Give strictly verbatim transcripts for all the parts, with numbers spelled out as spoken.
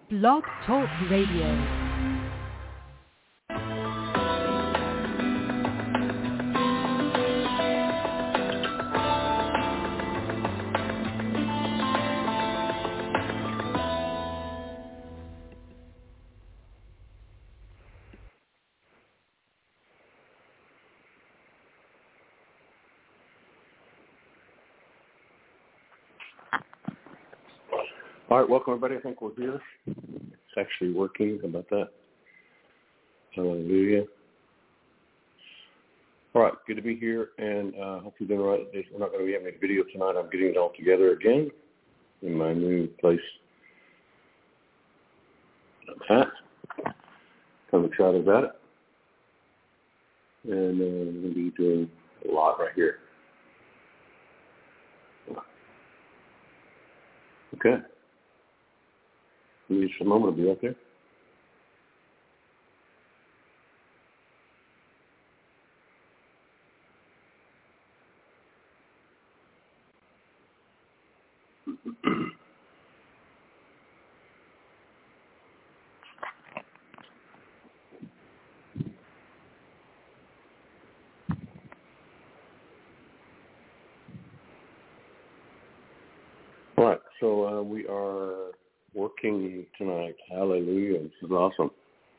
Blog Talk Radio. All right, welcome everybody. I think we're here. It's actually working. How about that? Hallelujah. All right, good to be here, and uh, hope you're doing all right. We're not going to be having a video tonight. I'm getting it all together again in my new place. Hat. I'm excited about it. And uh, I'm going to be doing a lot right here. Okay. Give me just a moment. I'll be right there. All right, so uh, we are working tonight. Hallelujah. This is awesome.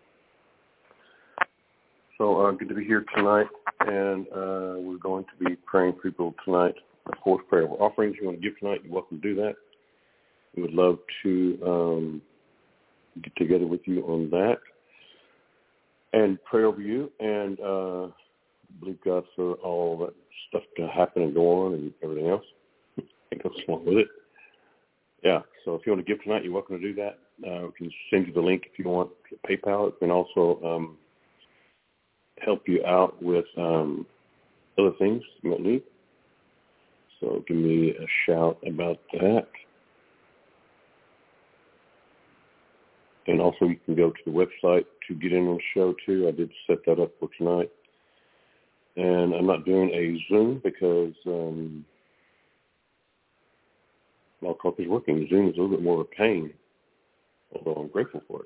So uh, good to be here tonight, and uh, we're going to be praying for people tonight. Of course, prayer offerings you want to give tonight, you're welcome to do that. We would love to um, get together with you on that and pray over you, and uh, believe God for all that stuff to happen and go on and everything else. I think that's along with it. Yeah, so if you want to give tonight, you're welcome to do that. Uh, we can send you the link if you want PayPal. It can also um, help you out with um, other things you might need. So give me a shout about that. And also you can go to the website to get in on the show too. I did set that up for tonight. And I'm not doing a Zoom because um, Blog Talk is working. Zoom is a little bit more of a pain, although I'm grateful for it.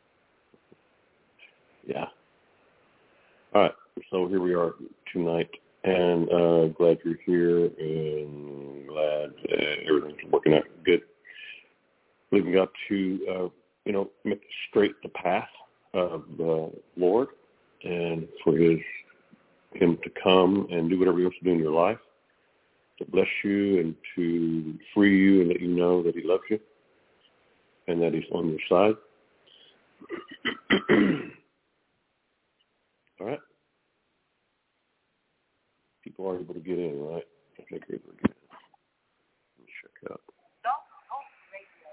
Yeah. All right. So here we are tonight, and uh, glad you're here, and glad uh, everything's working out good. Believe we got to, uh, you know, make straight the path of the Lord, and for His Him to come and do whatever He wants to do in your life, to bless you and to free you and let you know that He loves you and that He's on your side. All right. People are able to get in, right? I think they're able to get in. Let me check it out. Blog Talk Radio.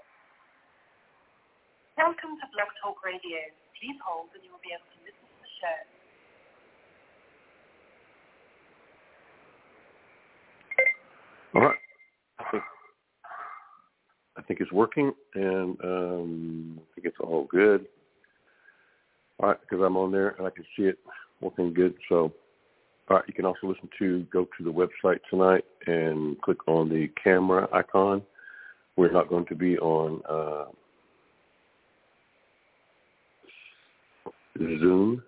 Welcome to Blog Talk Radio. Please hold and you will be able to listen to the show. All right. I think, I think it's working, and um, I think it's all good. All right, because I'm on there and I can see it working good. So, all right, you can also listen to, go to the website tonight and click on the camera icon. We're not going to be on uh, Zoom.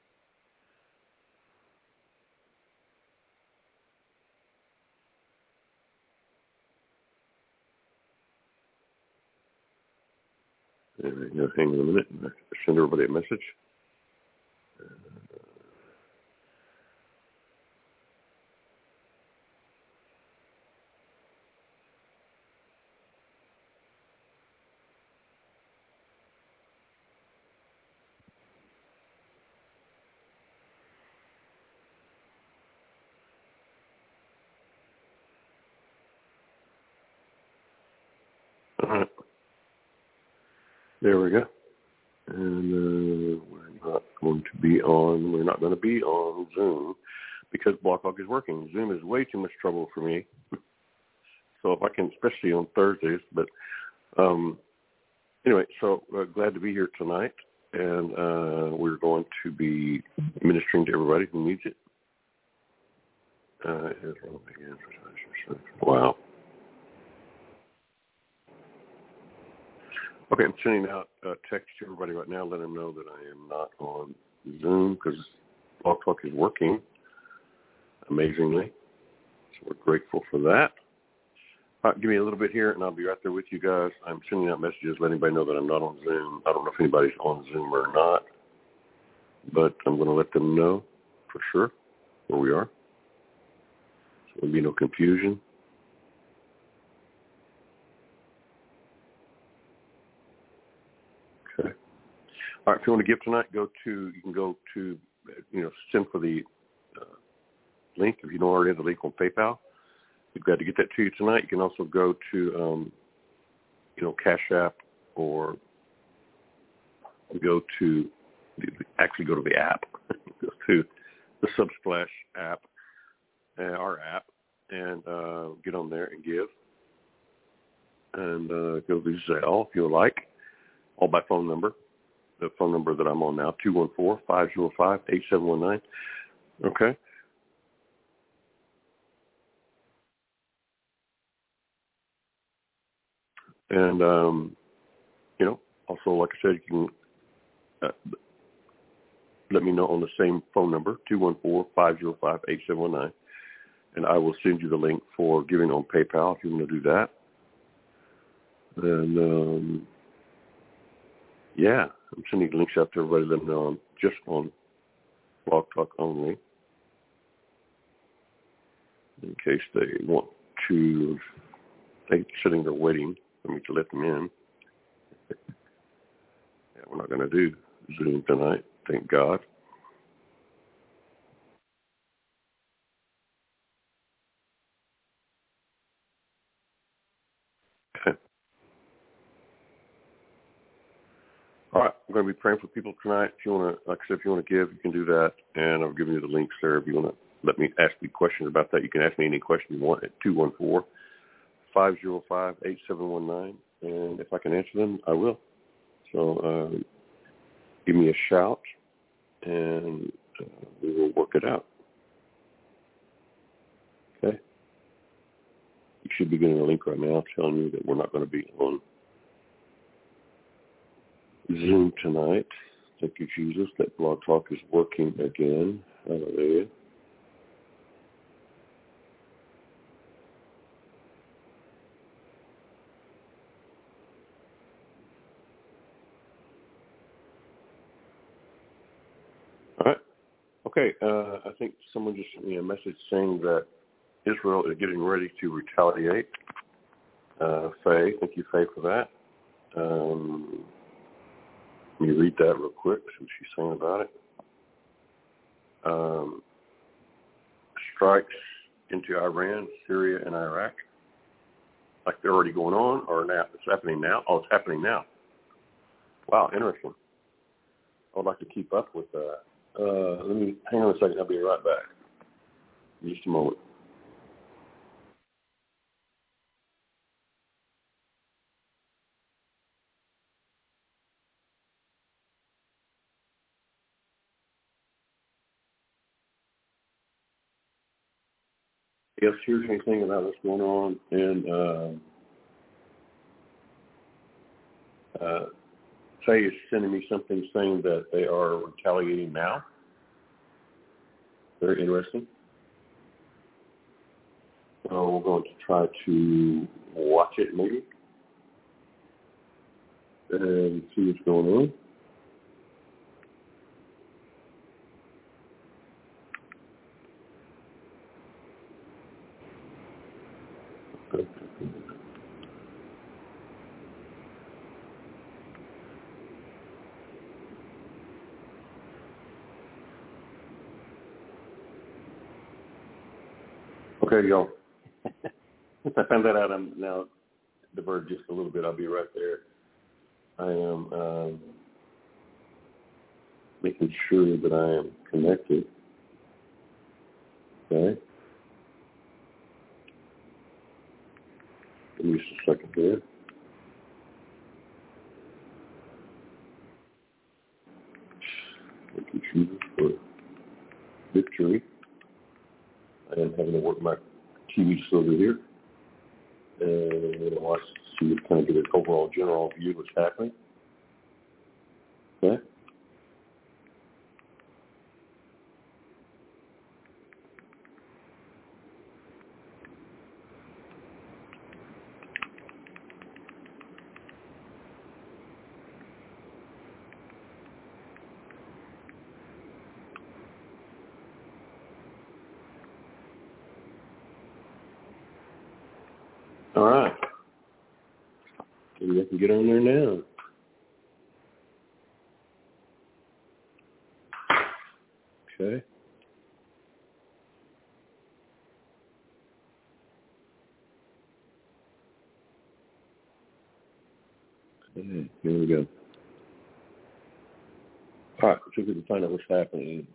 Uh, you know, hang on a minute and send everybody a message. All right. There we go. And uh, we're not going to be on, we're not going to be on Zoom because Blog Talk is working. Zoom is way too much trouble for me. So if I can, especially on Thursdays, but um, anyway, so uh, glad to be here tonight. And uh, we're going to be ministering to everybody who needs it. Uh, wow. Okay, I'm sending out a text to everybody right now, letting them know that I am not on Zoom because Blog Talk is working amazingly. So we're grateful for that. All right, give me a little bit here, and I'll be right there with you guys. I'm sending out messages, letting anybody know that I'm not on Zoom. I don't know if anybody's on Zoom or not, but I'm going to let them know for sure where we are. So there'll be no confusion. Okay. All right, if you want to give tonight, go to, you can go to, you know, send for the uh, link. If you don't already have the link on PayPal, we've got to get that to you tonight. You can also go to, um, you know, Cash App or go to, actually go to the app, go to the Subsplash app, uh, our app, and uh, get on there and give. And uh, go to Zelle if you like, all by phone number. The phone number that I'm on now, two one four, five zero five, eight seven one nine. Okay. And, um, you know, also, like I said, you can uh, let me know on the same phone number, two one four, five zero five, eight seven one nine. And I will send you the link for giving on PayPal if you want to do that. And, um, yeah, I'm sending links out to everybody, let them know I'm just on Blog Talk only, in case they want to, they're sitting there waiting for me to let them in. Yeah, we're not going to do Zoom tonight, thank God. Okay. All right, I'm going to be praying for people tonight. If you want to, like I said, if you want to give, you can do that, and I'll give you the links there. If you want to let me ask me questions about that, you can ask me any question you want at two one four, five zero five, eight seven one nine, and if I can answer them, I will. So uh, give me a shout, and uh, we will work it out. Okay? You should be getting a link right now telling you that we're not going to be on Zoom tonight. Thank you, Jesus, that Blog Talk is working again. Hallelujah. All right. Okay. Uh, I think someone just sent me a message saying that Israel is getting ready to retaliate. Uh, Faye, thank you, Faye, for that. Um, let me read that real quick, see what she's saying about it. Um, strikes into Iran, Syria, and Iraq, like they're already going on, or now it's happening now? Oh, it's happening now. Wow, interesting. I would like to keep up with that. Uh, let me hang on a second. I'll be right back. In just a moment. Yes, here's anything about what's going on, and uh, uh, Faye is sending me something saying that they are retaliating now. Very interesting. So we're going to try to watch it maybe and see what's going on. Okay, y'all. If I find that out, I'm now diverged just a little bit. I'll be right there. I am um, making sure that I am connected. Okay. Give me just a second here. Thank you, Jesus, for victory. I am having to work my T V just over here. And I'm going to watch so you kind of get an overall general view of what's happening. Okay. All right. Maybe I can get on there now. Okay. Okay, here we go. All right, so we can find out what's happening.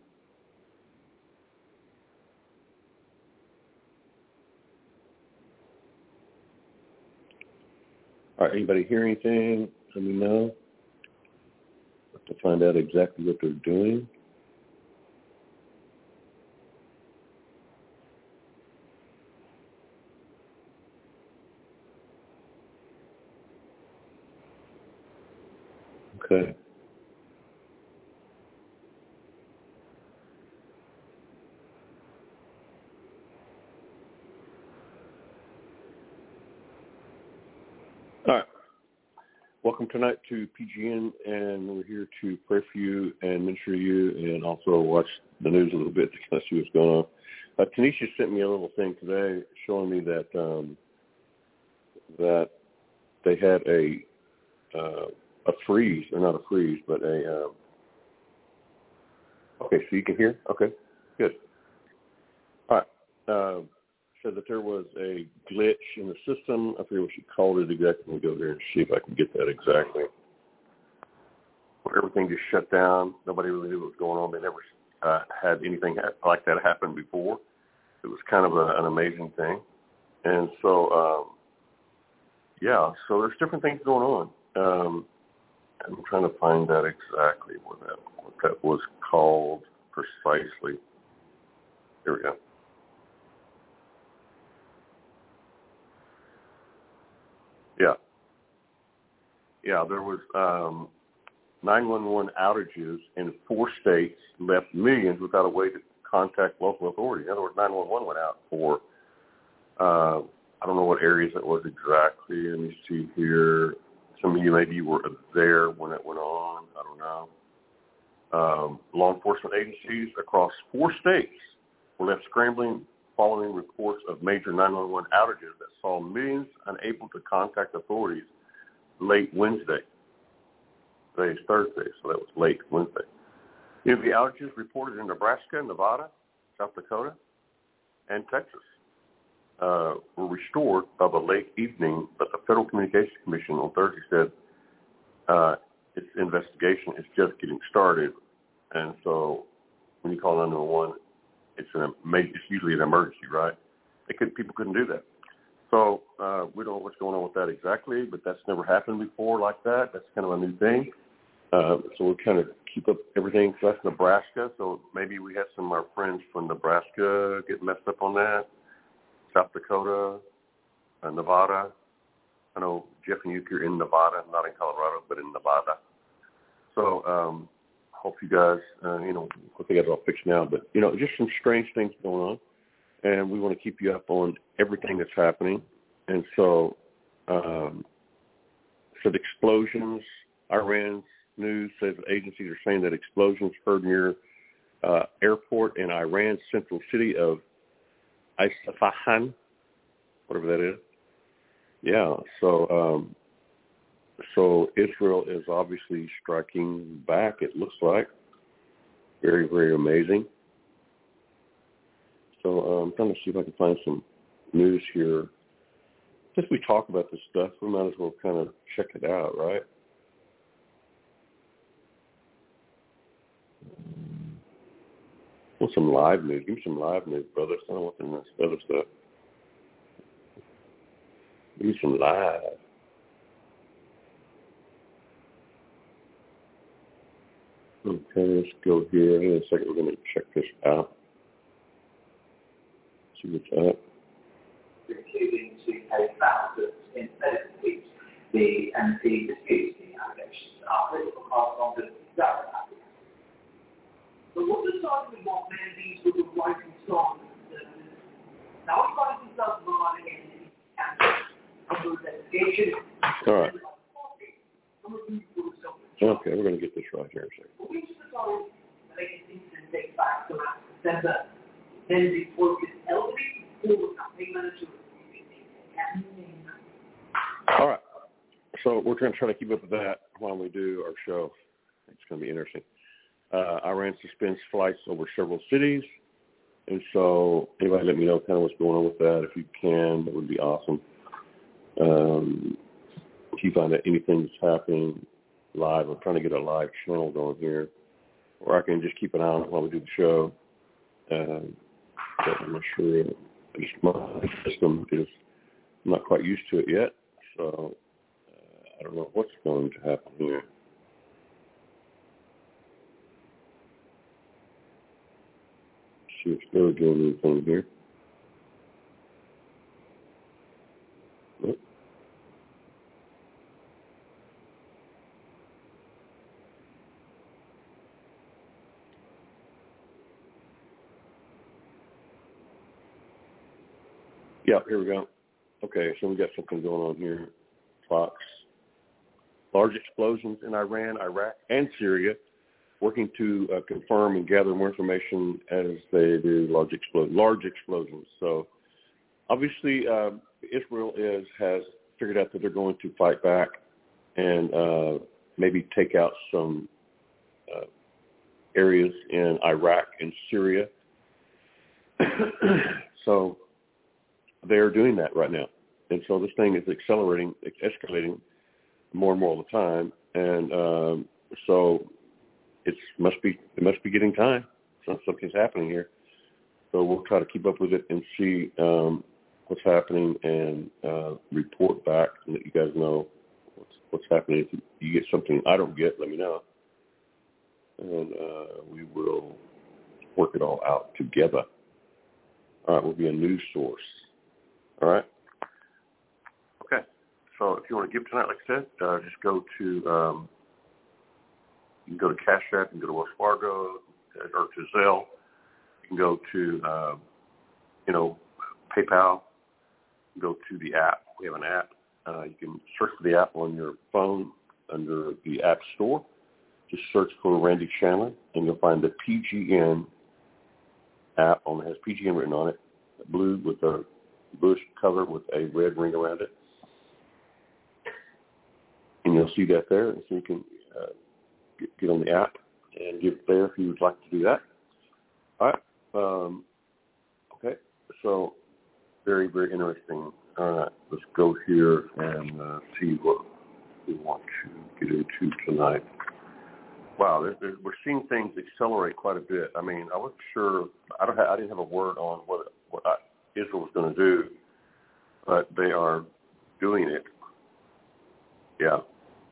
All right, anybody hear anything? Let me know. To find out exactly what they're doing. Okay. All right. Welcome tonight to P G N, and we're here to pray for you and minister to you, and also watch the news a little bit to kind of see what's going on. Uh, Tanisha sent me a little thing today showing me that um, that they had a uh, a freeze, or not a freeze, but a um, okay. So you can hear? Okay, good. All right. Uh, said that there was a glitch in the system. I forget what she called it exactly. Let me go there and see if I can get that exactly. Where everything just shut down. Nobody really knew what was going on. They never uh, had anything like that happen before. It was kind of a, an amazing thing. And so, um, yeah, so there's different things going on. Um, I'm trying to find that exactly what that, what that was called precisely. Here we go. Yeah. Yeah, there was um, nine one one outages in four states left millions without a way to contact local authorities. In other words, nine one one went out for, uh, I don't know what areas it was exactly. Let me see here. Some of you maybe were there when it went on. I don't know. Um, law enforcement agencies across four states were left scrambling following reports of major nine one one outages that saw millions unable to contact authorities late Wednesday. Today is Thursday, so that was late Wednesday. You know, the outages reported in Nebraska, Nevada, South Dakota, and Texas uh, were restored by the late evening, but the Federal Communications Commission on Thursday said uh, its investigation is just getting started, and so when you call nine one one, it's an it's usually an emergency, right? They could people couldn't do that. So uh, we don't know what's going on with that exactly, but that's never happened before like that. That's kind of a new thing. Uh, so we'll kind of keep up everything. So that's Nebraska. So maybe we had some of our friends from Nebraska get messed up on that. South Dakota, uh, Nevada. I know Jeff and Yuki are in Nevada, not in Colorado, but in Nevada. So um, hope you guys, uh, you know, I think it's all fixed now. But, you know, just some strange things going on. And we want to keep you up on everything that's happening. And so, um, so the explosions, Iran's news says agencies are saying that explosions heard near uh, airport in Iran's central city of Isfahan, whatever that is. Yeah, so um, so Israel is obviously striking back, it looks like. Very, very amazing. So uh, I'm trying to see if I can find some news here. Since we talk about this stuff, we might as well kind of check it out, right? Want some live news. Give me some live news, brother. I don't want this other stuff. Give me some live. Okay, let's go here. In a second, we're going to check this out. See what's up. Including to pay factors in benefits the and the disputes in the allegations are political costs on the direct allegations. But what decided what Mendes was a writing song? Now he's finding himself involved in under investigation. All right. Okay, we're going to get this right here in a second. All right. So we're going to try to keep up with that while we do our show. It's going to be interesting. Uh, Iran suspends flights over several cities. And so anybody let me know kind of what's going on with that. If you can, that would be awesome. Um, if you find that anything that's happening live, I'm trying to get a live channel going here, or I can just keep an eye on it while we do the show. Uh, but I'm not sure. Just my system is I'm not quite used to it yet, so uh, I don't know what's going to happen here. See if they're doing anything here. Nope. Yeah, here we go. Okay, so we got something going on here. Fox. Large explosions in Iran, Iraq, and Syria, working to uh, confirm and gather more information as they do large, expl- large explosions. So obviously uh, Israel is has figured out that they're going to fight back and uh, maybe take out some uh, areas in Iraq and Syria. So they're doing that right now. And so this thing is accelerating, it's escalating more and more all the time. And um, so it must be it must be getting time. So something's happening here. So we'll try to keep up with it and see um, what's happening and uh, report back and let you guys know what's, what's happening. If you get something I don't get, let me know. And uh, we will work it all out together. All right, we'll be a news source. All right. Okay. So if you want to give tonight, like I said, uh, just go to um, you can go to Cash App, you can go to Wells Fargo, or to Zelle. You can go to uh, you know PayPal. You can go to the app. We have an app. Uh, you can search for the app on your phone under the App Store. Just search for Randy Chandler, and you'll find the P G N app on it. Has P G N written on it, blue with a bush cover with a red ring around it. And you'll see that there. So you can uh, get, get on the app and give it there if you would like to do that. All right. Um, okay. So very, very interesting. All right. Let's go here and uh, see what we want to get into tonight. Wow, there, there, we're seeing things accelerate quite a bit. I mean, I wasn't sure. I don't. Have, I didn't have a word on what what I, Israel was going to do, but they are doing it. Yeah.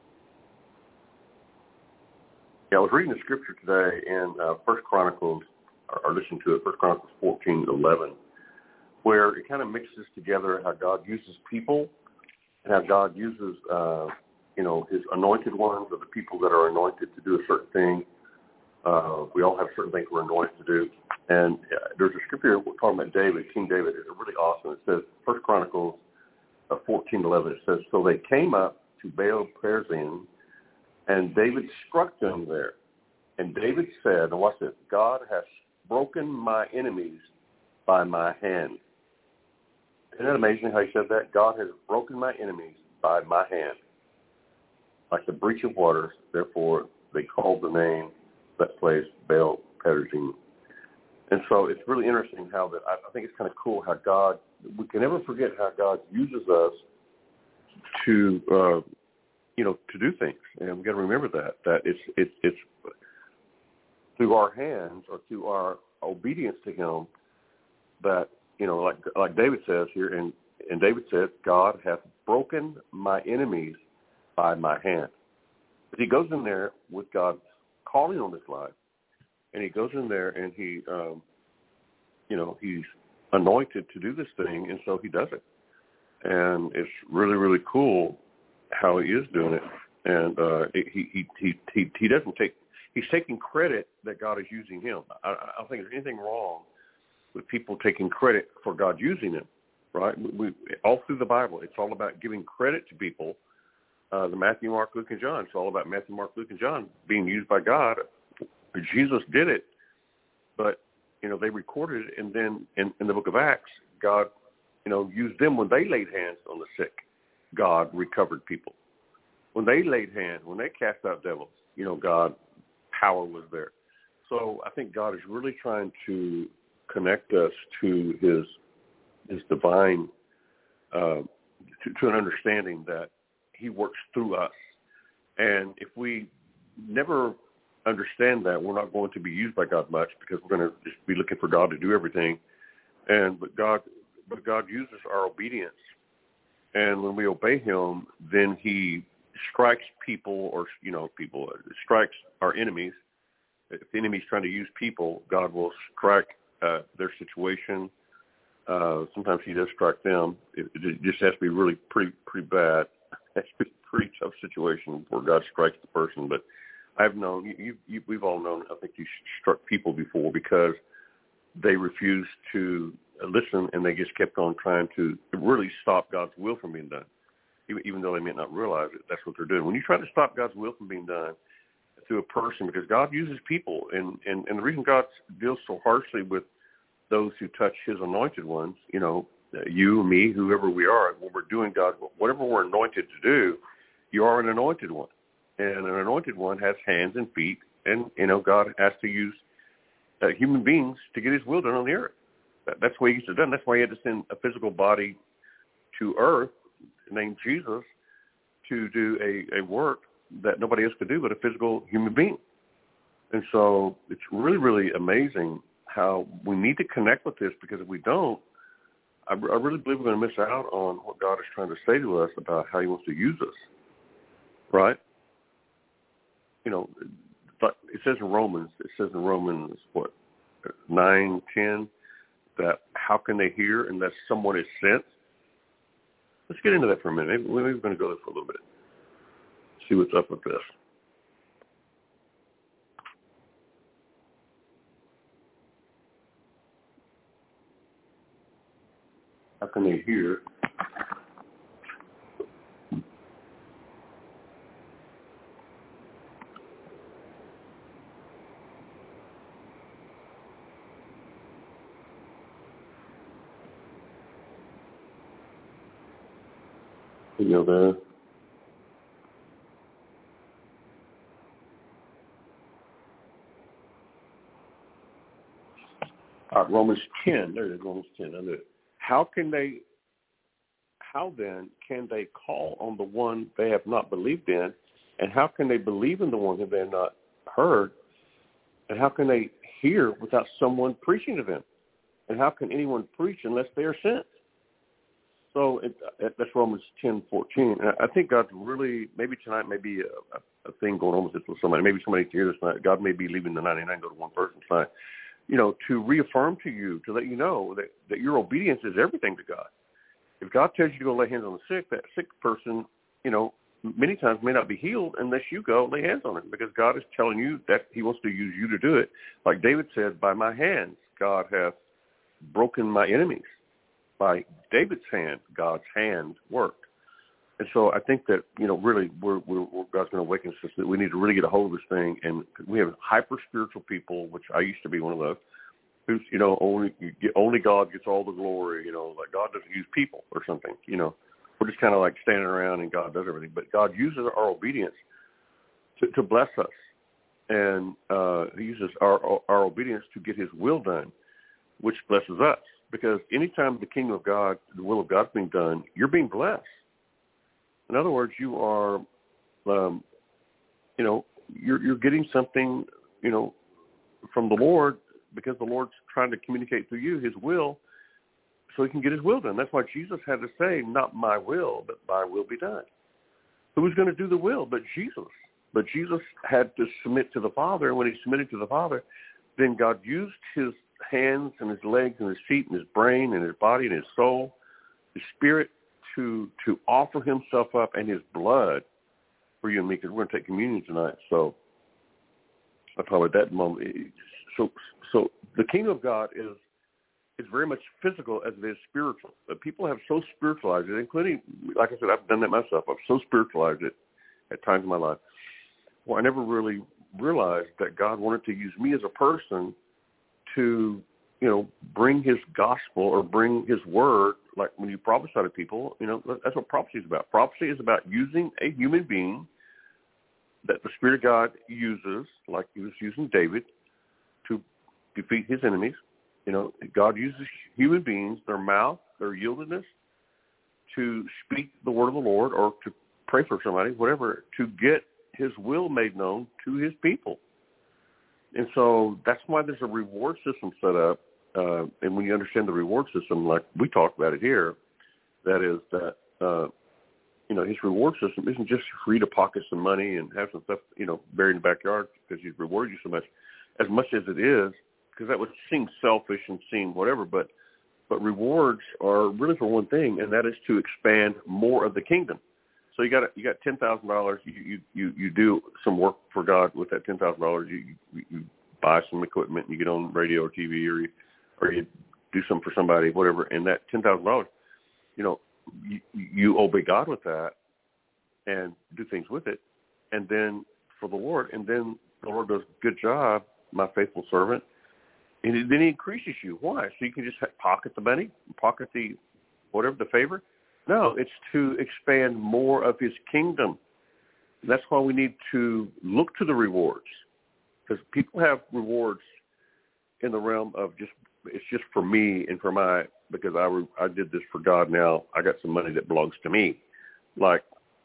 Yeah, I was reading the scripture today in uh, First Chronicles, or, or listening to it, First Chronicles fourteen eleven, where it kind of mixes together how God uses people and how God uses, uh, you know, his anointed ones, or the people that are anointed to do a certain thing. Uh, we all have certain things we're anointed to do. And uh, there's a scripture we're talking about David, King David. It's really awesome. It says, First Chronicles uh, fourteen eleven, it says, so they came up to Baal Perazim, and David struck them there. And David said, and watch this, God has broken my enemies by my hand. Isn't that amazing how he said that? God has broken my enemies by my hand. Like the breach of waters, therefore they called the name that place Baal Perazim. And so it's really interesting how that, I, I think it's kind of cool how God, we can never forget how God uses us to, uh, you know, to do things. And we've got to remember that, that it's, it's, it's through our hands or through our obedience to him that, you know, like, like David says here, and, and David said, God hath broken my enemies by my hand. But he goes in there with God's calling on his life, and he goes in there and he, um, you know, he's anointed to do this thing, and so he does it. And it's really, really cool how he is doing it. And uh, he, he, he, he, he doesn't take, he's taking credit that God is using him. I, I don't think there's anything wrong with people taking credit for God using them, right? We, we, all through the Bible, it's all about giving credit to people. Uh, the Matthew, Mark, Luke, and John, it's all about Matthew, Mark, Luke, and John being used by God. Jesus did it, but, you know, they recorded it, and then in, in the book of Acts, God, you know, used them when they laid hands on the sick. God recovered people. When they laid hands, when they cast out devils, you know, God, power was there. So I think God is really trying to connect us to his his divine, uh, to, to an understanding that he works through us. And if we never understand that, we're not going to be used by God much, because we're going to just be looking for God to do everything. And but God, but God uses our obedience. And when we obey him, then he strikes people, or, you know, people, strikes our enemies. If the enemy's trying to use people, God will strike uh, their situation. Uh, sometimes he does strike them. It, it just has to be really pretty pretty bad. It has to be a pretty tough situation where God strikes the person. But I've known, you, you, we've all known, I think you struck people before because they refused to listen, and they just kept on trying to really stop God's will from being done. Even, even though they may not realize it, that's what they're doing. When you try to stop God's will from being done through a person, because God uses people, and, and, and the reason God deals so harshly with those who touch his anointed ones, you know, you, me, whoever we are, when we're doing God, whatever we're anointed to do, you are an anointed one. And an anointed one has hands and feet, and, you know, God has to use uh, human beings to get his will done on the earth. That, that's what he used to do. That's why he had to send a physical body to earth named Jesus to do a, a work that nobody else could do but a physical human being. And so it's really, really amazing how we need to connect with this, because if we don't, I, I really believe we're going to miss out on what God is trying to say to us about how he wants to use us, right? You know, but it says in Romans, it says in Romans, what, nine, ten, that how can they hear unless someone is sent? Let's get into that for a minute. Maybe we're going to go there for a little bit. See what's up with this. How can they hear? You know there. All right, Romans ten. There it is, Romans ten. I knew it. How can they, how then can they call on the one they have not believed in? And how can they believe in the one that they have not heard? And how can they hear without someone preaching to them? And how can anyone preach unless they are sent? So it, that's Romans ten fourteen. And I think God's really, maybe tonight may be a, a, a thing going on with this with somebody. Maybe somebody can hear this tonight. God may be leaving the ninety-nine, go to one person tonight. You know, to reaffirm to you, to let you know that, that your obedience is everything to God. If God tells you to go lay hands on the sick, that sick person, you know, many times may not be healed unless you go lay hands on it, because God is telling you that he wants to use you to do it. Like David said, by my hands, God hath broken my enemies. By David's hand, God's hand worked. And so I think that, you know, really we're, we're, we're God's going to awaken us that we need to really get a hold of this thing. And we have hyper-spiritual people, which I used to be one of those, who's, you know, only you get, only God gets all the glory, you know, like God doesn't use people or something, you know. We're just kind of like standing around and God does everything. But God uses our obedience to, to bless us. And uh, he uses our, our obedience to get his will done, which blesses us. Because anytime the kingdom of God, the will of God is being done, you're being blessed. In other words, you are, um, you know, you're, you're getting something, you know, from the Lord, because the Lord's trying to communicate through you his will so he can get his will done. That's why Jesus had to say, not my will, but thy will be done. Who was going to do the will but Jesus? But Jesus had to submit to the Father, and when he submitted to the Father, then God used his hands and his legs and his feet and his brain and his body and his soul, his spirit, to to offer himself up and his blood for you and me, because we're going to take communion tonight. So I'll talk about that in a moment. So, so the kingdom of God is is very much physical as it is spiritual. But people have so spiritualized it, including, like I said, I've done that myself. I've so spiritualized it at times in my life. Well, I never really realized that God wanted to use me as a person to, you know, bring his gospel or bring his word. Like when you prophesy to people, you know, that's what prophecy is about. Prophecy is about using a human being that the Spirit of God uses, like he was using David, to defeat his enemies. You know, God uses human beings, their mouth, their yieldedness, to speak the word of the Lord or to pray for somebody, whatever, to get his will made known to his people. And so that's why there's a reward system set up. Uh, and when you understand the reward system, like we talked about it here, that is that, uh, you know, his reward system isn't just for you to pocket some money and have some stuff, you know, buried in the backyard because he's rewarded you so much, as much as it is, because that would seem selfish and seem whatever, but but rewards are really for one thing, and that is to expand more of the kingdom. So you got you got ten thousand dollars. You you you do some work for God with that ten thousand dollars. You, you you buy some equipment. You get on radio or T V, or you or you do something for somebody, whatever. And that ten thousand dollars, you know, you, you obey God with that and do things with it, and then for the Lord, and then the Lord does a good job, my faithful servant. And then he increases you. Why? So you can just pocket the money, pocket the whatever, the favor? No, it's to expand more of his kingdom. That's why we need to look to the rewards, because people have rewards in the realm of just, it's just for me and for my, because I, I did this for God, now I got some money that belongs to me. Like,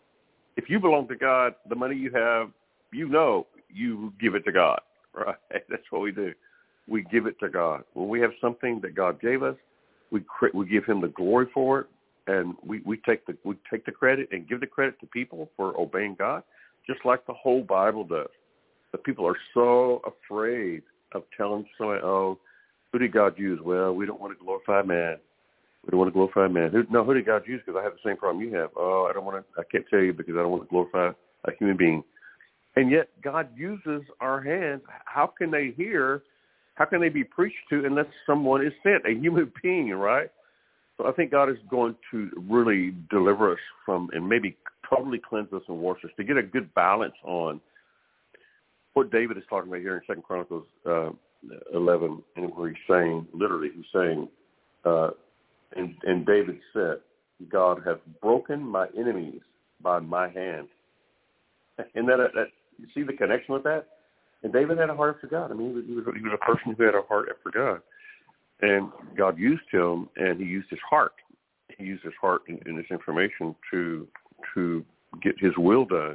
if you belong to God, the money you have, you know, you give it to God, right? That's what we do. We give it to God. When we have something that God gave us, we we give him the glory for it, and we, we take the we take the credit and give the credit to people for obeying God, just like the whole Bible does. But people are so afraid of telling somebody, oh, who did God use? Well, we don't want to glorify man. We don't want to glorify man. Who, no, who did God use? Because I have the same problem you have. Oh, I don't want to. I can't tell you because I don't want to glorify a human being. And yet God uses our hands. How can they hear? How can they be preached to unless someone is sent, a human being, right? So I think God is going to really deliver us from, and maybe totally cleanse us and wash us, to get a good balance on what David is talking about here in Second Chronicles uh, eleven, and where he's saying, literally, he's saying, uh, and, and David said, God hath broken my enemies by my hand. And that, that you see the connection with that? And David had a heart for God. I mean, he was, he was, he was a person who had a heart for God. And God used him, and he used his heart. He used his heart and, and his information to to get his will done.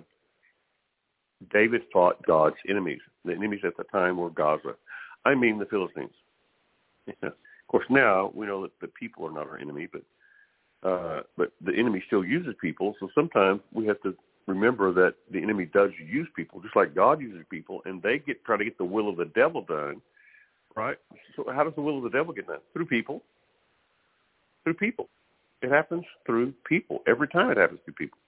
David fought God's enemies. The enemies at the time were Gaza. I mean the Philistines. Of course, now we know that the people are not our enemy, but uh, but the enemy still uses people. So sometimes we have to remember that the enemy does use people, just like God uses people, and they get try to get the will of the devil done, right? So how does the will of the devil get done? Through people. Through people. It happens through people. Every time it happens through people.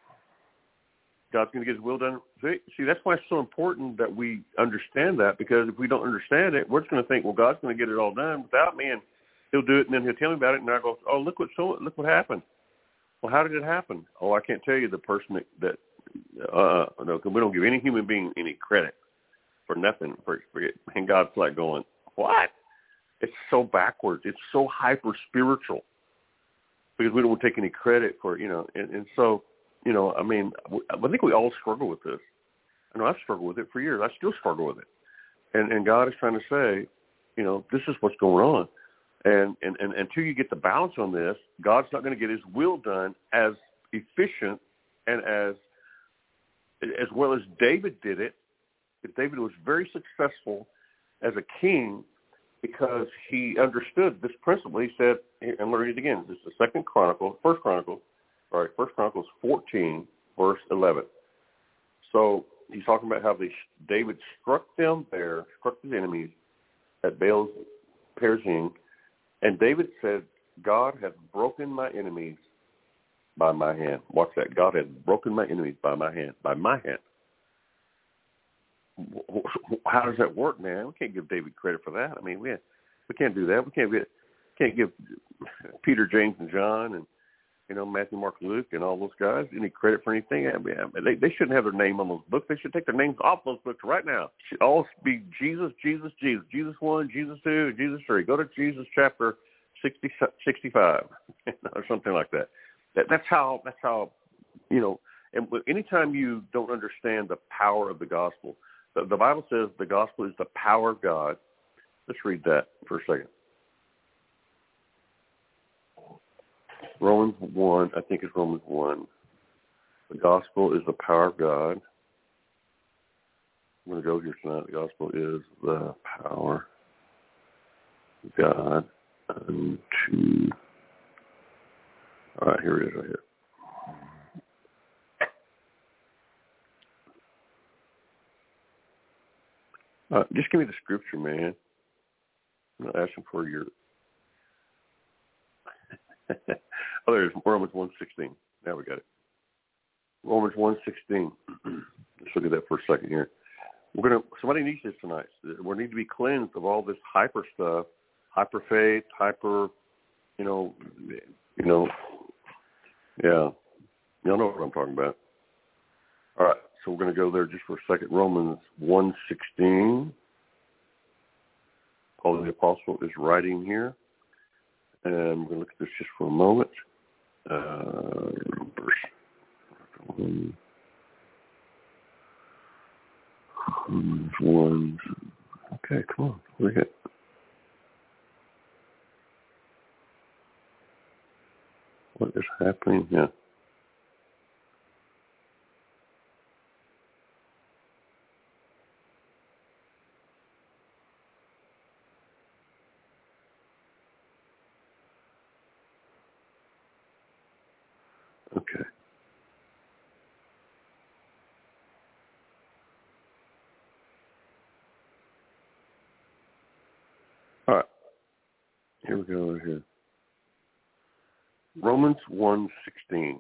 God's going to get his will done. See, that's why it's so important that we understand that, because if we don't understand it, we're just going to think, well, God's going to get it all done without me, and he'll do it, and then he'll tell me about it, and I go, oh, look what so look what happened. Well, how did it happen? Oh, I can't tell you the person that, that uh, no, we don't give any human being any credit for nothing. For, for it. And God's like going, what? It's so backwards. It's so hyper-spiritual because we don't want to take any credit for, you know, and, and so, you know, I mean, I think we all struggle with this. I know I've struggled with it for years. I still struggle with it. And, and God is trying to say, you know, this is what's going on. And, and, and until you get the balance on this, God's not going to get his will done as efficient and as as well as David did it. David was very successful as a king because he understood this principle. He said, and I'm going to read it again. This is the second Chronicle, first Chronicle, sorry, first Chronicles fourteen, verse eleven. So he's talking about how they, David struck them there, struck his enemies at Baal Perazim. And David said, God hath broken my enemies by my hand. Watch that. God has broken my enemies by my hand. By my hand. How does that work, man? We can't give David credit for that. I mean, we we can't do that. We can't get can't give Peter, James, and John, and you know Matthew, Mark, Luke, and all those guys any credit for anything. I mean, they they shouldn't have their name on those books. They should take their names off those books right now. It should all be Jesus, Jesus, Jesus, Jesus one, Jesus two, Jesus three. Go to Jesus chapter sixty, sixty-five, or something like that. That that's how that's how you know. And anytime you don't understand the power of the gospel. The, the Bible says the gospel is the power of God. Let's read that for a second. Romans one, I think it's Romans one. The gospel is the power of God. I'm going to go here tonight. The gospel is the power of God unto... All right, here it is right here. Uh, just give me the scripture, man. I'm not asking for your... oh, there's Romans one sixteen. Now we got it. Romans one sixteen. Let's look at that for a second here. We're gonna. Somebody needs this tonight. We need to be cleansed of all this hyper stuff, hyper faith, hyper, you know, you know, yeah. Y'all know what I'm talking about. All right. So we're going to go there just for a second. Romans one sixteen. Paul the Apostle is writing here. And we're going to look at this just for a moment. Uh, verse one. one. Okay, come on. Look at it. What is happening? Yeah. Okay. All right. Here we go right here. Romans one sixteen.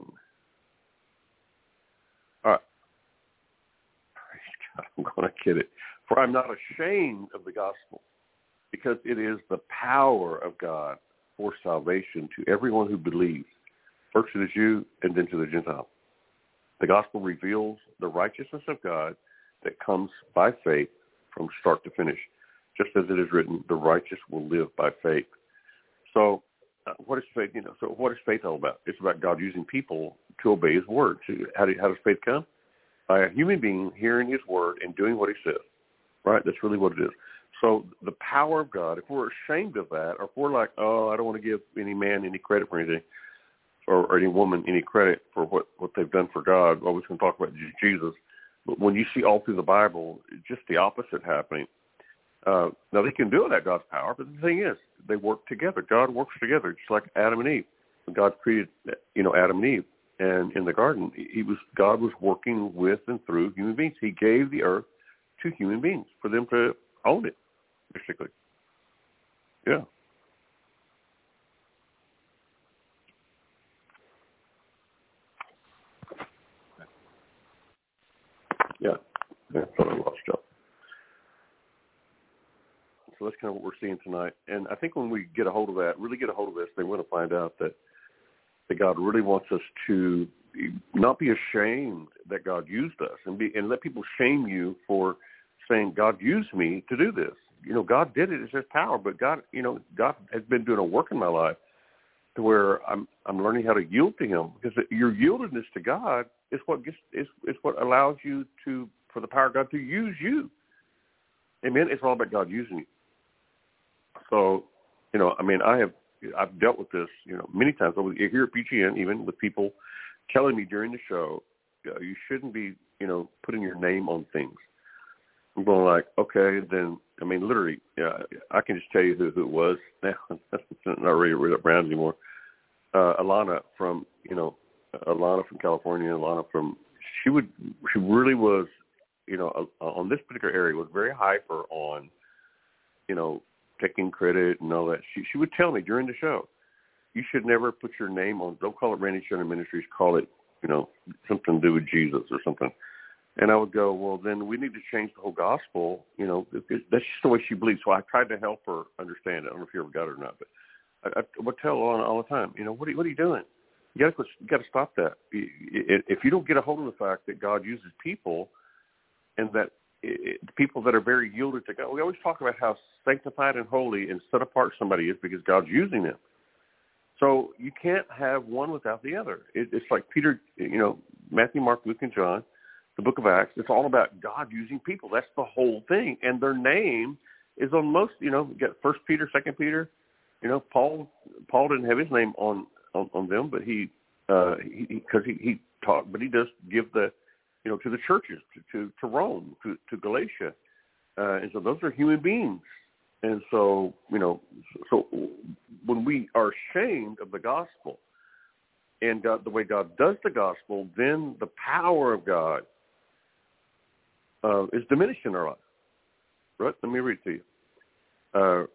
All right. Praise God, I'm going to get it. For I'm not ashamed of the gospel, because it is the power of God for salvation to everyone who believes, first to the Jew and then to the Gentile. The gospel reveals the righteousness of God that comes by faith from start to finish. Just as it is written, the righteous will live by faith. So uh, what is faith? You know, so what is faith all about? It's about God using people to obey his word. So how, do, how does faith come? By a human being hearing his word and doing what he says. Right? That's really what it is. So the power of God, if we're ashamed of that, or if we're like, oh, I don't want to give any man any credit for anything, or, or any woman any credit for what, what they've done for God, we're always going to talk about Jesus. But when you see all through the Bible, just the opposite happening. Uh, now, they can do it at God's power, but the thing is, they work together. God works together, just like Adam and Eve. When God created, you know, Adam and Eve, and in the garden, he was God was working with and through human beings. He gave the earth to human beings for them to own it, basically. Yeah. Yeah. Yeah, I thought I lost you. So that's kind of what we're seeing tonight. And I think when we get a hold of that, really get a hold of this, they want to find out that, that God really wants us to not be ashamed that God used us and be and let people shame you for saying, God used me to do this. You know, God did it. It's his power. But God, you know, God has been doing a work in my life to where I'm I'm learning how to yield to him, because your yieldedness to God is what gets is, is what allows you to for the power of God to use you. Amen. It's all about God using you. So, you know, I mean, I have I've dealt with this, you know, many times over here at P G N, even with people telling me during the show, uh, you shouldn't be, you know, putting your name on things. I'm going like, okay, then, I mean, literally, yeah, I can just tell you who, who it was now. Not really read up around anymore. Uh, Alana from, you know, Alana from California, Alana from, she would, she really was, you know, uh, on this particular area was very hyper on, you know, taking credit and all that. She she would tell me during the show, you should never put your name on. Don't call it Randy Shannon Ministries. Call it, you know, something to do with Jesus or something. And I would go, well, then we need to change the whole gospel. You know, it, it, that's just the way she believes. So I tried to help her understand it. I don't know if you ever got it or not, but I, I would tell her all, all the time, you know, what are, what are you doing? You got to you got to stop that. If you don't get a hold of the fact that God uses people, and that it, people that are very yielded to God, we always talk about how sanctified and holy and set apart somebody is because God's using them. So you can't have one without the other. It, it's like Peter, you know, Matthew, Mark, Luke, and John. The book of Acts, it's all about God using people. That's the whole thing. And their name is on most, you know, you got First Peter, Second Peter. You know, Paul Paul didn't have his name on, on, on them, but he, uh, he, because he, he taught, but he does give the, you know, to the churches, to, to, to Rome, to, to Galatia. Uh, and so those are human beings. And so, you know, so when we are ashamed of the gospel and God, the way God does the gospel, then the power of God Uh, is diminished in our life. Right? Let me read it to you. Uh,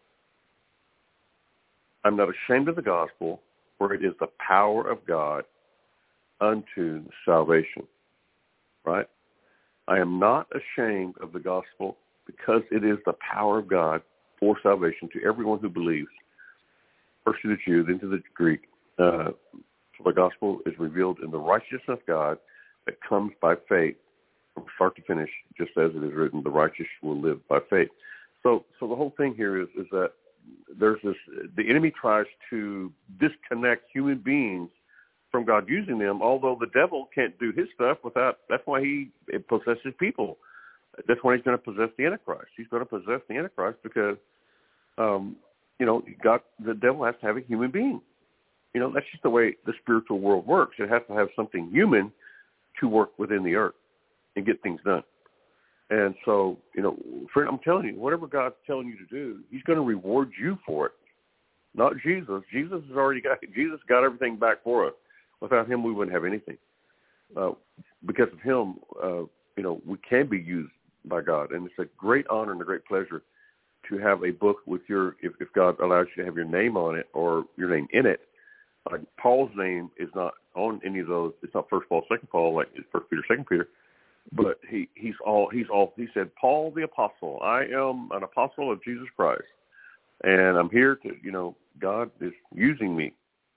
I'm not ashamed of the gospel, for it is the power of God unto salvation. Right? I am not ashamed of the gospel because it is the power of God for salvation to everyone who believes, first to the Jew, then to the Greek. Uh, for the gospel is revealed in the righteousness of God that comes by faith, from start to finish, just as it is written, the righteous will live by faith. So so the whole thing here is, is that there's this, the enemy tries to disconnect human beings from God using them, although the devil can't do his stuff without, that's why he possesses people. That's why he's going to possess the Antichrist. He's going to possess the Antichrist because, um, you know, God, the devil has to have a human being. You know, that's just the way the spiritual world works. It has to have something human to work within the earth and get things done. And so, you know, friend, I'm telling you, whatever God's telling you to do, he's going to reward you for it. Not Jesus. Jesus has already got, Jesus got everything back for us. Without him, we wouldn't have anything. Uh, because of him, uh, you know, we can be used by God. And it's a great honor and a great pleasure to have a book with your, if, if God allows you to have your name on it or your name in it. Like Paul's name is not on any of those. It's not First Paul, Second Paul, like First Peter, Second Peter. But he, he's all, he's all, he said, Paul the apostle, I am an apostle of Jesus Christ. And I'm here to, you know, God is using me.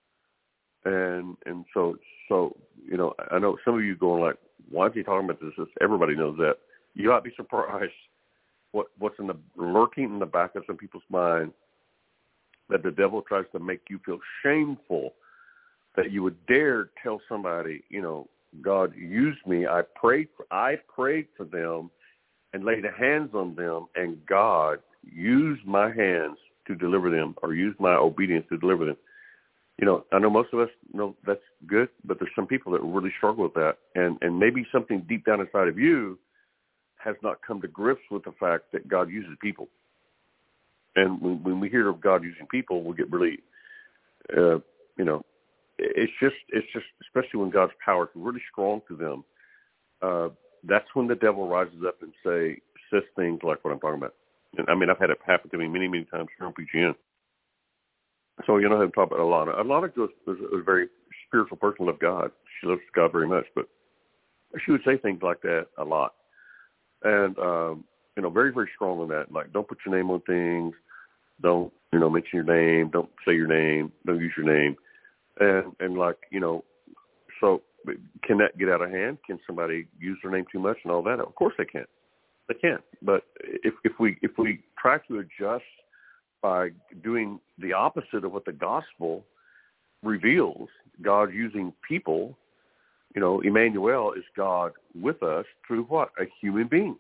And, and so, so, you know, I know some of you going like, why is he talking about this? It's, everybody knows that. You ought to be surprised what, what's in the, lurking in the back of some people's mind, that the devil tries to make you feel shameful that you would dare tell somebody, you know, God used me. I prayed for, I prayed for them and laid hands on them, and God used my hands to deliver them, or used my obedience to deliver them. You know, I know most of us know that's good, but there's some people that really struggle with that, and, and maybe something deep down inside of you has not come to grips with the fact that God uses people. And when, when we hear of God using people, we get really, uh, you know, it's just, it's just, especially when God's power is really strong to them, uh, that's when the devil rises up and say, says things like what I'm talking about. And I mean, I've had it happen to me many, many times here on P G N. So, you know, I'm talking about Alana. Alana was, was a very spiritual person, loved God. She loves God very much, but she would say things like that a lot. And, um, you know, very, very strong on that. Like, don't put your name on things. Don't, you know, mention your name. Don't say your name. Don't use your name. And, and like, you know, so can that get out of hand? Can somebody use their name too much and all that? Of course they can. They can. But if, if we if we try to adjust by doing the opposite of what the gospel reveals, God using people, you know, Emmanuel is God with us through what? A human being.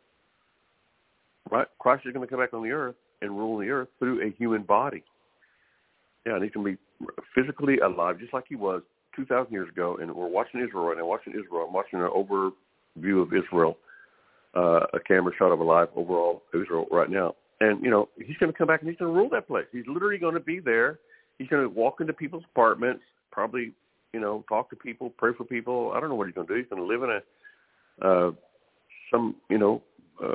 Right? Christ is going to come back on the earth and rule the earth through a human body. Yeah, and he can be physically alive just like he was two thousand years ago. And we're watching Israel right now, watching Israel. I'm watching an overview of Israel, uh, a camera shot of a live overall Israel right now. And, you know, he's going to come back and he's going to rule that place. He's literally going to be there. He's going to walk into people's apartments, probably, you know, talk to people, pray for people. I don't know what he's going to do. He's going to live in a, uh, some, you know, uh,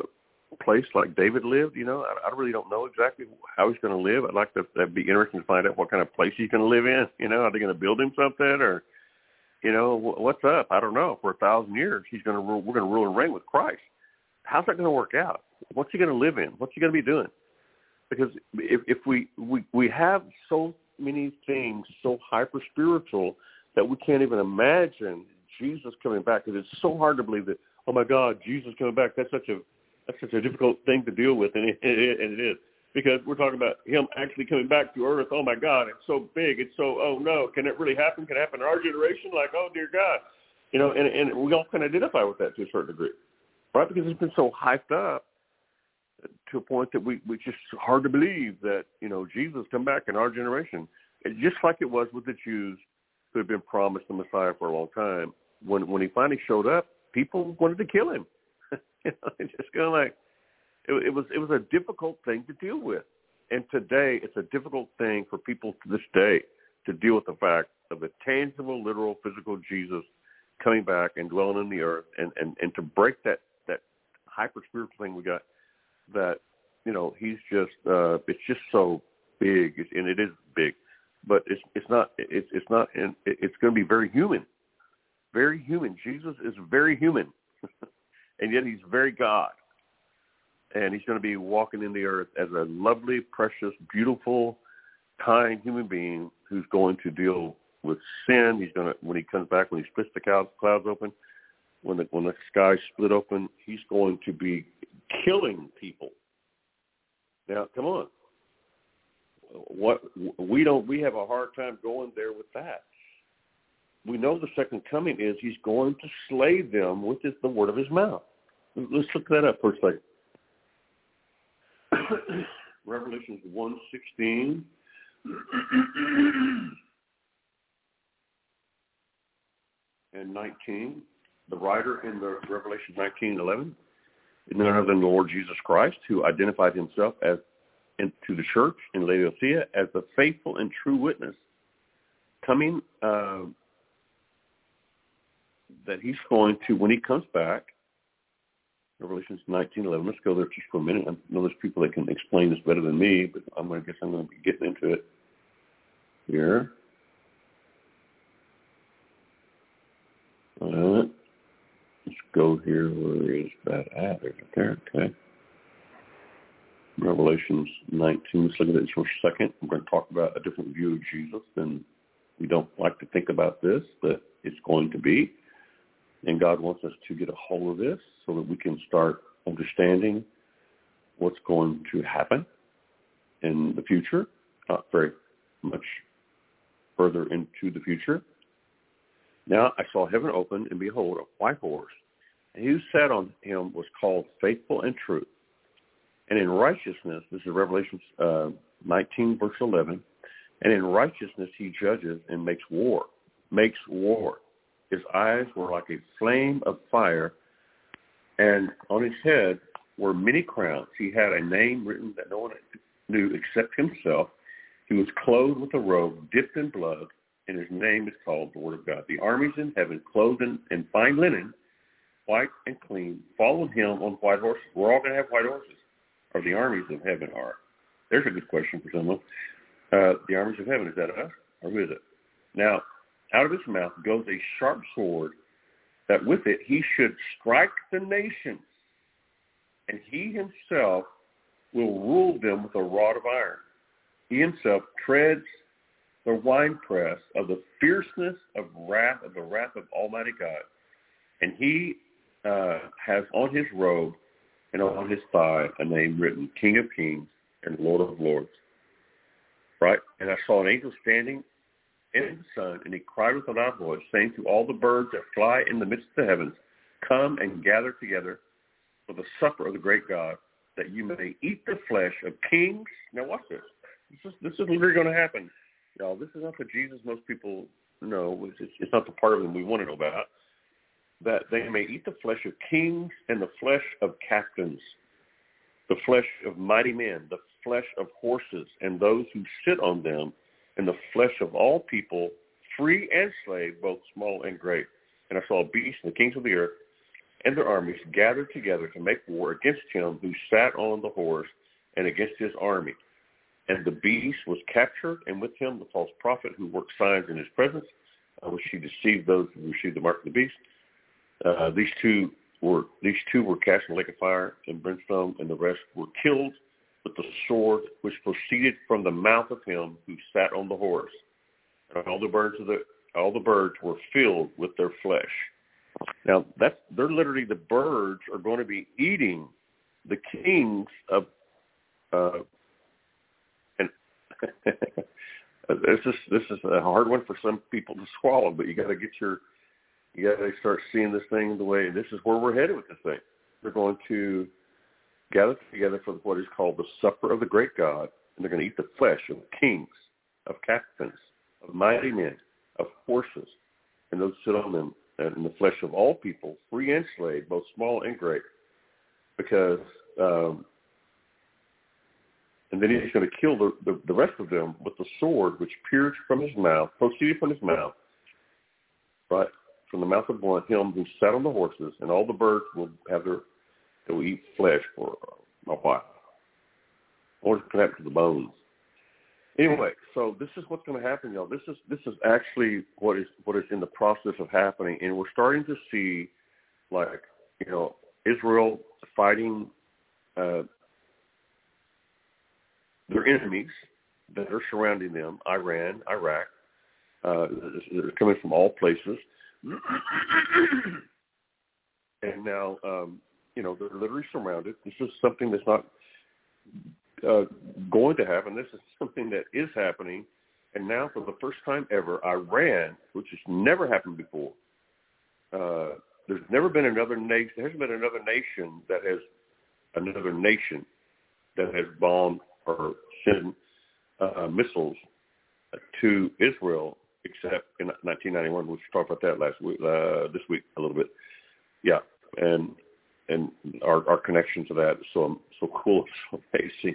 place like David lived. You know, I, I really don't know exactly how he's going to live. I'd like to, that'd be interesting to find out what kind of place he's going to live in. You know, are they going to build him something, or, you know, what's up? I don't know. For a thousand years, he's going to rule, we're going to rule and reign with Christ. How's that going to work out? What's he going to live in? What's he going to be doing? Because if, if we, we, we have so many things so hyper-spiritual that we can't even imagine Jesus coming back, because it's so hard to believe that, oh, my God, Jesus coming back, that's such a that's such a difficult thing to deal with, and it, it, and it is. Because we're talking about him actually coming back to earth. Oh, my God, it's so big. It's so, oh, no, can it really happen? Can it happen in our generation? Like, oh, dear God. You know, and, and we all can identify with that to a certain degree, right? Because it's been so hyped up to a point that we, we just hard to believe that, you know, Jesus come back in our generation. And just like it was with the Jews who had been promised the Messiah for a long time. When when he finally showed up, people wanted to kill him. You know, it's just kind of like, it, it was it was a difficult thing to deal with. And today, it's a difficult thing for people to this day to deal with the fact of a tangible, literal, physical Jesus coming back and dwelling in the earth, and, and, and to break that, that hyper-spiritual thing we got, that, you know, he's just, uh, it's just so big, and it is big, but it's it's not, it's it's not, and it's going to be very human, very human. Jesus is very human, and yet he's very God, and he's going to be walking in the earth as a lovely, precious, beautiful, kind human being who's going to deal with sin. He's going to, when he comes back, when he splits the clouds, clouds open, when the when the sky split open, he's going to be killing people. Now, come on. What we don't, we have a hard time going there with that. We know the second coming is he's going to slay them with his, the word of his mouth. Let's look that up for a second. Revelations one sixteen. And nineteen. The writer in the Revelation nineteen eleven is none other than the Lord Jesus Christ, who identified himself as in, to the church in Laodicea as the faithful and true witness, coming uh, that he's going to, when he comes back, Revelation nineteen eleven, let's go there just for a minute. I know there's people that can explain this better than me, but I'm going to guess I'm going to be getting into it here. All right. Let's go here. Where is that at? There's it there. Okay. Revelations nineteen. Let's look at it for a second. I'm going to talk about a different view of Jesus than we don't like to think about this, but it's going to be. And God wants us to get a hold of this so that we can start understanding what's going to happen in the future, not very much further into the future. Now I saw heaven open, and behold, a white horse. And he who sat on him was called Faithful and True. And in righteousness, this is Revelation uh, nineteen, verse eleven, and in righteousness he judges and makes war, makes war. His eyes were like a flame of fire, and on his head were many crowns. He had a name written that no one knew except himself. He was clothed with a robe dipped in blood, and his name is called the Word of God. The armies in heaven, clothed in, in fine linen, white and clean, followed him on white horses. We're all going to have white horses, or the armies of heaven are. There's a good question for someone. Uh, the armies of heaven, is that us, or who is it? Now, out of his mouth goes a sharp sword, that with it he should strike the nations, and he himself will rule them with a rod of iron. He himself treads the winepress of the fierceness of wrath, of the wrath of Almighty God. And he uh, has on his robe and on his thigh a name written, King of Kings and Lord of Lords. Right? And I saw an angel standing in the sun, and he cried with a loud voice, saying to all the birds that fly in the midst of the heavens, come and gather together for the supper of the great God, that you may eat the flesh of kings. Now watch this. This is, this is literally going to happen. Y'all, this is not the Jesus most people know. It's, it's not the part of them we want to know about. That they may eat the flesh of kings and the flesh of captains, the flesh of mighty men, the flesh of horses and those who sit on them, and the flesh of all people, free and slave, both small and great. And I saw a beast and the kings of the earth and their armies gathered together to make war against him who sat on the horse and against his army. And the beast was captured, and with him the false prophet who worked signs in his presence, uh, which he deceived those who received the mark of the beast. Uh, these two were these two were cast in the lake of fire and brimstone, and the rest were killed with the sword which proceeded from the mouth of him who sat on the horse. And all the birds of the all the birds were filled with their flesh. Now that's they're literally the birds are going to be eating the kings of uh, and this is this is a hard one for some people to swallow, but you got to get your you got to start seeing this thing the way this is where we're headed with this thing. They're going to gather together for what is called the supper of the great God, and they're going to eat the flesh of kings, of captains, of mighty men, of horses, and those sit on them, and in the flesh of all people, free and slave, both small and great, because, um, and then he's going to kill the, the, the rest of them with the sword which pierced from his mouth, proceeded from his mouth, right, from the mouth of one, him who sat on the horses, and all the birds will have their, they will eat flesh for a while. What's going to happen to the bones? Anyway, so this is what's going to happen, y'all. This is this is actually what is what is in the process of happening, and we're starting to see, like, you know, Israel fighting uh, their enemies that are surrounding them, Iran, Iraq. Uh, they're coming from all places, and now, um, you know, they're literally surrounded. This is something that's not Uh, going to happen. This is something that is happening, and now for the first time ever, Iran, which has never happened before. Uh, there's never been another nation. There hasn't been another nation that has another nation that has bombed or sent uh, missiles to Israel, except in nineteen ninety-one. We talked about that last week, uh, this week a little bit. Yeah, and and our, our connection to that is so so cool, so amazing.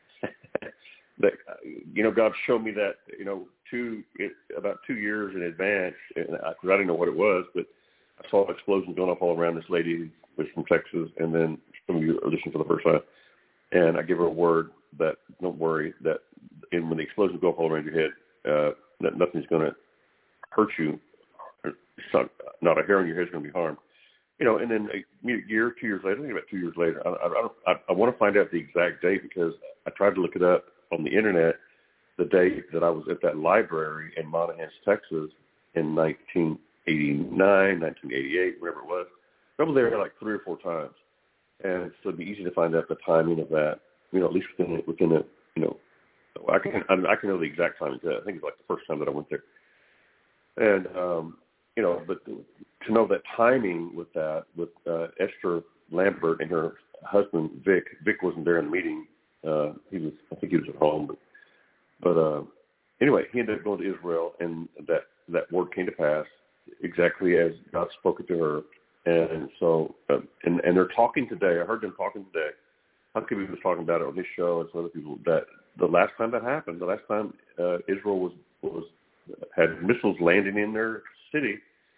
That, you know, God showed me that, you know, two it, about two years in advance, and I, cause I didn't know what it was, but I saw explosions going off all around this lady who was from Texas, and then some of you are listening for the first time, and I give her a word that, don't worry, that and when the explosions go off all around your head, uh, that nothing's going to hurt you. It's not, not a hair on your head is going to be harmed. You know, and then a year, two years later, I think about two years later, I, I, I, I want to find out the exact date because I tried to look it up on the internet, the date that I was at that library in Monahans, Texas in nineteen eighty-nine, nineteen eighty-eight, wherever it was. I was there like three or four times. And so it'd be easy to find out the timing of that, you know, at least within it, within it, you know, I can, I can know the exact timing of that. I think it's like the first time that I went there. And, um, you know, but to know that timing with that, with uh, Esther Lambert and her husband, Vic, Vic wasn't there in the meeting. Uh, he was, I think he was at home. But, but uh, anyway, he ended up going to Israel, and that, that word came to pass exactly as God spoke it to her. And so, uh, and, and they're talking today. I heard them talking today. Huckabee was talking about it on his show and some other people, that the last time that happened, the last time uh, Israel was, was had missiles landing in their city,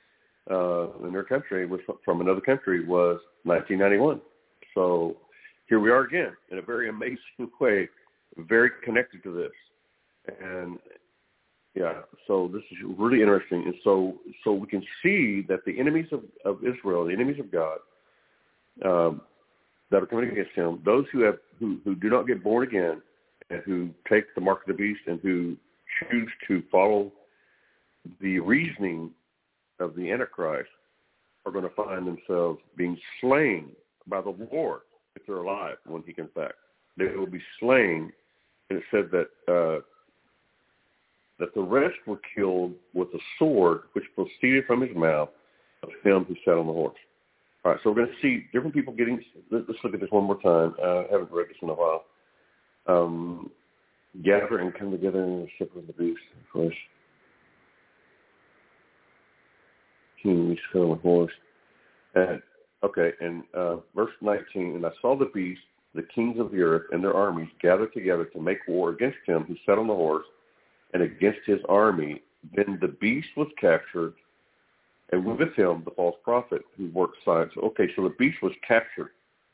uh, in their country, was from another country, was nineteen ninety-one. So here we are again in a very amazing way, very connected to this. And yeah, so this is really interesting. And so, so we can see that the enemies of, of Israel, the enemies of God, um, that are coming against him, those who have, who, who do not get born again and who take the mark of the beast and who choose to follow the reasoning of the Antichrist, are going to find themselves being slain by the Lord if they're alive when he comes back. They will be slain, and it said that uh, that the rest were killed with a sword which proceeded from his mouth of him who sat on the horse. All right, so we're going to see different people getting, let's look at this one more time. Uh, I haven't read this in a while. Um, gather and come together in the ship of the beast, flesh. King, sat on the horse. And, okay, and uh, verse nineteen, and I saw the beast, the kings of the earth and their armies gathered together to make war against him who sat on the horse and against his army. Then the beast was captured, and with him the false prophet who worked signs. Okay, so the beast was captured.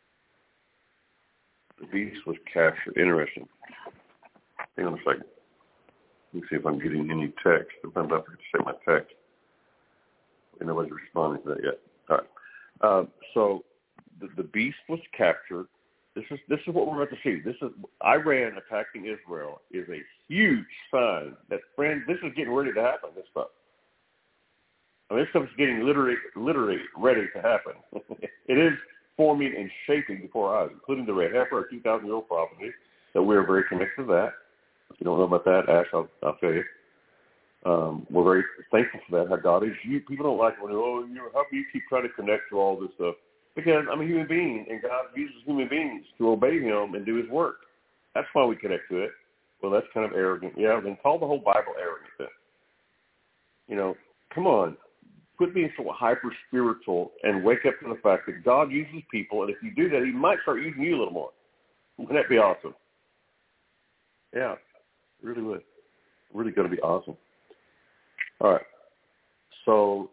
The beast was captured. Interesting. Hang on a second. Let me see if I'm getting any text. Sometimes I forget to say my text. And nobody's responding to that yet. All right. Uh, so the, the beast was captured. This is this is what we're about to see. This is Iran attacking Israel is a huge sign that, friends, this is getting ready to happen. This stuff. I mean, this stuff is getting literally, literally ready to happen. It is forming and shaping before our eyes, including the red heifer, a two thousand year old prophecy that we are very connected to that. If you don't know about that, Ash, I'll, I'll tell you. Um, we're very thankful for that. How God is. You people don't like when oh, you know, how do you keep trying to connect to all this stuff? Because I'm a human being, and God uses human beings to obey Him and do His work. That's why we connect to it. Well, that's kind of arrogant. Yeah, then call the whole Bible arrogant. Then. You know, come on, quit being so hyper spiritual and wake up to the fact that God uses people, and if you do that, He might start using you a little more. Wouldn't that be awesome? Yeah, really would. Really going to be awesome. All right, so.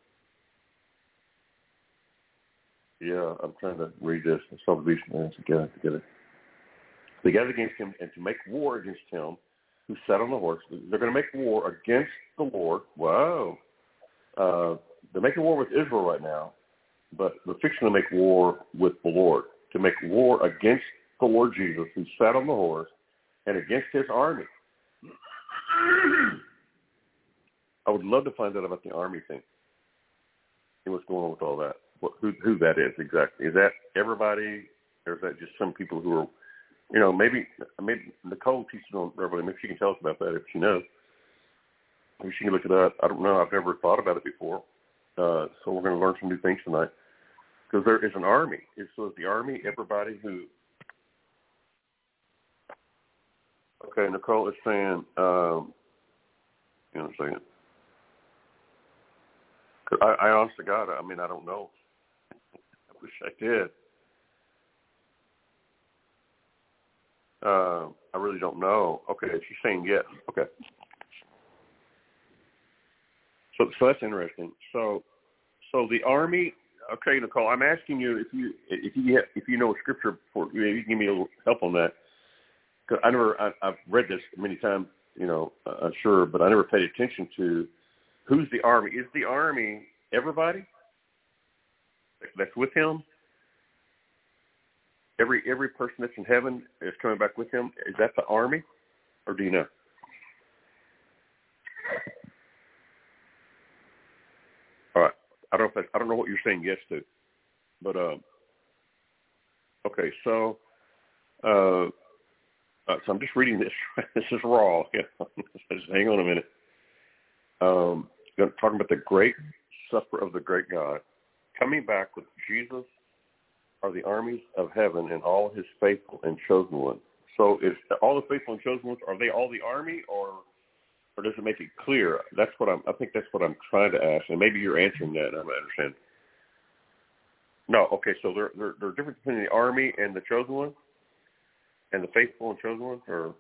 Yeah, I'm trying to read this. I saw the beast man together, together. They gathered against him and to make war against him who sat on the horse. They're going to make war against the Lord. Wow. Uh, they're making war with Israel right now, but they're fixing to make war with the Lord, to make war against the Lord Jesus who sat on the horse and against his army. I would love to find out about the army thing and what's going on with all that. What, who, who that is exactly. Is that everybody, or is that just some people who are, you know, maybe maybe Nicole teaches on Revelation. Maybe she can tell us about that if she knows. Maybe she can look it up. I don't know. I've never thought about it before. Uh, so we're going to learn some new things tonight. Because there is an army. So is the army everybody who... Okay, Nicole is saying, um, you know what I'm saying? I, I honestly, God, I mean, I don't know. I wish I did. Uh, I really don't know. Okay, she's saying yes. Okay. So, so that's interesting. So, so the army. Okay, Nicole, I'm asking you if you if you if you know scripture for you, you can give me a little help on that. Cause I never I, I've read this many times, you know, I'm sure, but I never paid attention to who's the army. Is the army everybody that's with him? Every every person that's in heaven is coming back with him. Is that the army, or do you know? All right. I don't know if that's, I don't know what you're saying yes to, but um, okay. So, uh, uh, so I'm just reading this. This is raw. Yeah. Just hang on a minute. Um, talking about the great supper of the great God coming back with Jesus. Are the armies of heaven and all his faithful and chosen ones. So is all the faithful and chosen ones, are they all the army, or or does it make it clear? That's what I'm, I think that's what I'm trying to ask, and maybe you're answering that, I don't understand. No, okay, so there there there are difference between the army and the chosen ones, and the faithful and chosen ones, or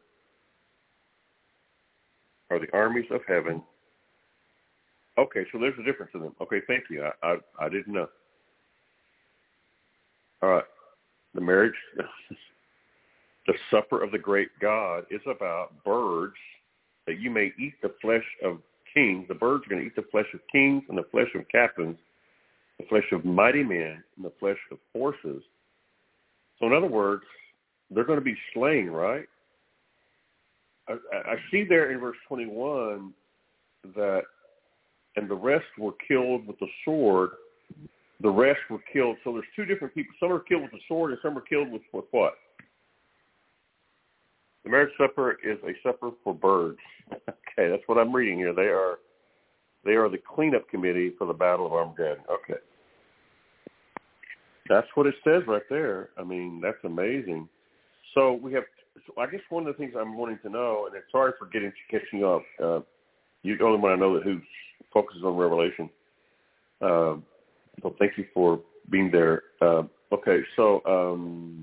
are the armies of heaven? Okay, so there's a difference in them. Okay, thank you. I I, I didn't know. All right, the marriage, the supper of the great God is about birds, that you may eat the flesh of kings. The birds are going to eat the flesh of kings and the flesh of captains, the flesh of mighty men and the flesh of horses. So in other words, they're going to be slain, right? I, I see there in verse twenty-one that, and the rest were killed with the sword. The rest were killed. So there's two different people. Some are killed with the sword and some are killed with, with what? The marriage supper is a supper for birds. Okay, that's what I'm reading here. They are they are the cleanup committee for the Battle of Armageddon. Okay. That's what it says right there. I mean, that's amazing. So we have, so I guess one of the things I'm wanting to know, and it's sorry for getting catching up. Uh, you're the only one I know that who focuses on Revelation. Um, So thank you for being there. Uh, okay, so um,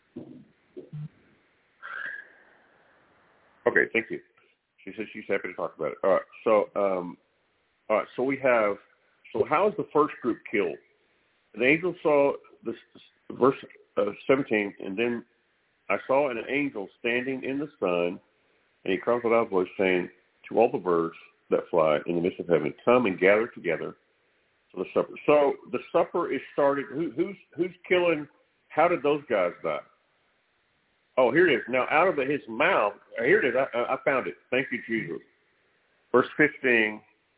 okay, thank you. She said she's happy to talk about it. All right, so um, all right, so we have So how is the first group killed? The angel saw this, verse uh, seventeen, and then I saw an angel standing in the sun, and he cried with a loud voice, saying to all the birds that fly in the midst of heaven, come and gather together for the supper. So the supper is started. Who, who's who's killing? How did those guys die? Oh, here it is. Now, out of his mouth, here it is. I, I found it. Thank you, Jesus. Verse fifteen.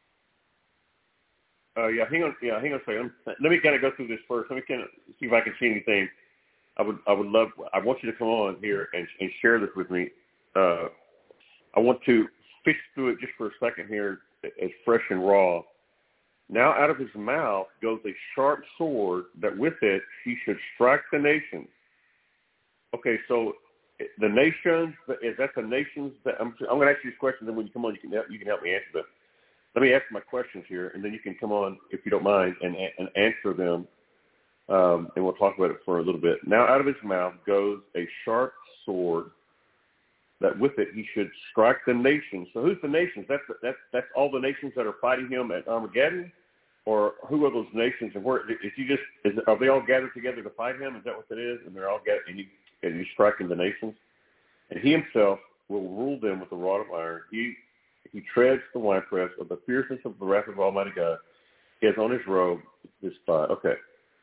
Uh, yeah, hang on. Yeah, hang on a second. Let me kind of go through this first. Let me kind of see if I can see anything. I would, I would love. I want you to come on here and, and share this with me. Uh, I want to fish through it just for a second here, as fresh and raw. Now, out of his mouth goes a sharp sword, that with it he should strike the nations. Okay, so the nations, is that the nations that I'm, I'm going to ask you this question, then when you come on, you can you can help me answer them. Let me ask my questions here, and then you can come on, if you don't mind, and, and answer them, um, and we'll talk about it for a little bit. Now, out of his mouth goes a sharp sword, that with it he should strike the nations. So who's the nations? That's that's that's all the nations that are fighting him at Armageddon, or who are those nations? And where is he just? Is, are they all gathered together to fight him? Is that what it is? And they're all gathered, and you and he's striking the nations, and he himself will rule them with a rod of iron. He he treads the winepress of the fierceness of the wrath of Almighty God. He has on his robe his thigh. Okay.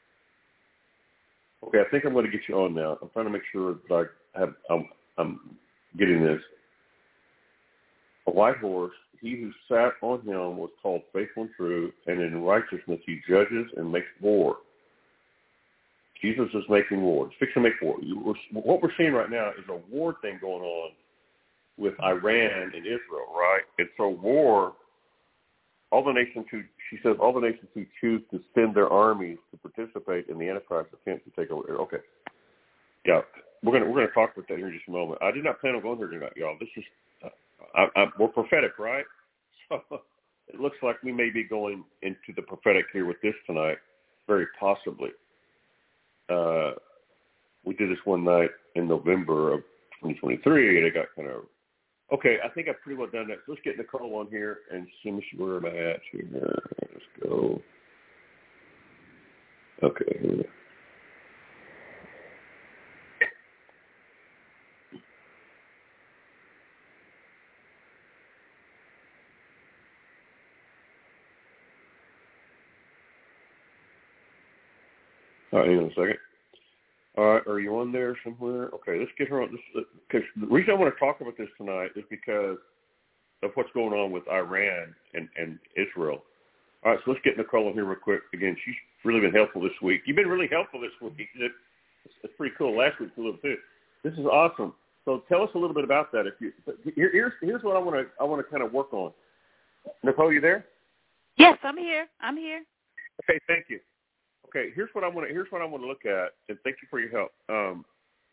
Okay, I think I'm going to get you on now. I'm trying to make sure that I have. I'm, I'm getting this. A white horse, he who sat on him was called Faithful and True, and in righteousness he judges and makes war. Jesus is making war. He's fixing to make war. What we're seeing right now is a war thing going on with Iran and Israel, right? And so war, all the nations who, she says, all the nations who choose to send their armies to participate in the Antichrist attempt to take over. Okay. Yeah. We're gonna we're gonna talk about that here in just a moment. I did not plan on going here tonight, y'all. This is uh, I, I, we're prophetic, right? So it looks like we may be going into the prophetic here with this tonight, very possibly. Uh, we did this one night in November of twenty twenty-three, and it got kind of okay. I think I've pretty well done that. So let's get Nicole on here and see where am I at here. Let's go. Okay. Here we go. All right, hang on a second. All right, are you on there somewhere? Okay, let's get her on. This because the reason I want to talk about this tonight is because of what's going on with Iran and, and Israel. All right, so let's get Nicole on here real quick. Again, she's really been helpful this week. You've been really helpful this week. It's, it's pretty cool. Last week, a little bit too. This is awesome. So tell us a little bit about that. If you here, here's here's what I want to I want to kind of work on. Nicole, you there? Yes, I'm here. I'm here. Okay, thank you. Okay, here's what I want to here's what I want to look at, and thank you for your help. Um,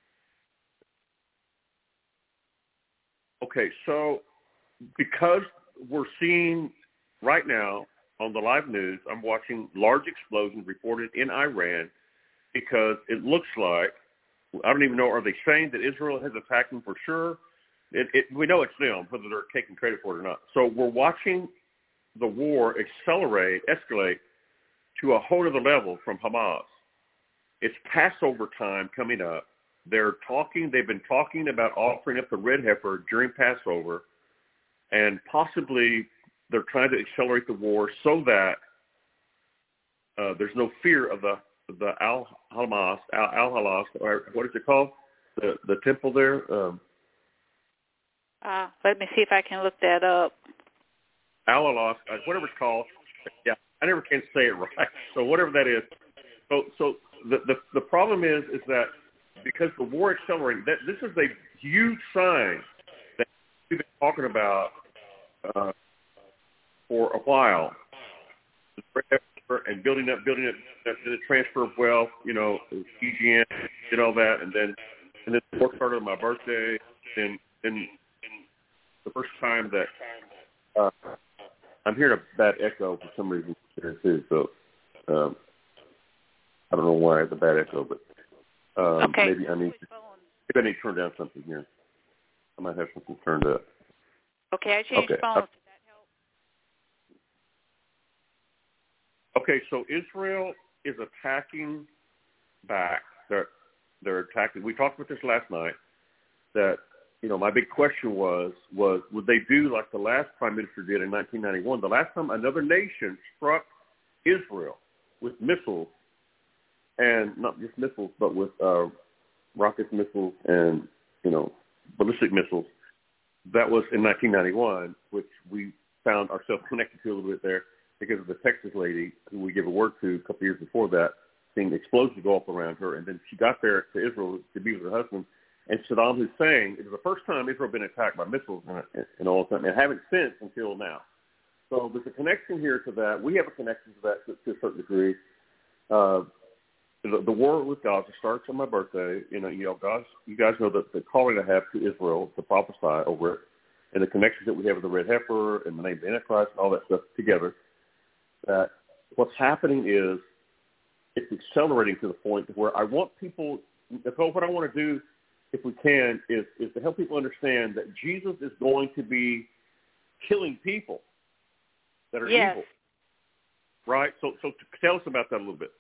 okay, so because we're seeing right now on the live news, I'm watching large explosions reported in Iran because it looks like I don't even know. Are they saying that Israel has attacked them for sure? It, it, we know it's them, whether they're taking credit for it or not. So we're watching the war accelerate, escalate to a whole other level from Hamas. It's Passover time coming up. They're talking, they've been talking about offering up the red heifer during Passover, and possibly they're trying to accelerate the war so that uh, there's no fear of the the Al-Hamas, Al-Halas, or what is it called? The the temple there? Um, uh, let me see if I can look that up. Al-Halas, uh, whatever it's called. Yeah, I never can say it right. So whatever that is. So so the the, the problem is is that because the war accelerating, that this is a huge sign that we've been talking about uh, for a while. And building up, building up the transfer of wealth, you know, E G N, did all that, and then and then the war started on my birthday, and and the first time that uh, I'm hearing a bad echo for some reason here too, so um, I don't know why it's a bad echo, but um, okay. maybe I need to, maybe I need to turn down something here. I might have something turned up. Okay, I changed okay. phones. Okay, so Israel is attacking back. They're, they're attacking. We talked about this last night, that, you know, my big question was, was would they do like the last prime minister did in nineteen ninety-one, the last time another nation struck Israel with missiles, and not just missiles, but with uh, rocket missiles and, you know, ballistic missiles. That was in nineteen ninety-one, which we found ourselves connected to a little bit there because of the Texas lady who we gave a word to a couple of years before that, seeing explosions go up around her. And then she got there to Israel to be with her husband. And Saddam Hussein, it was the first time Israel had been attacked by missiles and, and all the time, and haven't since until now. So there's a connection here to that. We have a connection to that to, to a certain degree. Uh, the, the war with Gaza starts on my birthday. You know, you know, guys, you guys know that the calling I have to Israel to prophesy over it, and the connections that we have with the red heifer and the name of the Antichrist and all that stuff together. That what's happening is it's accelerating to the point where I want people. What I want to do, if we can, is is to help people understand that Jesus is going to be killing people that are yes. evil. Right? So, so tell us about that a little bit.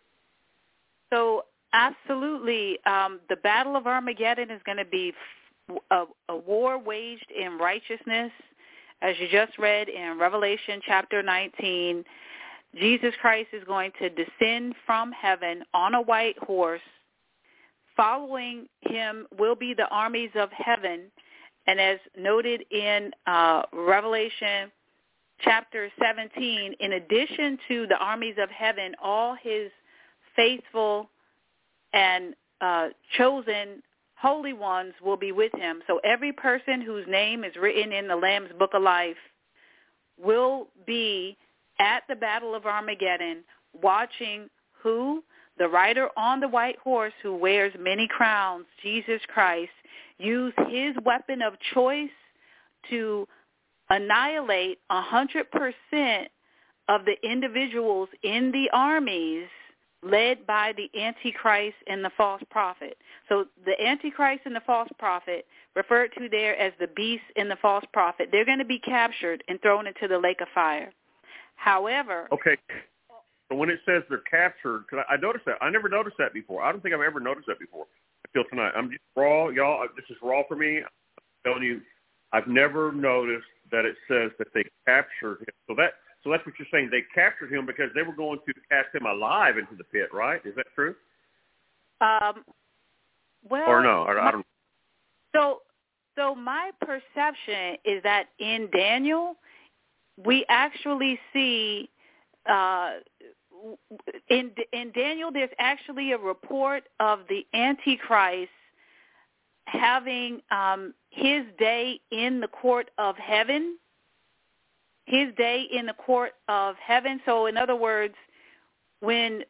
So absolutely, um, the Battle of Armageddon is going to be a, a war waged in righteousness, as you just read in Revelation chapter nineteen. Jesus Christ is going to descend from heaven on a white horse. Following him will be the armies of heaven, and as noted in uh, Revelation chapter seventeen, in addition to the armies of heaven, all his faithful and uh, chosen holy ones will be with him. So every person whose name is written in the Lamb's Book of Life will be at the Battle of Armageddon, watching who? The rider on the white horse who wears many crowns, Jesus Christ, use his weapon of choice to annihilate one hundred percent of the individuals in the armies led by the Antichrist and the false prophet. So the Antichrist and the false prophet, referred to there as the beast and the false prophet, they're going to be captured and thrown into the lake of fire. However... Okay. So when it says they're captured, because I, I noticed that. I never noticed that before. I don't think I've ever noticed that before until tonight. I'm just raw, y'all. This is raw for me. I'm telling you, I've never noticed that it says that they captured him. So that, so that's what you're saying. They captured him because they were going to cast him alive into the pit, right? Is that true? Um. Well. Or no? Or, my, I don't. So, so my perception is that in Daniel, we actually see. Uh, in in Daniel, there's actually a report of the Antichrist having um, his day in the court of heaven, his day in the court of heaven. So in other words, when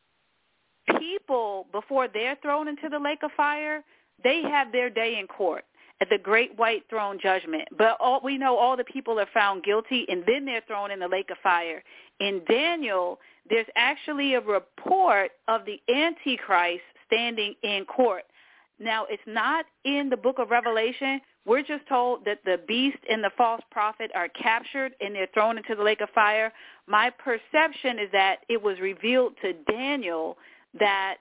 people, before they're thrown into the lake of fire, they have their day in court at the great white throne judgment. But all, we know all the people are found guilty, and then they're thrown in the lake of fire. In Daniel, there's actually a report of the Antichrist standing in court. Now, it's not in the book of Revelation. We're just told that the beast and the false prophet are captured and they're thrown into the lake of fire. My perception is that it was revealed to Daniel that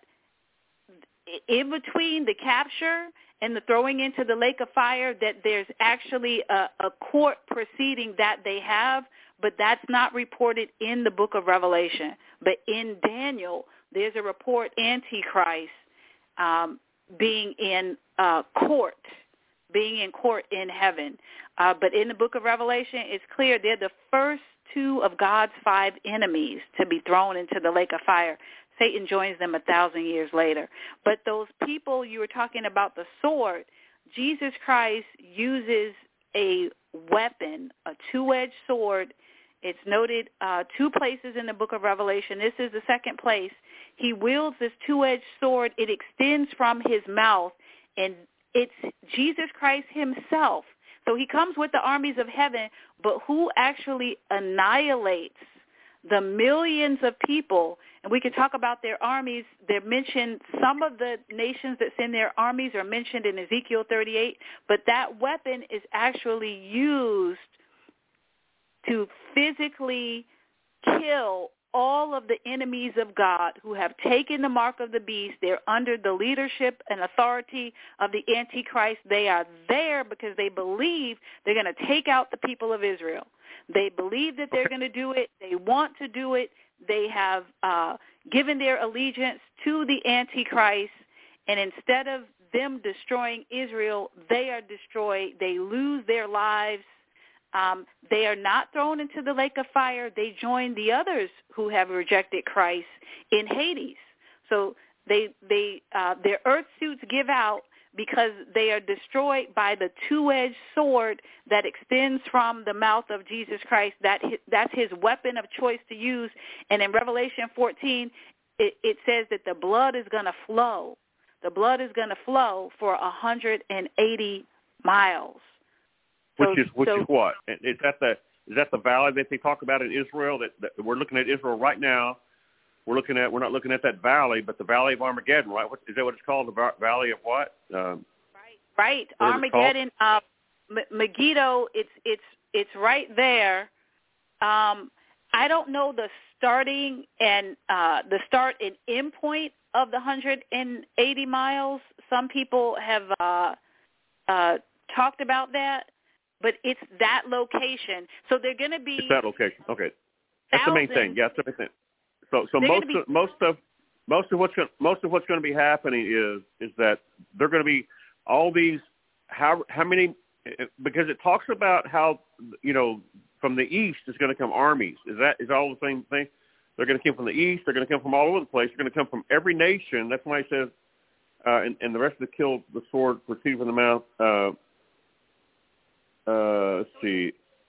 in between the capture and the throwing into the lake of fire, that there's actually a, a court proceeding that they have, but that's not reported in the book of Revelation. But in Daniel, there's a report Antichrist um, being in uh, court, being in court in heaven. Uh, but in the book of Revelation, it's clear they're the first two of God's five enemies to be thrown into the lake of fire. Satan joins them a thousand years later. But those people, you were talking about the sword, Jesus Christ uses a weapon, a two-edged sword. It's noted uh, two places in the book of Revelation. This is the second place. He wields this two-edged sword. It extends from his mouth, and it's Jesus Christ himself. So he comes with the armies of heaven, but who actually annihilates the millions of people? And we can talk about their armies. They're mentioned, some of the nations that send their armies are mentioned in Ezekiel thirty-eight, but that weapon is actually used to physically kill all of the enemies of God who have taken the mark of the beast. They're under the leadership and authority of the Antichrist. They are there because they believe they're going to take out the people of Israel. They believe that they're going to do it. They want to do it. They have uh, given their allegiance to the Antichrist, and instead of them destroying Israel, they are destroyed. They lose their lives. Um, they are not thrown into the lake of fire. They join the others who have rejected Christ in Hades. So they, they, uh, their earth suits give out because they are destroyed by the two-edged sword that extends from the mouth of Jesus Christ. That that's his weapon of choice to use. And in Revelation fourteen, it, it says that the blood is going to flow. The blood is going to flow for one hundred eighty miles. Which so, is which so, is what? Is that the is that the valley that they talk about in Israel? That, that we're looking at Israel right now. We're looking at we're not looking at that valley, but the Valley of Armageddon, right? What, is that what it's called? The Valley of what? Um, right, right. Armageddon, uh, M- Megiddo. It's it's it's right there. Um, I don't know the starting and uh, the start and end point of the one hundred eighty miles. Some people have uh, uh, talked about that, but it's that location. So they're going to be it's that location. Okay, that's the main thing. Yeah, that's the main thing. So, so most be, of, most of most of what's going, most of what's going to be happening is is that they're going to be all these how how many because it talks about how you know from the east is going to come armies. Is that is all the same thing? They're going to come from the east. They're going to come from all over the place. They're going to come from every nation. That's why he says, uh, and, and the rest of the kill the sword proceed from the mouth. Uh, uh, let's see.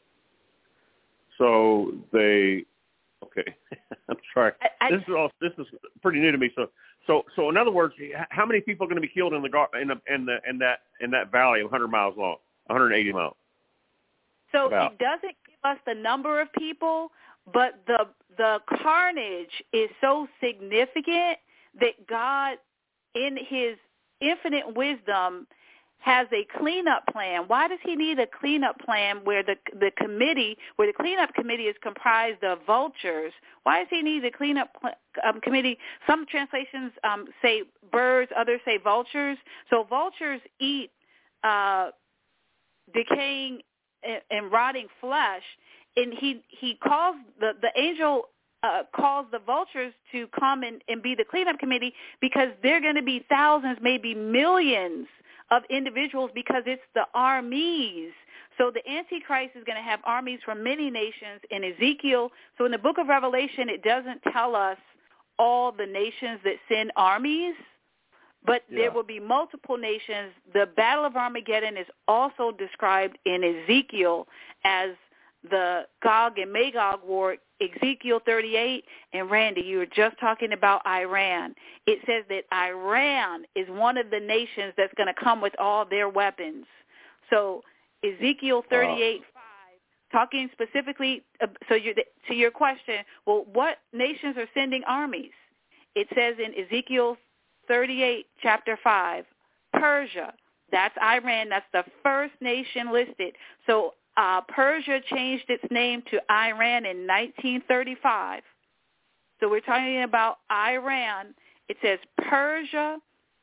So they. Okay, I'm sorry. I, I, this is all. This is pretty new to me. So, so, so in other words, how many people are going to be killed in the in the in the in that in that valley, one hundred miles long, one hundred eighty miles? So about? It doesn't give us the number of people, but the the carnage is so significant that God, in His infinite wisdom, has a cleanup plan. Why does he need a cleanup plan where the the committee, where the cleanup committee is comprised of vultures? Why does he need a cleanup um, committee? Some translations um, say birds, others say vultures. So vultures eat uh, decaying and, and rotting flesh, and he he calls the the angel. Uh, calls the vultures to come and, and be the cleanup committee because they're going to be thousands, maybe millions of individuals because it's the armies. So the Antichrist is going to have armies from many nations in Ezekiel. So in the book of Revelation, it doesn't tell us all the nations that send armies, but yeah. There will be multiple nations. The Battle of Armageddon is also described in Ezekiel as the Gog and Magog war, Ezekiel thirty-eight. And Randy, you were just talking about Iran. It says that Iran is one of the nations that's going to come with all their weapons. So Ezekiel thirty-eight five, talking specifically, uh, so you're, to your question, well, what nations are sending armies? It says in Ezekiel thirty-eight, chapter five, Persia. That's Iran. That's the first nation listed. So Uh, Persia changed its name to Iran in nineteen thirty-five. So we're talking about Iran. It says Persia,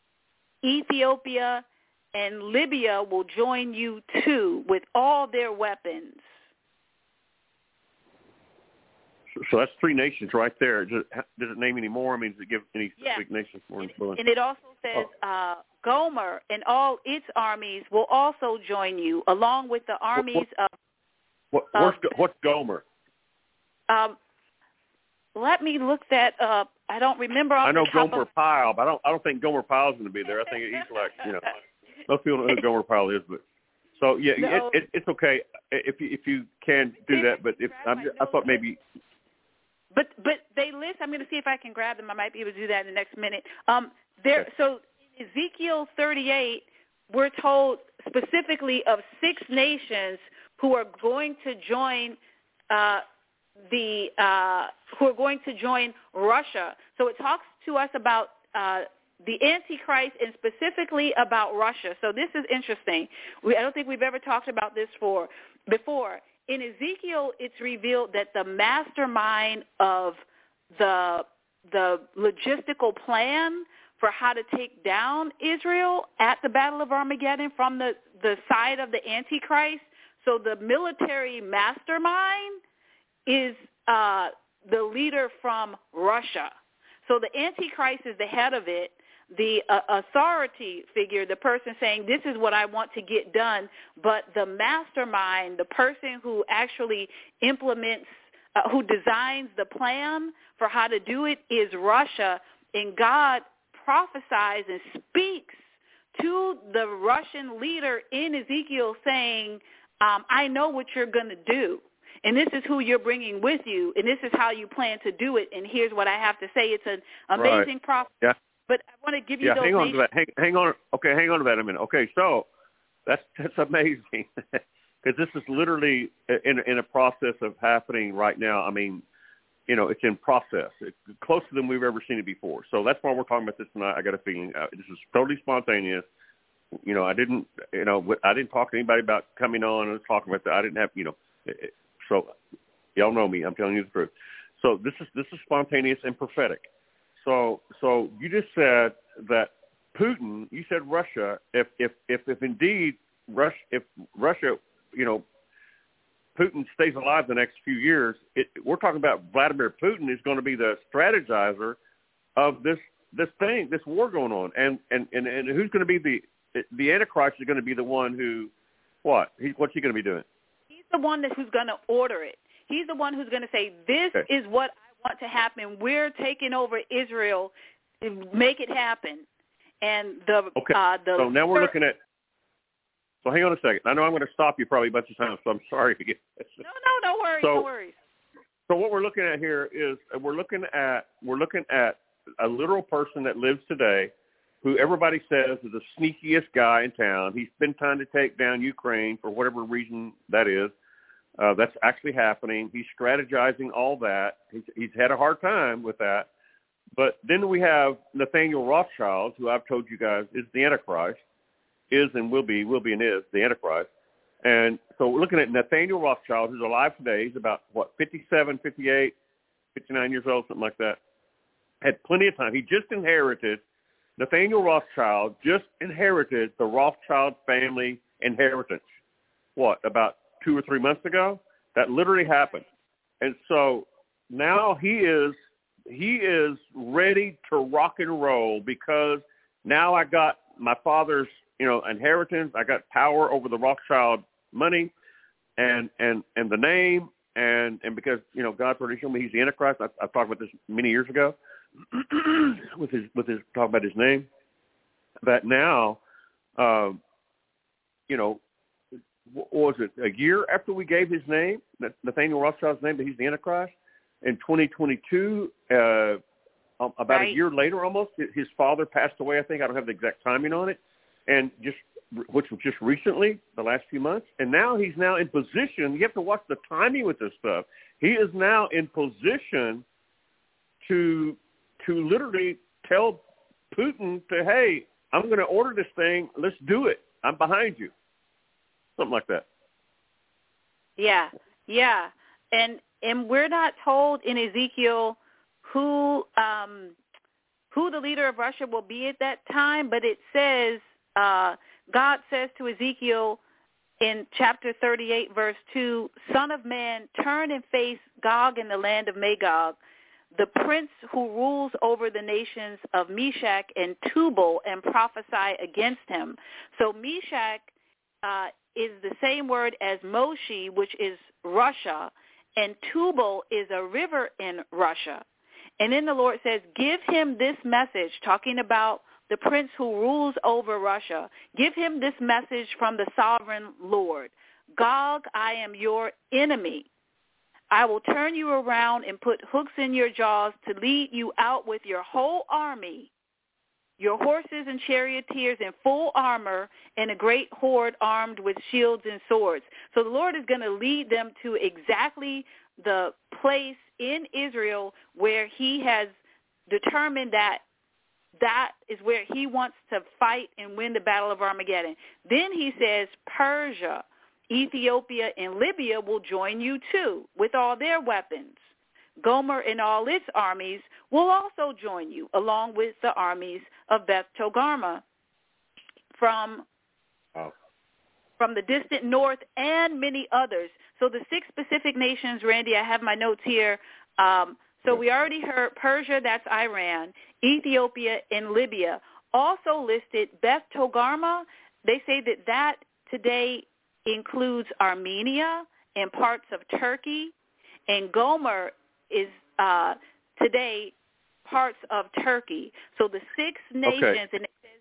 Ethiopia, and Libya will join you too with all their weapons. So that's three nations right there. Does it, does it name any more? I mean, does it give any specific yeah. nations more? And, and it also says oh. uh, Gomer and all its armies will also join you, along with the armies what, what, of... what, of what's, what's Gomer? Um, let me look that up. I don't remember off I know the top Gomer of... Pyle, but I don't. I don't think Gomer Pyle's going to be there. I think he's like, you know, most people know who Gomer Pyle is, but so yeah, no. it, it, it's okay if you if you can do that. But if I'm, I thought maybe. But but they list. I'm going to see if I can grab them. I might be able to do that in the next minute. Um, there. Okay. So in Ezekiel thirty-eight, we're told specifically of six nations who are going to join uh, the uh, who are going to join Russia. So it talks to us about uh, the Antichrist and specifically about Russia. So this is interesting. We, I don't think we've ever talked about this for before. In Ezekiel, it's revealed that the mastermind of the the logistical plan for how to take down Israel at the Battle of Armageddon from the, the side of the Antichrist. So the military mastermind is uh, the leader from Russia. So the Antichrist is the head of it. The uh, authority figure, the person saying, this is what I want to get done, but the mastermind, the person who actually implements, uh, who designs the plan for how to do it is Russia, and God prophesies and speaks to the Russian leader in Ezekiel saying, um, I know what you're going to do, and this is who you're bringing with you, and this is how you plan to do it, and here's what I have to say. It's an amazing right. prophecy. Yeah. But I want to give you yeah, those hang on nations. to that. Hang, hang on. Okay, hang on to that a minute. Okay, so that's that's amazing because this is literally in in a process of happening right now. I mean, you know, it's in process. It's closer than we've ever seen it before. So that's why we're talking about this tonight. I got a feeling uh, this is totally spontaneous. You know, I didn't, you know, I didn't talk to anybody about coming on and talking about that. I didn't have, you know, it, so y'all know me. I'm telling you the truth. So this is this is spontaneous and prophetic. So, so you just said that Putin. You said Russia. If, if, if, if indeed Russia, if Russia, you know, Putin stays alive the next few years, it, we're talking about Vladimir Putin is going to be the strategizer of this this thing, this war going on, and and and, and who's going to be the the Antichrist is going to be the one who, what? He, what's he going to be doing? He's the one that who's going to order it. He's the one who's going to say, this okay. is what I want to happen. We're taking over Israel. Make it happen. And the okay. uh, the so now we're looking at. So hang on a second. I know I'm going to stop you probably a bunch of times, so I'm sorry to get this. No, no, no worries, so, no worries. So what we're looking at here is we're looking at we're looking at a literal person that lives today, who everybody says is the sneakiest guy in town. He's been trying to take down Ukraine for whatever reason that is. Uh, that's actually happening. He's strategizing all that. He's, he's had a hard time with that. But then we have Nathaniel Rothschild, who I've told you guys is the Antichrist, is and will be, will be and is the Antichrist. And so we're looking at Nathaniel Rothschild, who's alive today. He's about, what, fifty-seven, fifty-eight, fifty-nine years old, something like that. Had plenty of time. He just inherited, Nathaniel Rothschild just inherited the Rothschild family inheritance. What, about two or three months ago? That literally happened. And so now he is he is ready to rock and roll because now I got my father's, you know, inheritance. I got power over the Rothschild money and and and the name, and and because, you know, God's already shown me he's the Antichrist. I, I've talked about this many years ago with his with his talk about his name. That now, um, you know, what was it, a year after we gave his name, Nathaniel Rothschild's name, that he's the Antichrist? In twenty twenty-two, uh, about right. a year later almost, his father passed away, I think. I don't have the exact timing on it. And just, which was just recently, the last few months. And now he's now in position. You have to watch the timing with this stuff. He is now in position to to literally tell Putin to, hey, I'm going to order this thing. Let's do it. I'm behind you. Something like that. Yeah, yeah. And and we're not told in Ezekiel who um, who the leader of Russia will be at that time, but it says, uh, God says to Ezekiel in chapter thirty-eight, verse two, Son of man, turn and face Gog in the land of Magog, the prince who rules over the nations of Meshach and Tubal, and prophesy against him. So Meshach uh, is the same word as Moshi, which is Russia, and Tubal is a river in Russia. And then the Lord says, give him this message, talking about the prince who rules over Russia. Give him this message from the sovereign Lord. Gog, I am your enemy. I will turn you around and put hooks in your jaws to lead you out with your whole army, your horses and charioteers in full armor, and a great horde armed with shields and swords. So the Lord is going to lead them to exactly the place in Israel where he has determined that that is where he wants to fight and win the Battle of Armageddon. Then he says Persia, Ethiopia, and Libya will join you too with all their weapons. Gomer and all its armies will also join you, along with the armies of Beth Togarmah from, oh. from the distant north and many others. So the six specific nations, Randy, I have my notes here. Um, so we already heard Persia, that's Iran, Ethiopia, and Libya. Also listed Beth Togarmah. They say that that today includes Armenia and parts of Turkey, and Gomer is uh, today parts of Turkey. So the six nations. Okay. And it says,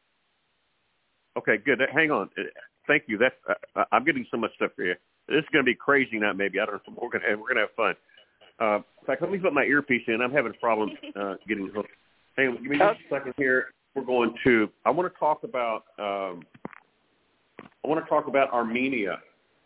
okay, good. Hang on. Thank you. That's uh, I'm getting so much stuff for you. This is going to be crazy now. Maybe I don't know. We're going to we're going to have fun. Uh, in fact, let me put my earpiece in. I'm having problems uh, getting hooked. Hang on. Give me just a second here. We're going to. I want to talk about. Um, I want to talk about Armenia.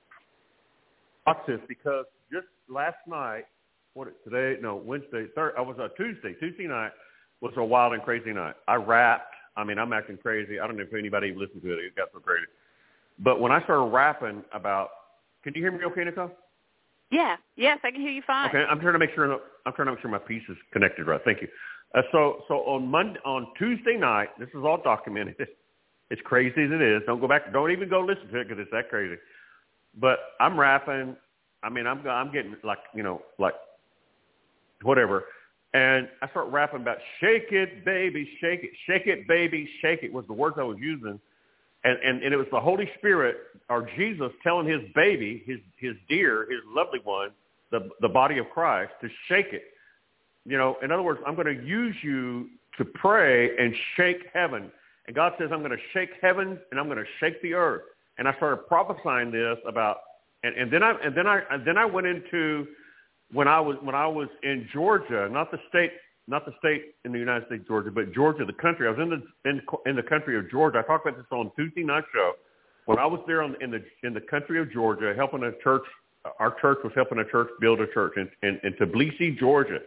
Watch this, because just last night, what today? No, Wednesday. Third. I was a uh, Tuesday. Tuesday night was a wild and crazy night. I rapped. I mean, I'm acting crazy. I don't know if anybody listened to it. It got so crazy. But when I started rapping about, can you hear me okay, Nicole? Yeah. Yes, I can hear you fine. Okay, I'm trying to make sure. I'm trying to make sure my piece is connected right. Thank you. Uh, so, so on Monday, on Tuesday night, this is all documented. It's crazy as it is. Don't go back. Don't even go listen to it because it's that crazy. But I'm rapping. I mean, I'm I'm getting like you know like whatever, and I start rapping about shake it, baby, shake it, shake it, baby, shake it was the words I was using, and and, and it was the Holy Spirit or Jesus telling his baby, his his dear, his lovely one, the the body of Christ, to shake it. You know, in other words, I'm going to use you to pray and shake heaven. And God says, I'm going to shake heaven and I'm going to shake the earth. And I started prophesying this about, and, and then I and then I and then I went into when I was when I was in Georgia, not the state, not the state in the United States, Georgia, but Georgia, the country. I was in the in, in the country of Georgia. I talked about this on Tuesday night show. When I was there on, in the in the country of Georgia, helping a church, our church was helping a church build a church in, in, in Tbilisi, Georgia.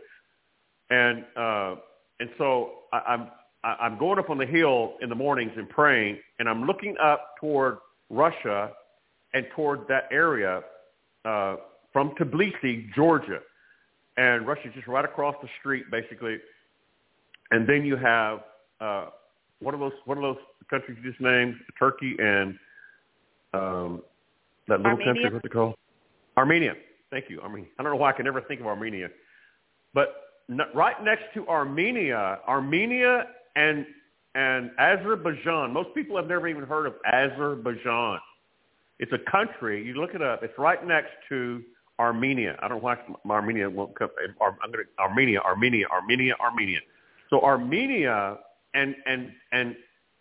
And uh, and so I, I'm I'm going up on the hill in the mornings and praying, and I'm looking up toward Russia and toward that area uh, from Tbilisi, Georgia. And Russia's just right across the street, basically. And then you have uh, what are those what are those countries you just named? Turkey and um, that little Armenia. country, what's it called? Armenia. Thank you, Armenia. I don't know why I can never think of Armenia, but right next to Armenia, Armenia and and Azerbaijan. Most people have never even heard of Azerbaijan. It's a country. You look it up. It's right next to Armenia. I don't know why Armenia won't come. I'm going to Armenia, Armenia, Armenia, Armenia. So Armenia and and and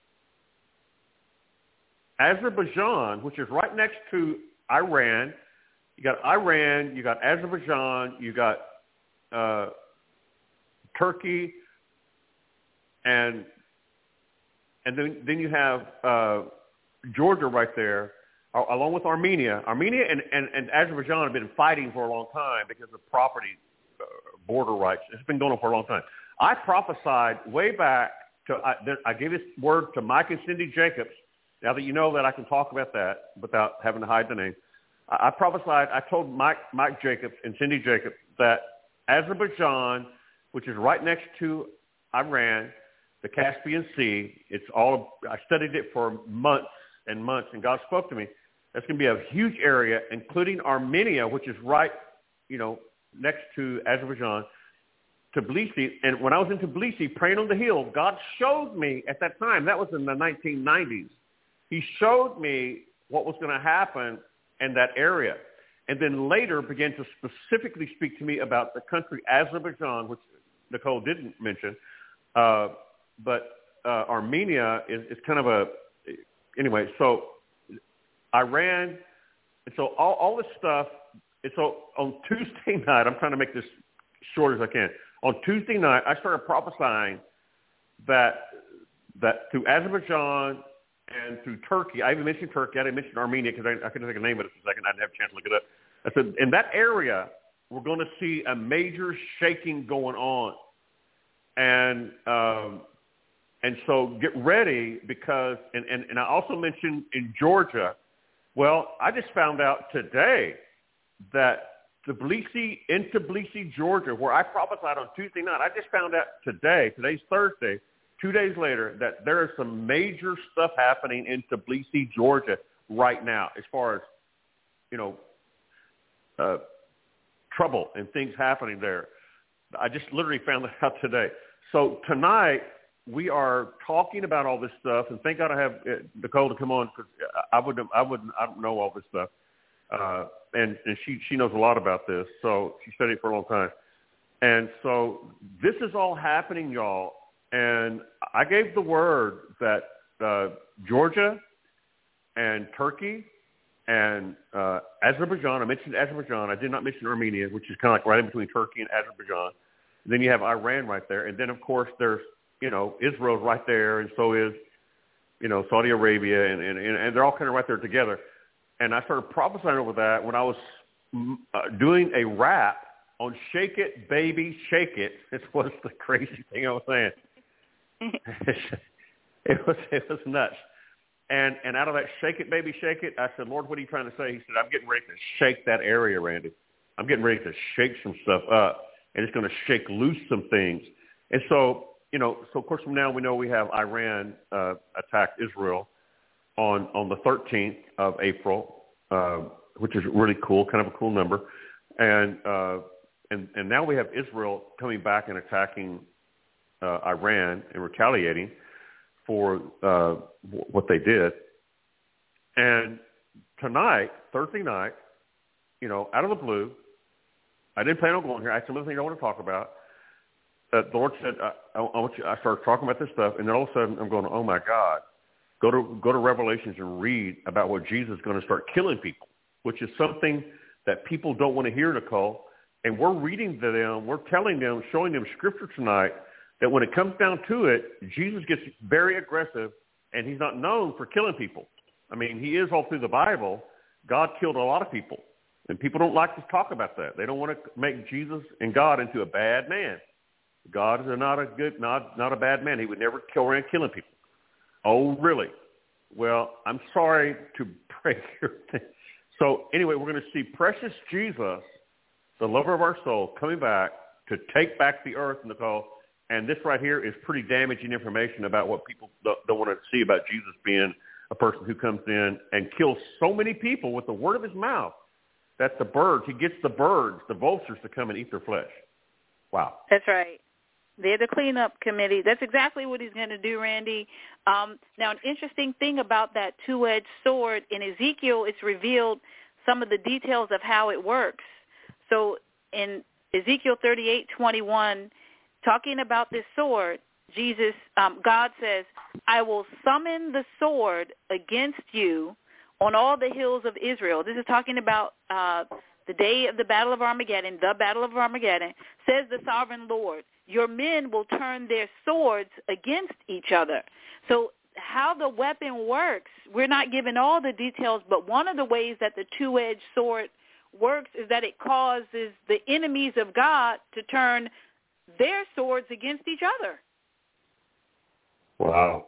Azerbaijan, which is right next to Iran. You got Iran. You got Azerbaijan. You got uh, Turkey, and and then then you have uh, Georgia right there, along with Armenia. Armenia and, and, and Azerbaijan have been fighting for a long time because of property uh, border rights. It's been going on for a long time. I prophesied way back to I, I gave this word to Mike and Cindy Jacobs. Now that you know that I can talk about that without having to hide the name, I, I prophesied. I told Mike Mike Jacobs and Cindy Jacobs that Azerbaijan, which is right next to Iran, the Caspian Sea. It's all, I studied it for months and months, and God spoke to me. That's going to be a huge area, including Armenia, which is right, you know, next to Azerbaijan, Tbilisi. And when I was in Tbilisi praying on the hill, God showed me at that time, that was in the nineteen nineties, he showed me what was going to happen in that area. And then later began to specifically speak to me about the country Azerbaijan, which Nicole didn't mention, uh, but uh, Armenia is, is kind of a, anyway, so Iran, and so all, all this stuff, and so on Tuesday night, I'm trying to make this short as I can. On Tuesday night, I started prophesying that that through Azerbaijan and through Turkey, I even mentioned Turkey, I didn't mention Armenia because I, I couldn't think of the name of it for a second, I didn't have a chance to look it up. I said, in that area, we're going to see a major shaking going on. And um, and so get ready because, and, and, and I also mentioned in Georgia, well, I just found out today that Tbilisi, in Tbilisi, Georgia, where I prophesied on Tuesday night. I just found out today, today's Thursday, two days later, that there is some major stuff happening in Tbilisi, Georgia right now as far as, you know, uh, trouble and things happening there. I just literally found that out today. So tonight we are talking about all this stuff, and thank God I have Nicole to come on because I wouldn't, I wouldn't, I don't know all this stuff, uh, and and she she knows a lot about this. So she studied it for a long time, and so this is all happening, y'all. And I gave the word that uh, Georgia and Turkey and uh, Azerbaijan. I mentioned Azerbaijan. I did not mention Armenia, which is kind of like right in between Turkey and Azerbaijan. Then you have Iran right there, and then of course there's, you know, Israel's right there, and so is, you know, Saudi Arabia, and, and, and they're all kind of right there together. And I started prophesying over that when I was uh, doing a rap on Shake It, Baby, Shake It. It was the crazy thing I was saying. it was it was nuts. And and out of that Shake It, Baby, Shake It, I said, Lord, what are you trying to say? He said, I'm getting ready to shake that area, Randy. I'm getting ready to shake some stuff up, and it's going to shake loose some things. And so, you know, so of course from now we know we have Iran uh, attacked Israel on, on the thirteenth of April, uh, which is really cool, kind of a cool number. And uh, and and now we have Israel coming back and attacking uh, Iran and retaliating for uh, what they did. And tonight, Thursday night, you know, out of the blue, I didn't plan on going here. I had some other things I want to talk about. Uh, the Lord said, I, I, I want you. I started talking about this stuff, and then all of a sudden, I'm going, oh my God, go to go to Revelations and read about what Jesus is going to start killing people, which is something that people don't want to hear, Nicole. And we're reading to them, we're telling them, showing them Scripture tonight that when it comes down to it, Jesus gets very aggressive, and he's not known for killing people. I mean, he is all through the Bible. God killed a lot of people. And people don't like to talk about that. They don't want to make Jesus and God into a bad man. God is not a good, not not a bad man. He would never kill around killing people. Oh, really? Well, I'm sorry to break your thing. So anyway, we're going to see precious Jesus, the lover of our soul, coming back to take back the earth, Nicole. And this right here is pretty damaging information about what people don't, don't want to see about Jesus being a person who comes in and kills so many people with the word of his mouth. That the birds, he gets the birds, the vultures, to come and eat their flesh. Wow. That's right. They're the cleanup committee. That's exactly what he's going to do, Randy. Um, now, an interesting thing about that two-edged sword, in Ezekiel, it's revealed some of the details of how it works. So in Ezekiel thirty-eight twenty-one, talking about this sword, Jesus, um, God says, I will summon the sword against you on all the hills of Israel. This is talking about uh, the day of the Battle of Armageddon, the Battle of Armageddon, says the sovereign Lord. Your men will turn their swords against each other. So how the weapon works, we're not given all the details, but one of the ways that the two-edged sword works is that it causes the enemies of God to turn their swords against each other. Wow.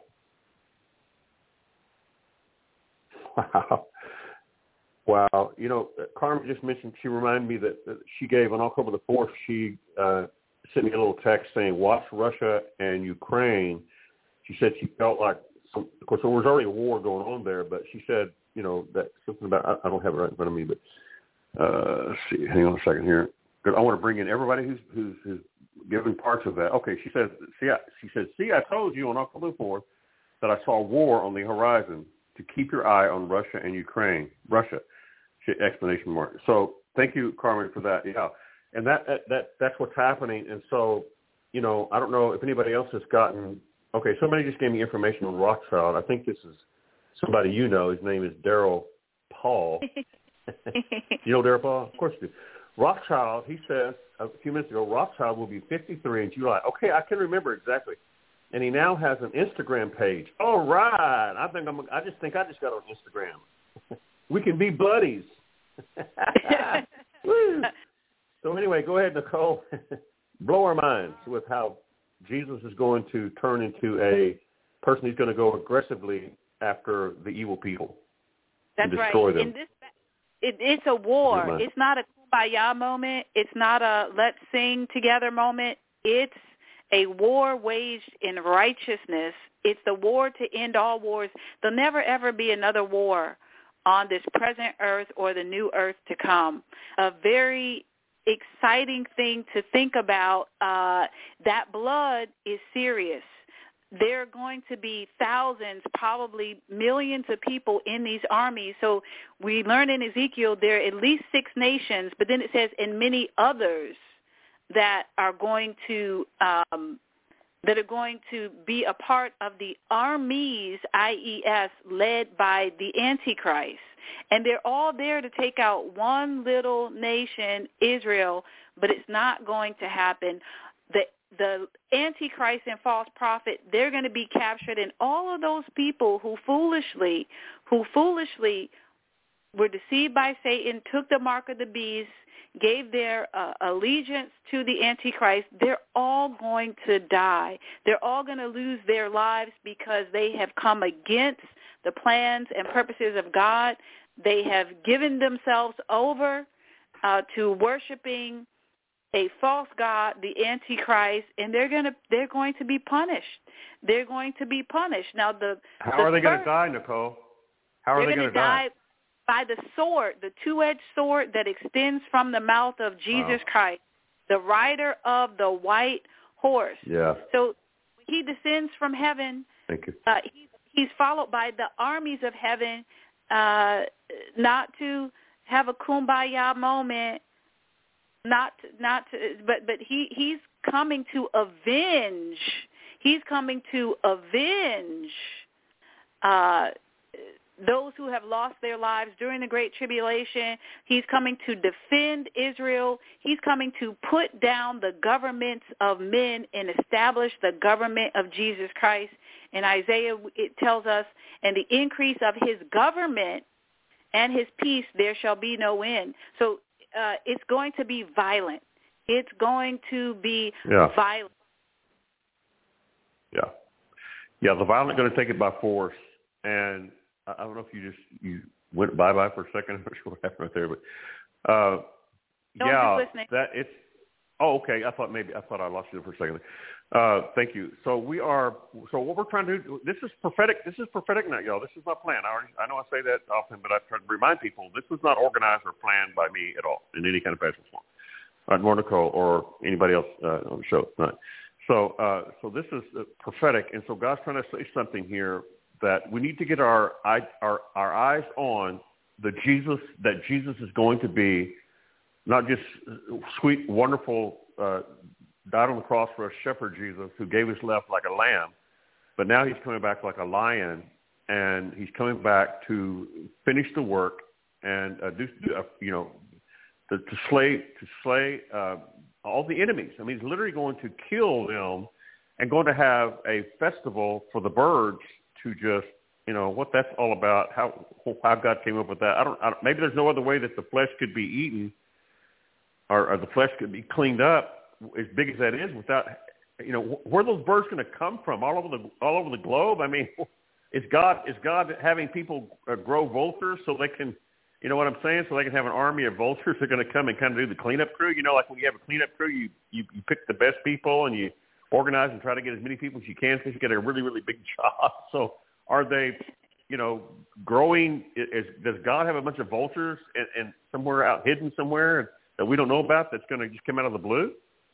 Wow. Wow. You know, Carmen just mentioned, she reminded me that, that she gave on October the fourth, she uh, sent me a little text saying, watch Russia and Ukraine. She said she felt like, some, of course, there was already a war going on there, but she said, you know, that something about, I, I don't have it right in front of me, but uh, let's see, hang on a second here. Because I want to bring in everybody who's, who's, who's given parts of that. Okay, she said, see, I, she said, see, I told you on October the fourth that I saw war on the horizon. To keep your eye on Russia and Ukraine. Russia, explanation mark. So thank you, Carmen, for that. Yeah, and that, that that that's what's happening. And so, you know, I don't know if anybody else has gotten. Okay, somebody just gave me information on Rothschild. I think this is somebody you know. His name is Daryl Paul. You know Daryl Paul? Of course you do. Rothschild. He says a few minutes ago, Rothschild will be fifty-three in July. Okay, I can remember exactly. And he now has an Instagram page. All right. I think I'm. I just think I just got on Instagram. We can be buddies. Woo. So anyway, go ahead, Nicole. Blow our minds with how Jesus is going to turn into a person who's going to go aggressively after the evil people. That's and destroy right. them. In this, it, it's a war. It's not a kumbaya moment. It's not a let's sing together moment. It's a war waged in righteousness. It's the war to end all wars. There'll never, ever be another war on this present earth or the new earth to come. A very exciting thing to think about. Uh, that blood is serious. There are going to be thousands, probably millions of people in these armies. So we learn in Ezekiel there are at least six nations, but then it says, and many others that are going to um, that are going to be a part of the armies, I E S, led by the Antichrist. And they're all there to take out one little nation, Israel, but it's not going to happen. The the Antichrist and false prophet, they're going to be captured, and all of those people who foolishly, who foolishly were deceived by Satan, took the mark of the beast, gave their uh, allegiance to the Antichrist, they're all going to die. They're all going to lose their lives because they have come against the plans and purposes of God. They have given themselves over uh, to worshiping a false god, the Antichrist, and they're going to they're going to be punished. They're going to be punished. Now, the how the are they going to first, die, Nicole? How are they going to die? By the sword, the two-edged sword that extends from the mouth of Jesus wow. Christ, the rider of the white horse. Yeah. So he descends from heaven. Thank you. Uh, he, he's followed by the armies of heaven, uh, not to have a kumbaya moment, not not to, but but he he's coming to avenge. He's coming to avenge uh, those who have lost their lives during the Great Tribulation. He's coming to defend Israel. He's coming to put down the governments of men and establish the government of Jesus Christ. In Isaiah, it tells us, and the increase of his government and his peace, there shall be no end. So uh, it's going to be violent. It's going to be yeah. violent. Yeah. Yeah, the violent going to take it by force. And I don't know if you just you went bye-bye for a second. I'm not sure what happened right there. But, uh, no, yeah, I'm just listening. that it's – oh, okay. I thought maybe – I thought I lost you for a second. Uh, thank you. So we are – so what we're trying to do – this is prophetic. This is prophetic night, y'all. This is my plan. I, already, I know I say that often, but I try to remind people this was not organized or planned by me at all in any kind of fashion form. Uh, nor Nicole or anybody else uh, on the show tonight. So, uh, so this is uh, prophetic, and so God's trying to say something here that we need to get our our our eyes on the Jesus that Jesus is going to be, not just sweet, wonderful, uh, died on the cross for us, shepherd Jesus who gave his life like a lamb, but now he's coming back like a lion, and he's coming back to finish the work and uh, do uh, you know to, to slay to slay. Uh, all the enemies. I mean, he's literally going to kill them and going to have a festival for the birds to just, you know, what that's all about, how how God came up with that. I don't, I don't maybe there's no other way that the flesh could be eaten or, or the flesh could be cleaned up as big as that is without, you know, where are those birds going to come from? All over the all over the globe? I mean, is God is God having people uh, grow vultures so they can, you know what I'm saying? So they can have an army of vultures that are going to come and kind of do the cleanup crew. You know, like when you have a cleanup crew, you, you, you pick the best people and you organize and try to get as many people as you can because you get a really, really big job. So are they, you know, growing? Is, does God have a bunch of vultures and, and somewhere out hidden somewhere that we don't know about that's going to just come out of the blue?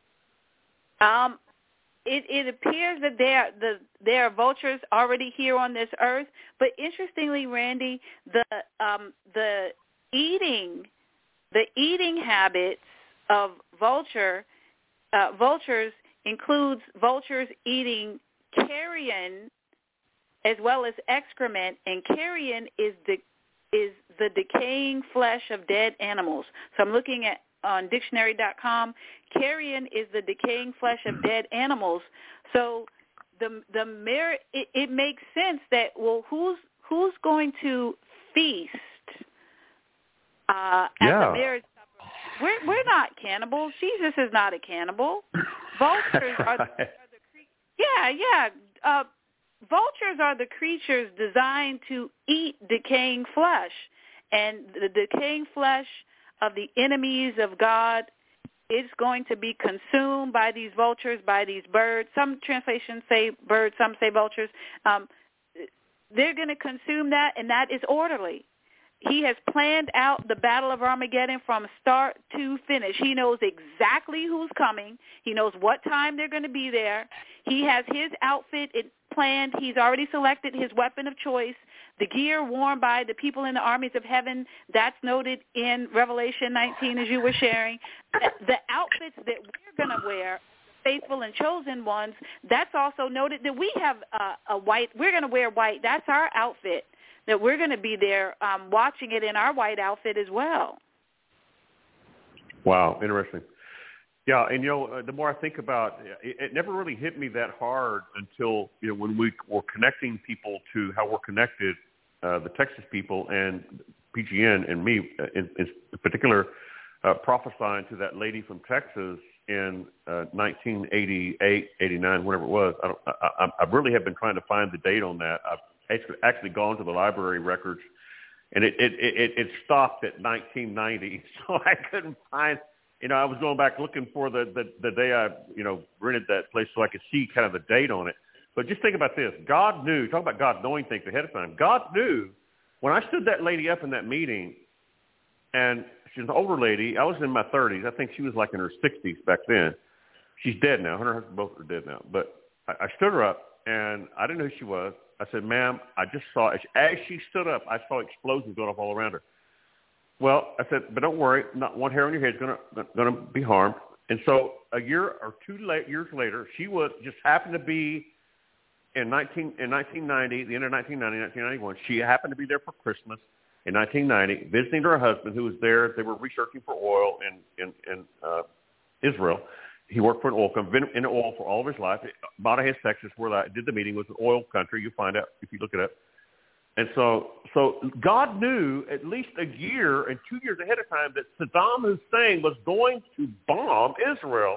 Um, it, it appears that there, the, there are vultures already here on this earth. But interestingly, Randy, the um, the eating the eating habits of vulture uh, vultures includes vultures eating carrion as well as excrement, and carrion is the is the decaying flesh of dead animals. So I'm looking at on dictionary dot com. Carrion is the decaying flesh of dead animals. So the the mer- it, it makes sense that well, who's who's going to feast uh, at yeah. the marriage supper? We're we're not cannibals. Jesus is not a cannibal. Vultures are, the, are the cre- yeah yeah. Uh, vultures are the creatures designed to eat decaying flesh, and the decaying flesh of the enemies of God is going to be consumed by these vultures, by these birds. Some translations say birds, some say vultures. Um, they're going to consume that, and that is orderly. He has planned out the Battle of Armageddon from start to finish. He knows exactly who's coming. He knows what time they're going to be there. He has his outfit planned. He's already selected his weapon of choice. The gear worn by the people in the armies of heaven, that's noted in Revelation nineteen, as you were sharing. The outfits that we're going to wear, faithful and chosen ones, that's also noted that we have a, a white, we're going to wear white. That's our outfit, that we're going to be there um, watching it in our white outfit as well. Wow, interesting. Yeah, and, you know, uh, the more I think about it, it never really hit me that hard until, you know, when we were connecting people to how we're connected, uh, the Texas people and P G N and me uh, in, in particular, uh, prophesying to that lady from Texas in uh, nineteen eighty-eight, eighty-nine, whatever it was. I, don't, I, I really have been trying to find the date on that. I've actually gone to the library records, and it it, it, it stopped at nineteen ninety, so I couldn't find, you know, I was going back looking for the, the, the day I, you know, rented that place so I could see kind of the date on it. But just think about this. God knew, talk about God knowing things ahead of time. God knew when I stood that lady up in that meeting, and she's an older lady. I was in my thirties. I think she was like in her sixties back then. She's dead now. Her and her husband both are dead now. But I, I stood her up, and I didn't know who she was. I said, ma'am, I just saw, as she stood up, I saw explosions going off all around her. Well, I said, but don't worry, not one hair on your head is going to going to be harmed. And so a year or two late, years later, she was just happened to be in nineteen in nineteen ninety, the end of nineteen ninety, nineteen ninety-one. She happened to be there for Christmas in nineteen ninety, visiting her husband who was there. They were researching for oil in in, in uh, Israel. He worked for an oil company, been in oil for all of his life. Monahans, Texas, where I did the meeting, was an oil country. You find out if you look it up. And so, so God knew at least a year and two years ahead of time that Saddam Hussein was going to bomb Israel,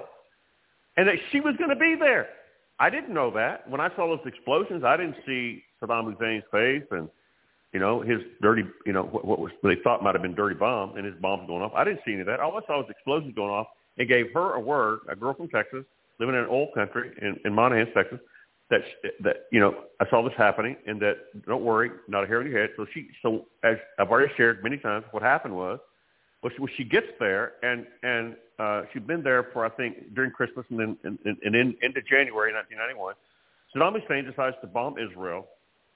and that she was going to be there. I didn't know that. When I saw those explosions, I didn't see Saddam Hussein's face and, you know, his dirty, you know, what, what was they thought might have been dirty bomb and his bombs going off. I didn't see any of that. All I saw was explosions going off. It gave her a word, a girl from Texas, living in an oil country in, in Monahans, Texas, that, that, you know, I saw this happening and that, don't worry, not a hair on your head. So she, so as I've already shared many times, what happened was, well, she, well, she gets there and, and uh, she'd been there for, I think, during Christmas and then and, and, and in, into January nineteen ninety-one. Saddam Hussein decides to bomb Israel.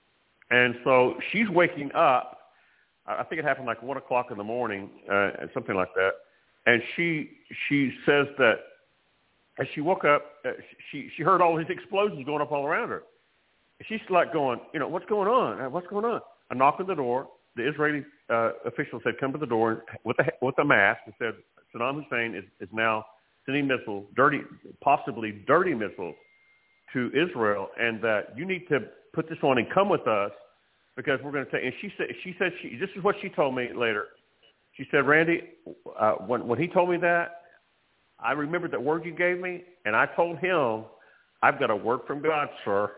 And so she's waking up. I think it happened like one o'clock in the morning, uh, something like that. And she she says that as she woke up, uh, she she heard all these explosions going up all around her. She's like going, you know, what's going on? What's going on? A knock on the door. The Israeli uh, official said, come to the door with a with a mask and said, Saddam Hussein is, is now sending missiles, dirty, possibly dirty missiles, to Israel, and that you need to put this on and come with us because we're going to take. And she said, she said, she, this is what she told me later. She said, Randy, uh, when when he told me that, I remembered that word you gave me, and I told him, I've got a word from God, sir.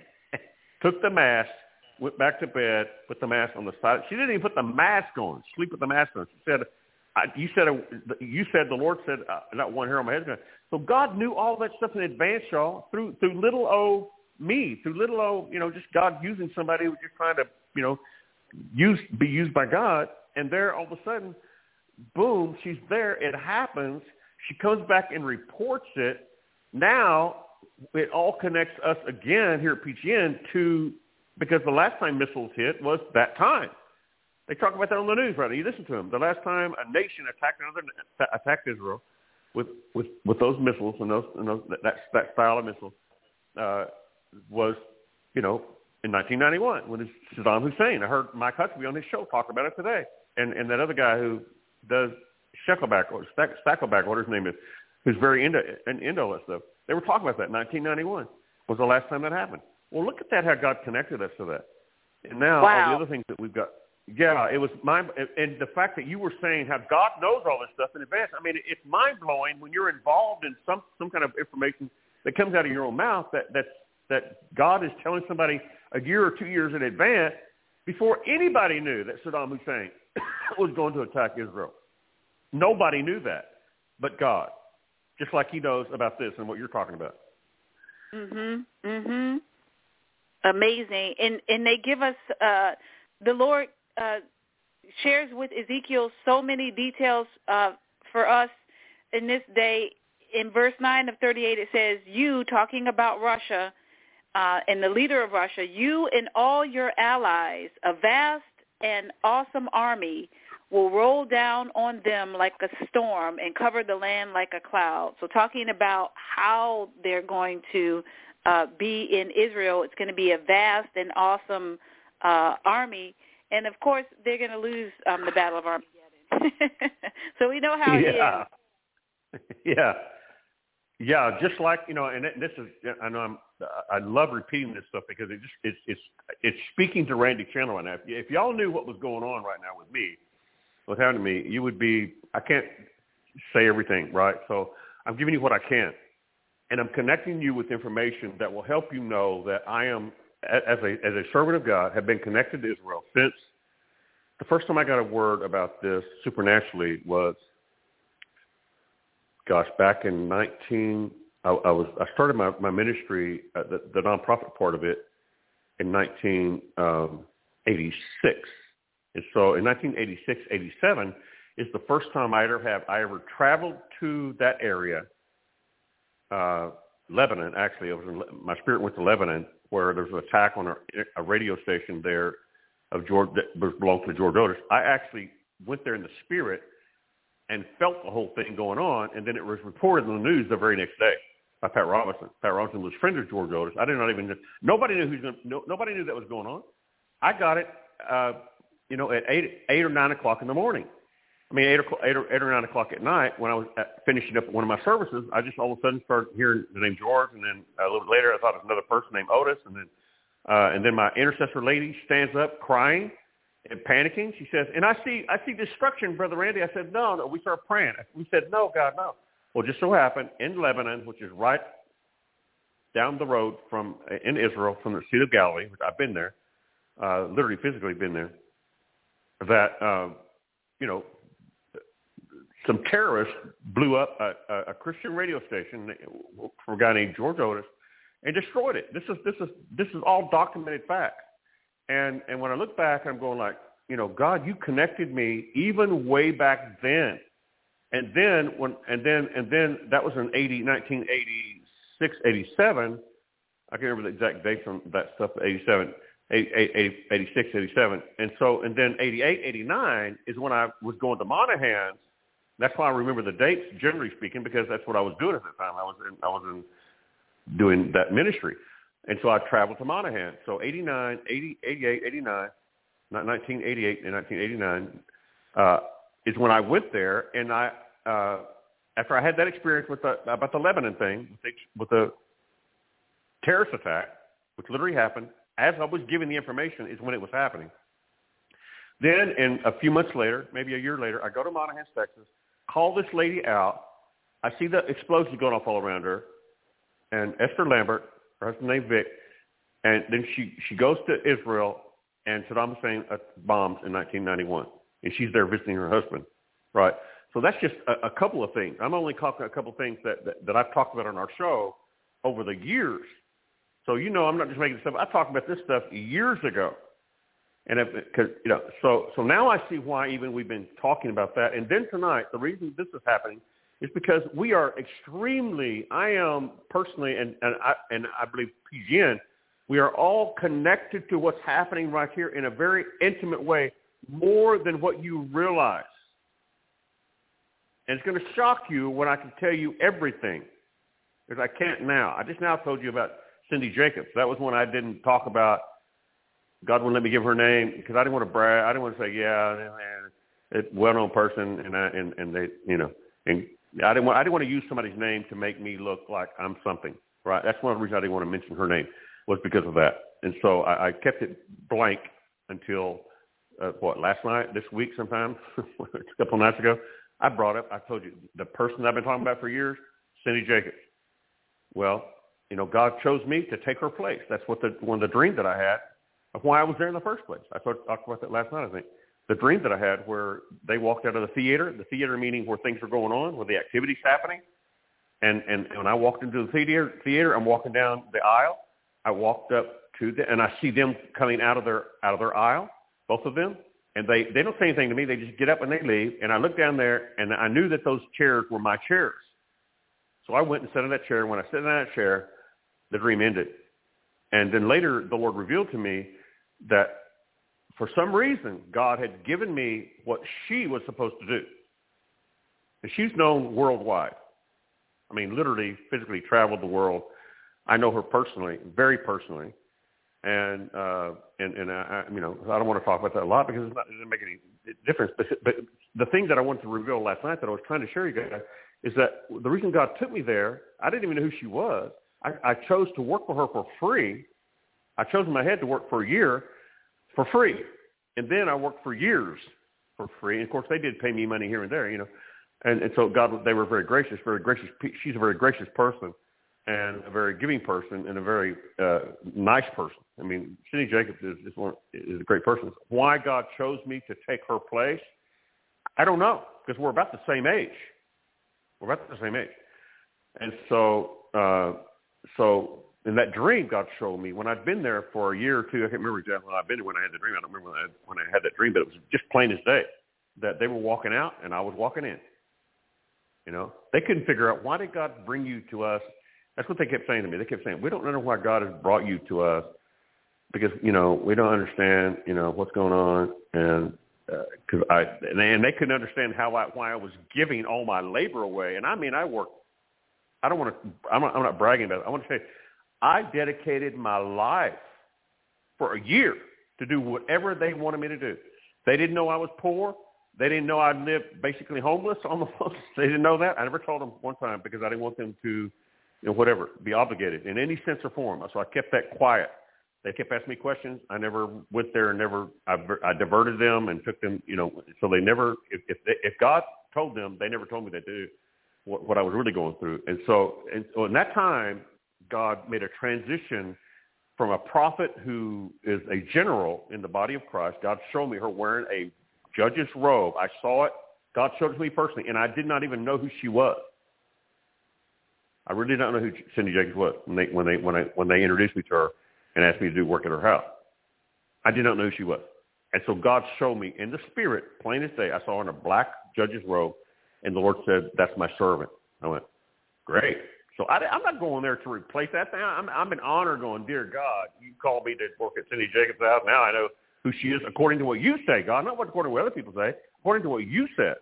Took the mask, went back to bed, put the mask on the side. She didn't even put the mask on. Sleep with the mask on. She said, I, "You said you said the Lord said uh, not one hair on my head." So God knew all that stuff in advance, y'all, through through little old me, through little old, you know, just God using somebody who was just trying to, you know, use be used by God. And there, all of a sudden, boom, she's there. It happens. She comes back and reports it. Now it all connects us again here at P G N to, because the last time missiles hit was that time. They talk about that on the news, right? You listen to them. The last time a nation attacked another, attacked Israel with, with, with those missiles and those, and those that, that style of missile uh, was, you know, in nineteen ninety-one when it was Saddam Hussein. I heard Mike Huckabee on his show talk about it today. And, and that other guy who does Shekelback or Stack, Stackleback, whatever his name is, who's very into, into all that stuff. They were talking about that. nineteen ninety-one was the last time that happened. Well, look at that, how God connected us to that. And now wow. all the other things that we've got. Yeah, it was mind, and the fact that you were saying how God knows all this stuff in advance. I mean, it's mind blowing when you're involved in some some kind of information that comes out of your own mouth that that that God is telling somebody a year or two years in advance before anybody knew that Saddam Hussein was going to attack Israel. Nobody knew that but God, just like he knows about this and what you're talking about. Mhm. Mhm. Amazing. And and they give us uh, the Lord uh, shares with Ezekiel so many details uh, for us in this day. In verse nine of thirty-eight, it says, "You," talking about Russia uh, and the leader of Russia, "you and all your allies, a vast and awesome army, will roll down on them like a storm and cover the land like a cloud." So talking about how they're going to uh, be in Israel, it's going to be a vast and awesome uh, army. And, of course, they're going to lose um, the Battle of Armageddon. So we know how yeah. it ends. Yeah. Yeah, just like, you know, and this is, I know I'm, I love repeating this stuff because it just, it's, it's, it's speaking to Randy Chandler right now. If, if y'all knew what was going on right now with me, what's happening to me, you would be, I can't say everything, right? So I'm giving you what I can. And I'm connecting you with information that will help you know that I am, as a, as a servant of God, have been connected to Israel since the first time I got a word about this supernaturally was, gosh, back in nineteen, I, I was, I started my, my ministry, uh, the, the nonprofit part of it, in nineteen eighty-six. And so in nineteen eighty-six, eighty-seven is the first time I ever have, I ever traveled to that area, uh, Lebanon, actually. It was in, my spirit went to Lebanon, where there was an attack on a, a radio station there of George, that belonged to George Otis. I actually went there in the spirit and felt the whole thing going on, and then it was reported in the news the very next day by Pat Robinson. Pat Robinson was friend of George Otis. I did not even, nobody knew who's going no, nobody knew that was going on. I got it, uh, you know, at eight, eight or nine o'clock in the morning. I mean, eight or, eight or, eight or nine o'clock at night when I was at, finishing up one of my services, I just all of a sudden started hearing the name George, and then a little bit later I thought it was another person named Otis, and then, uh, and then my intercessor lady stands up crying and panicking. She says, and I see, I see destruction, Brother Randy. I said, no, no. We started praying. We said, no, God, no. Well, just so happened in Lebanon, which is right down the road from, in Israel, from the Sea of Galilee, which I've been there, uh, literally physically been there, that, uh, you know, some terrorists blew up a, a, a Christian radio station for a guy named George Otis and destroyed it. This is, this is, this is all documented fact. And and when I look back, I'm going like, you know, God, you connected me even way back then. And then when and then and then that was in nineteen eighty-six, eighty-seven. I can't remember the exact dates on that stuff. eighty-seven, eighty-six, eighty-seven, and so and then eighty-eight, eighty-nine is when I was going to Monaghan's. That's why I remember the dates, generally speaking, because that's what I was doing at the time. I was in, I was in doing that ministry. And so I traveled to Monaghan. So eighty-nine, eighty, eighty-eight, eighty-nine, not nineteen eighty-eight and nineteen eighty-nine, uh, is when I went there. And I, uh, after I had that experience with the, about the Lebanon thing, with the, with the terrorist attack, which literally happened, as I was giving the information is when it was happening. Then, and a few months later, maybe a year later, I go to Monaghan, Texas, call this lady out. I see the explosions going off all around her. And Esther Lambert, her husband named Vic, and then she, she goes to Israel, and Saddam Hussein uh, bombs in nineteen ninety-one, and she's there visiting her husband, right? So that's just a, a couple of things. I'm only talking a couple of things that, that, that I've talked about on our show over the years. So, you know, I'm not just making stuff. I talked about this stuff years ago. And if, cause, you know, so, so now I see why even we've been talking about that. And then tonight, the reason this is happening is because we are extremely, I am personally, and, and, I, and I believe P G N, we are all connected to what's happening right here in a very intimate way, more than what you realize. And it's going to shock you when I can tell you everything, because I can't now. I just now told you about Cindy Jacobs. That was when I didn't talk about, God wouldn't let me give her name, because I didn't want to brag. I didn't want to say, yeah, it's a well-known person, and, I, and, and they, you know, and I didn't want I didn't want to use somebody's name to make me look like I'm something, right? That's one of the reasons I didn't want to mention her name, was because of that. And so I, I kept it blank until, uh, what, last night, this week sometime, a couple of nights ago, I brought up, I told you, the person I've been talking about for years, Cindy Jacobs. Well, you know, God chose me to take her place. That's what the one of the dreams that I had of why I was there in the first place. I talked, talked about that last night, I think. the dream that I had where they walked out of the theater, the theater meaning where things are going on, where the activity's happening. And, and, and when I walked into the theater, theater, I'm walking down the aisle. I walked up to the, and I see them coming out of their, out of their aisle, both of them. And they, they don't say anything to me. They just get up and they leave. And I look down there, and I knew that those chairs were my chairs. So I went and sat in that chair. And when I sat in that chair, the dream ended. And then later, the Lord revealed to me that for some reason, God had given me what she was supposed to do. And she's known worldwide. I mean, literally, physically traveled the world. I know her personally, very personally. And, uh, and, and I, you know, I don't want to talk about that a lot because it's not, it doesn't make any difference. But, but the thing that I wanted to reveal last night that I was trying to share you guys is that the reason God took me there, I didn't even know who she was. I, I chose to work for her for free. I chose in my head to work for a year for free. And then I worked for years for free. And, of course, they did pay me money here and there, you know. And, and so God, they were very gracious, very gracious. She's a very gracious person and a very giving person and a very uh, nice person. I mean, Cindy Jacobs is, is, one, is a great person. Why God chose me to take her place, I don't know, because we're about the same age. We're about the same age. And so, uh, so in that dream God showed me, when I'd been there for a year or two, I can't remember exactly when I'd been there when I had the dream. I don't remember when I, had, when I had that dream, but it was just plain as day that they were walking out and I was walking in. You know, they couldn't figure out, why did God bring you to us? That's what they kept saying to me. They kept saying, we don't know why God has brought you to us because, you know, we don't understand, you know, what's going on. And because uh, I, and they, and they couldn't understand how I, why I was giving all my labor away. And I mean, I worked, I don't want to, I'm not, I'm not bragging about it. I want to say, I dedicated my life for a year to do whatever they wanted me to do. They didn't know I was poor. They didn't know I'd lived basically homeless on the phone. They didn't know that. I never told them one time because I didn't want them to, you know, whatever, be obligated in any sense or form. So I kept that quiet. They kept asking me questions. I never went there and never, I, I diverted them and took them, you know, so they never, if if, they, if God told them, they never told me that do what, what I was really going through. And so, and so in that time, God made a transition from a prophet who is a general in the body of Christ. God showed me her wearing a judge's robe. I saw it. God showed it to me personally, and I did not even know who she was. I really did not know who Cindy Jacobs was when they when they when I when they introduced me to her and asked me to do work at her house. I did not know who she was, and so God showed me in the spirit, plain as day. I saw her in a black judge's robe, and the Lord said, "That's my servant." I went, "Great." So I, I'm not going there to replace that thing. I'm I'm in honor, going, "Dear God, you called me to work at Cindy Jacobs' house. Now I know who she is according to what you say, God, not what according to what other people say, according to what you said."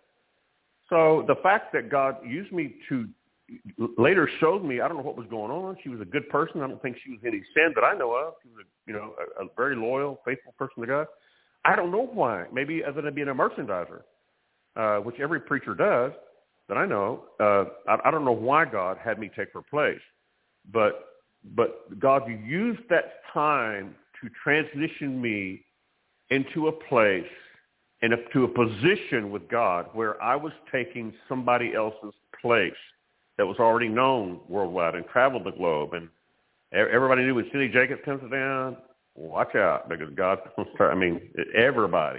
So the fact that God used me to later showed me, I don't know what was going on. She was a good person. I don't think she was any sin that I know of. She was, a, you know, a, a very loyal, faithful person to God. I don't know why. Maybe other than being a merchandiser, uh, which every preacher does that I know. Uh, I, I don't know why God had me take her place, but but God used that time to transition me into a place and to a position with God where I was taking somebody else's place that was already known worldwide and traveled the globe. And everybody knew when Cindy Jacobs comes down, watch out, because God, I mean, everybody.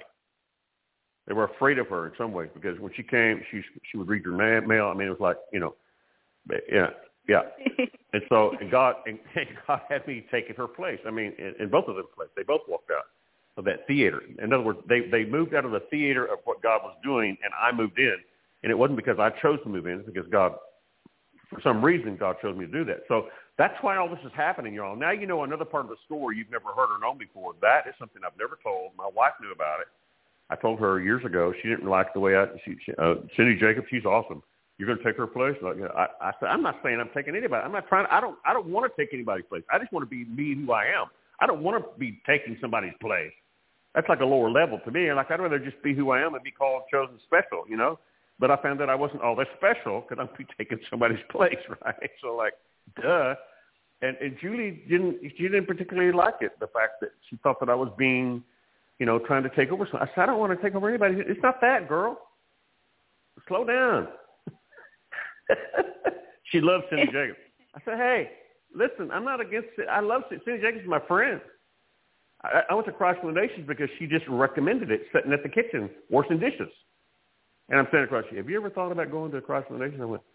They were afraid of her in some ways because when she came, she she would read your mail. I mean, it was like, you know, yeah, yeah. And so and God and God had me taking her place. I mean, in, in both of them places, they both walked out of that theater. In other words, they, they moved out of the theater of what God was doing, and I moved in. And it wasn't because I chose to move in. It's because God, for some reason, God chose me to do that. So that's why all this is happening, y'all. Now you know another part of the story you've never heard or known before. That is something I've never told. My wife knew about it. I told her years ago. She didn't like the way I she, she, uh, Cindy Jacobs, she's awesome. You're going to take her place? Like, I, I said, I'm not saying I'm taking anybody. I'm not trying. I don't. I don't want to take anybody's place. I just want to be me, who I am. I don't want to be taking somebody's place. That's like a lower level to me. Like I'd rather just be who I am and be called chosen special, you know. But I found that I wasn't all that special because I'm be taking somebody's place, right? So like, duh. And, and Julie didn't. She didn't particularly like it. The fact that she thought that I was being, you know, trying to take over. So I said, I don't want to take over anybody. It's not that, girl. Slow down. She loves Cindy Jacobs. I said, hey, listen, I'm not against it. I love Cindy Jacobs is my friend. I, I went to Christ for the Nations because she just recommended it, sitting at the kitchen, washing dishes. And I'm sitting across, have you ever thought about going to Christ for the Nations? I went,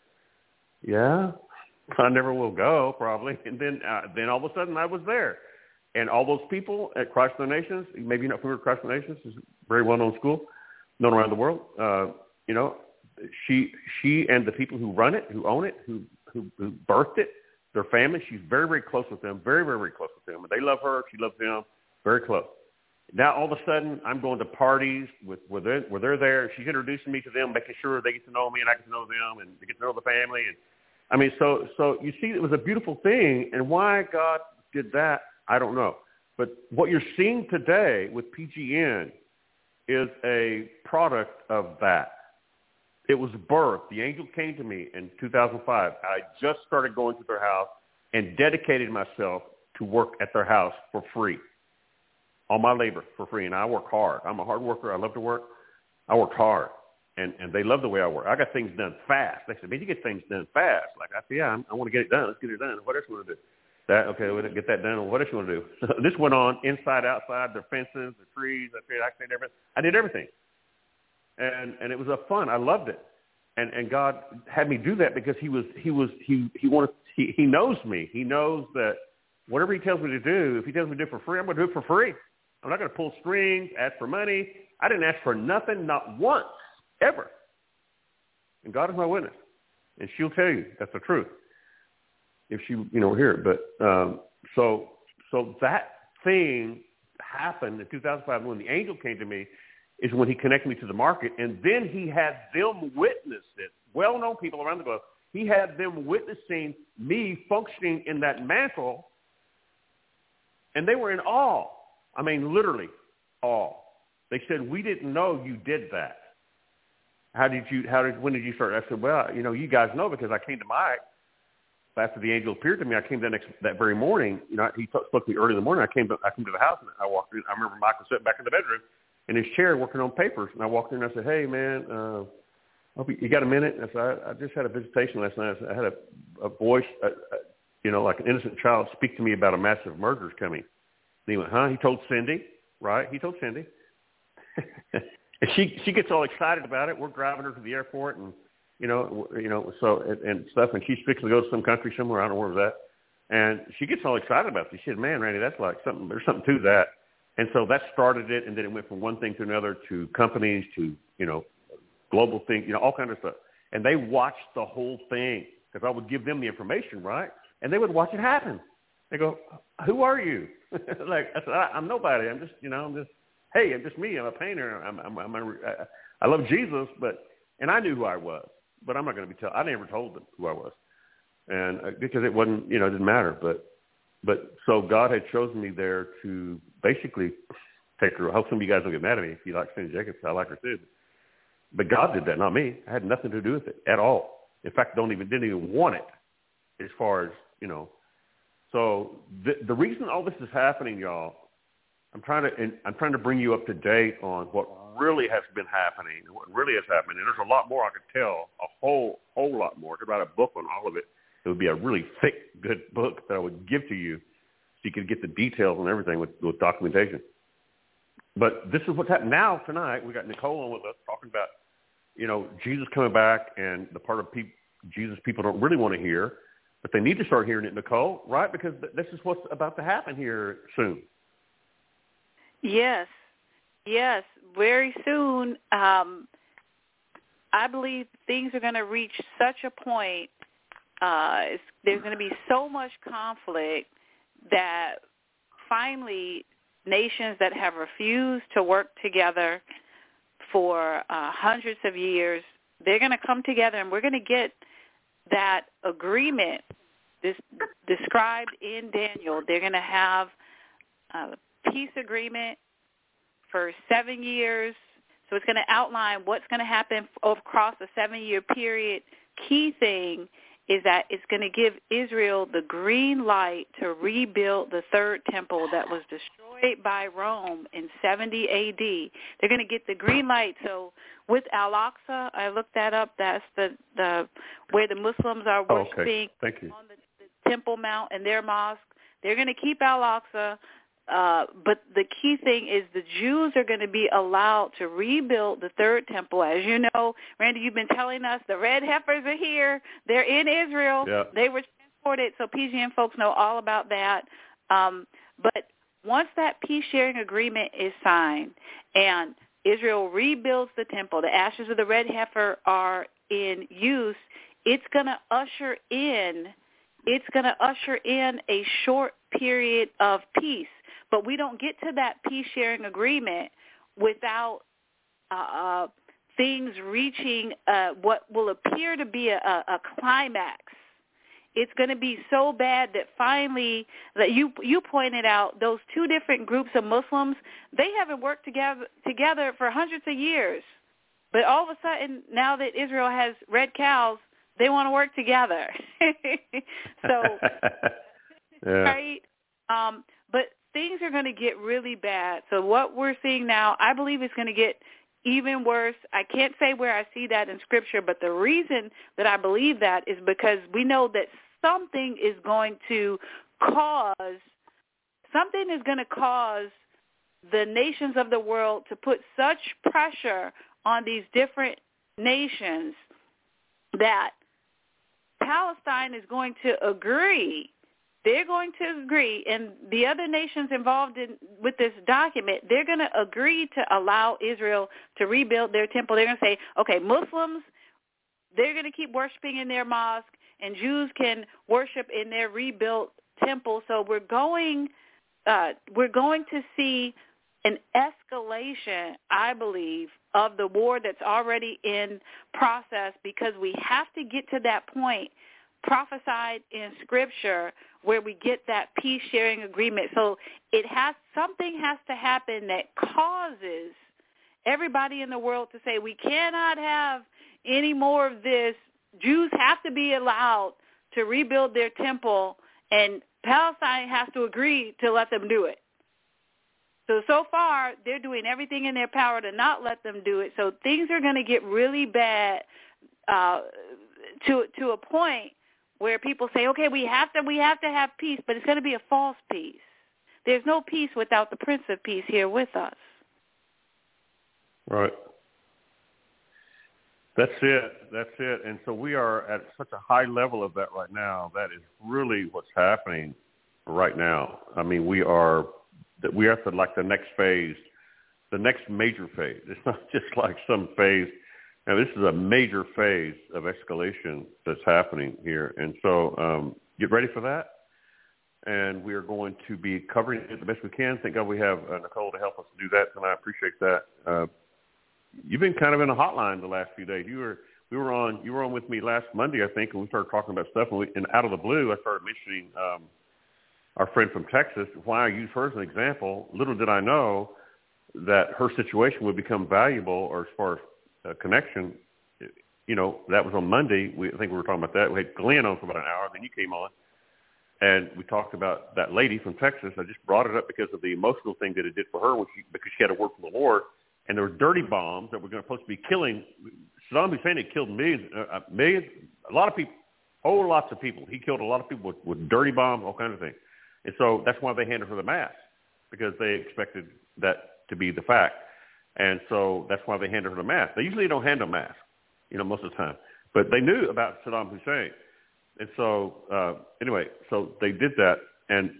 yeah, I never will go, probably. And then uh, then all of a sudden I was there. And all those people at Christ for the Nations, maybe you're not familiar with Christ for the Nations, it's a very well-known school, known around the world. Uh, you know, she she and the people who run it, who own it, who, who, who birthed it, their family, she's very, very close with them, very, very, very close with them. They love her. She loves them, very close. Now, all of a sudden, I'm going to parties with where they're, where they're there. She's introducing me to them, making sure they get to know me and I get to know them and they get to know the family. And I mean, so so you see, it was a beautiful thing. And why God did that, I don't know. But what you're seeing today with P G N is a product of that. It was birthed. The angel came to me in two thousand five. I just started going to their house and dedicated myself to work at their house for free. All my labor for free, and I work hard. I'm a hard worker. I love to work. I work hard, and, and they love the way I work. I got things done fast. They said, man, you get things done fast. Like, I said, yeah, I'm, I want to get it done. Let's get it done. What else you want to do? That, okay, we'll get that done. What else you want to do? So this went on inside, outside, the fences, the trees. I said, I did everything. I did everything, and and it was a fun. I loved it, and and God had me do that because He was He was He He wanted He He knows me. He knows that whatever He tells me to do, if He tells me to do it for free, I'm going to do it for free. I'm not going to pull strings, ask for money. I didn't ask for nothing, not once, ever. And God is my witness. And she'll tell you that's the truth if she, you know, hear it. But um, so so that thing happened in two thousand five when the angel came to me is when he connected me to the market. And then he had them witness it, well-known people around the globe. He had them witnessing me functioning in that mantle, and they were in awe. I mean, literally, all. They said, we didn't know you did that. How did you, how did, when did you start? I said, well, you know, you guys know because I came to Mike. After the angel appeared to me, I came that next, that very morning. You know, he t- spoke to me early in the morning. I came to, I came to the house and I walked in. I remember Mike was sitting back in the bedroom in his chair working on papers. And I walked in and I said, hey, man, uh, hope you, you got a minute? And I said, I, I just had a visitation last night. I, said, I had a, a voice, a, a, you know, like an innocent child speak to me about a massive murder's coming. And he went, huh? He told Cindy, right? He told Cindy. And she she gets all excited about it. We're driving her to the airport and, you know, you know, so, and, and stuff. And she's fixing to go to some country somewhere. I don't know where it was at. And she gets all excited about it. She said, man, Randy, that's like something, there's something to that. And so that started it. And then it went from one thing to another to companies to, you know, global thing, you know, all kinds of stuff. And they watched the whole thing because I would give them the information, right? And they would watch it happen. They go, who are you? Like, I said, I, I'm nobody. I'm just, you know, I'm just, hey, I'm just me. I'm a painter. I'm, I'm, I'm a, I love Jesus, but, and I knew who I was, but I'm not going to be tell. I never told them who I was, and uh, because it wasn't, you know, it didn't matter. But, but so God had chosen me there to basically take her. I hope some of you guys don't get mad at me if you like Cindy Jacobs. I like her too, but God did that, not me. I had nothing to do with it at all. In fact, don't even didn't even want it, as far as you know. So the, the reason all this is happening, y'all, I'm trying to and I'm trying to bring you up to date on what really has been happening and what really has happened. And there's a lot more I could tell, a whole whole lot more. I could write a book on all of it. It would be a really thick, good book that I would give to you so you could get the details and everything with, with documentation. But this is what's happening now tonight. We got Nicole on with us talking about, you know, Jesus coming back and the part of pe- Jesus people don't really want to hear. But they need to start hearing it, Nicole, right? Because this is what's about to happen here soon. Yes, yes, very soon. Um, I believe things are going to reach such a point. Uh, it's, there's going to be so much conflict that finally nations that have refused to work together for uh, hundreds of years, they're going to come together and we're going to get that agreement this described in Daniel. They're going to have a peace agreement for seven years. So it's going to outline what's going to happen across a seven-year period. Key thing is that it's going to give Israel the green light to rebuild the third temple that was destroyed by Rome in seventy A D. They're going to get the green light. So with Al-Aqsa, I looked that up. That's the, the where the Muslims are worshiping oh, okay. Thank you. on the, the Temple Mount and their mosque. They're going to keep Al-Aqsa. uh, but the key thing is the Jews are going to be allowed to rebuild the third temple. As you know, Randy, you've been telling us the red heifers are here. They're in Israel. Yeah. They were transported, so P G M folks know all about that. Um, but once that peace-sharing agreement is signed and Israel rebuilds the temple, the ashes of the red heifer are in use, it's going to usher in it's going to usher in a short period of peace. But we don't get to that peace-sharing agreement without uh, things reaching uh, what will appear to be a, a climax. It's going to be so bad that finally, that you you pointed out, those two different groups of Muslims, they haven't worked together together for hundreds of years. But all of a sudden, now that Israel has red cows, they want to work together. so, yeah. right? Um, but things are going to get really bad. So what we're seeing now, I believe it's going to get even worse. I can't say where I see that in Scripture, but the reason that I believe that is because we know that something is going to cause, something is going to cause the nations of the world to put such pressure on these different nations that Palestine is going to agree. They're going to agree, and the other nations involved in with this document, they're going to agree to allow Israel to rebuild their temple. They're going to say, okay, Muslims, they're going to keep worshiping in their mosque, and Jews can worship in their rebuilt temple. So we're going, uh, we're going to see an escalation, I believe, of the war that's already in process, because we have to get to that point prophesied in Scripture where we get that peace-sharing agreement. So it has something has to happen that causes everybody in the world to say, we cannot have any more of this. Jews have to be allowed to rebuild their temple, and Palestine has to agree to let them do it. So, so far, they're doing everything in their power to not let them do it. So things are going to get really bad uh, to to a point where people say, okay, we have to we have to have peace, but it's going to be a false peace. There's no peace without the Prince of Peace here with us. Right. That's it. That's it. And so we are at such a high level of that right now. That is really what's happening right now. I mean, we are we are at the, like the next phase, the next major phase. It's not just like some phase. Now, this is a major phase of escalation that's happening here. And so um, get ready for that. And we are going to be covering it the best we can. Thank God we have uh, Nicole to help us do that, and I appreciate that. Uh, you've been kind of in a hotline the last few days. You were we were on you were on with me last Monday, I think, and we started talking about stuff. And, we, and out of the blue, I started mentioning um, our friend from Texas. Why I use her as an example. Little did I know that her situation would become valuable, or as far as uh, connection. You know, that was on Monday. We, I think we were talking about that. We had Glenn on for about an hour, then you came on. And we talked about that lady from Texas. I just brought it up because of the emotional thing that it did for her, when she, because she had to work for the Lord. And there were dirty bombs that were going to supposed to be killing. Saddam Hussein had killed millions, uh, millions, a lot of people, whole lots of people. He killed a lot of people with, with dirty bombs, all kinds of things. And so that's why they handed her the mask, because they expected that to be the fact. And so that's why they handed her the mask. They usually don't hand a mask, you know, most of the time. But they knew about Saddam Hussein. And so, uh, anyway, so they did that, and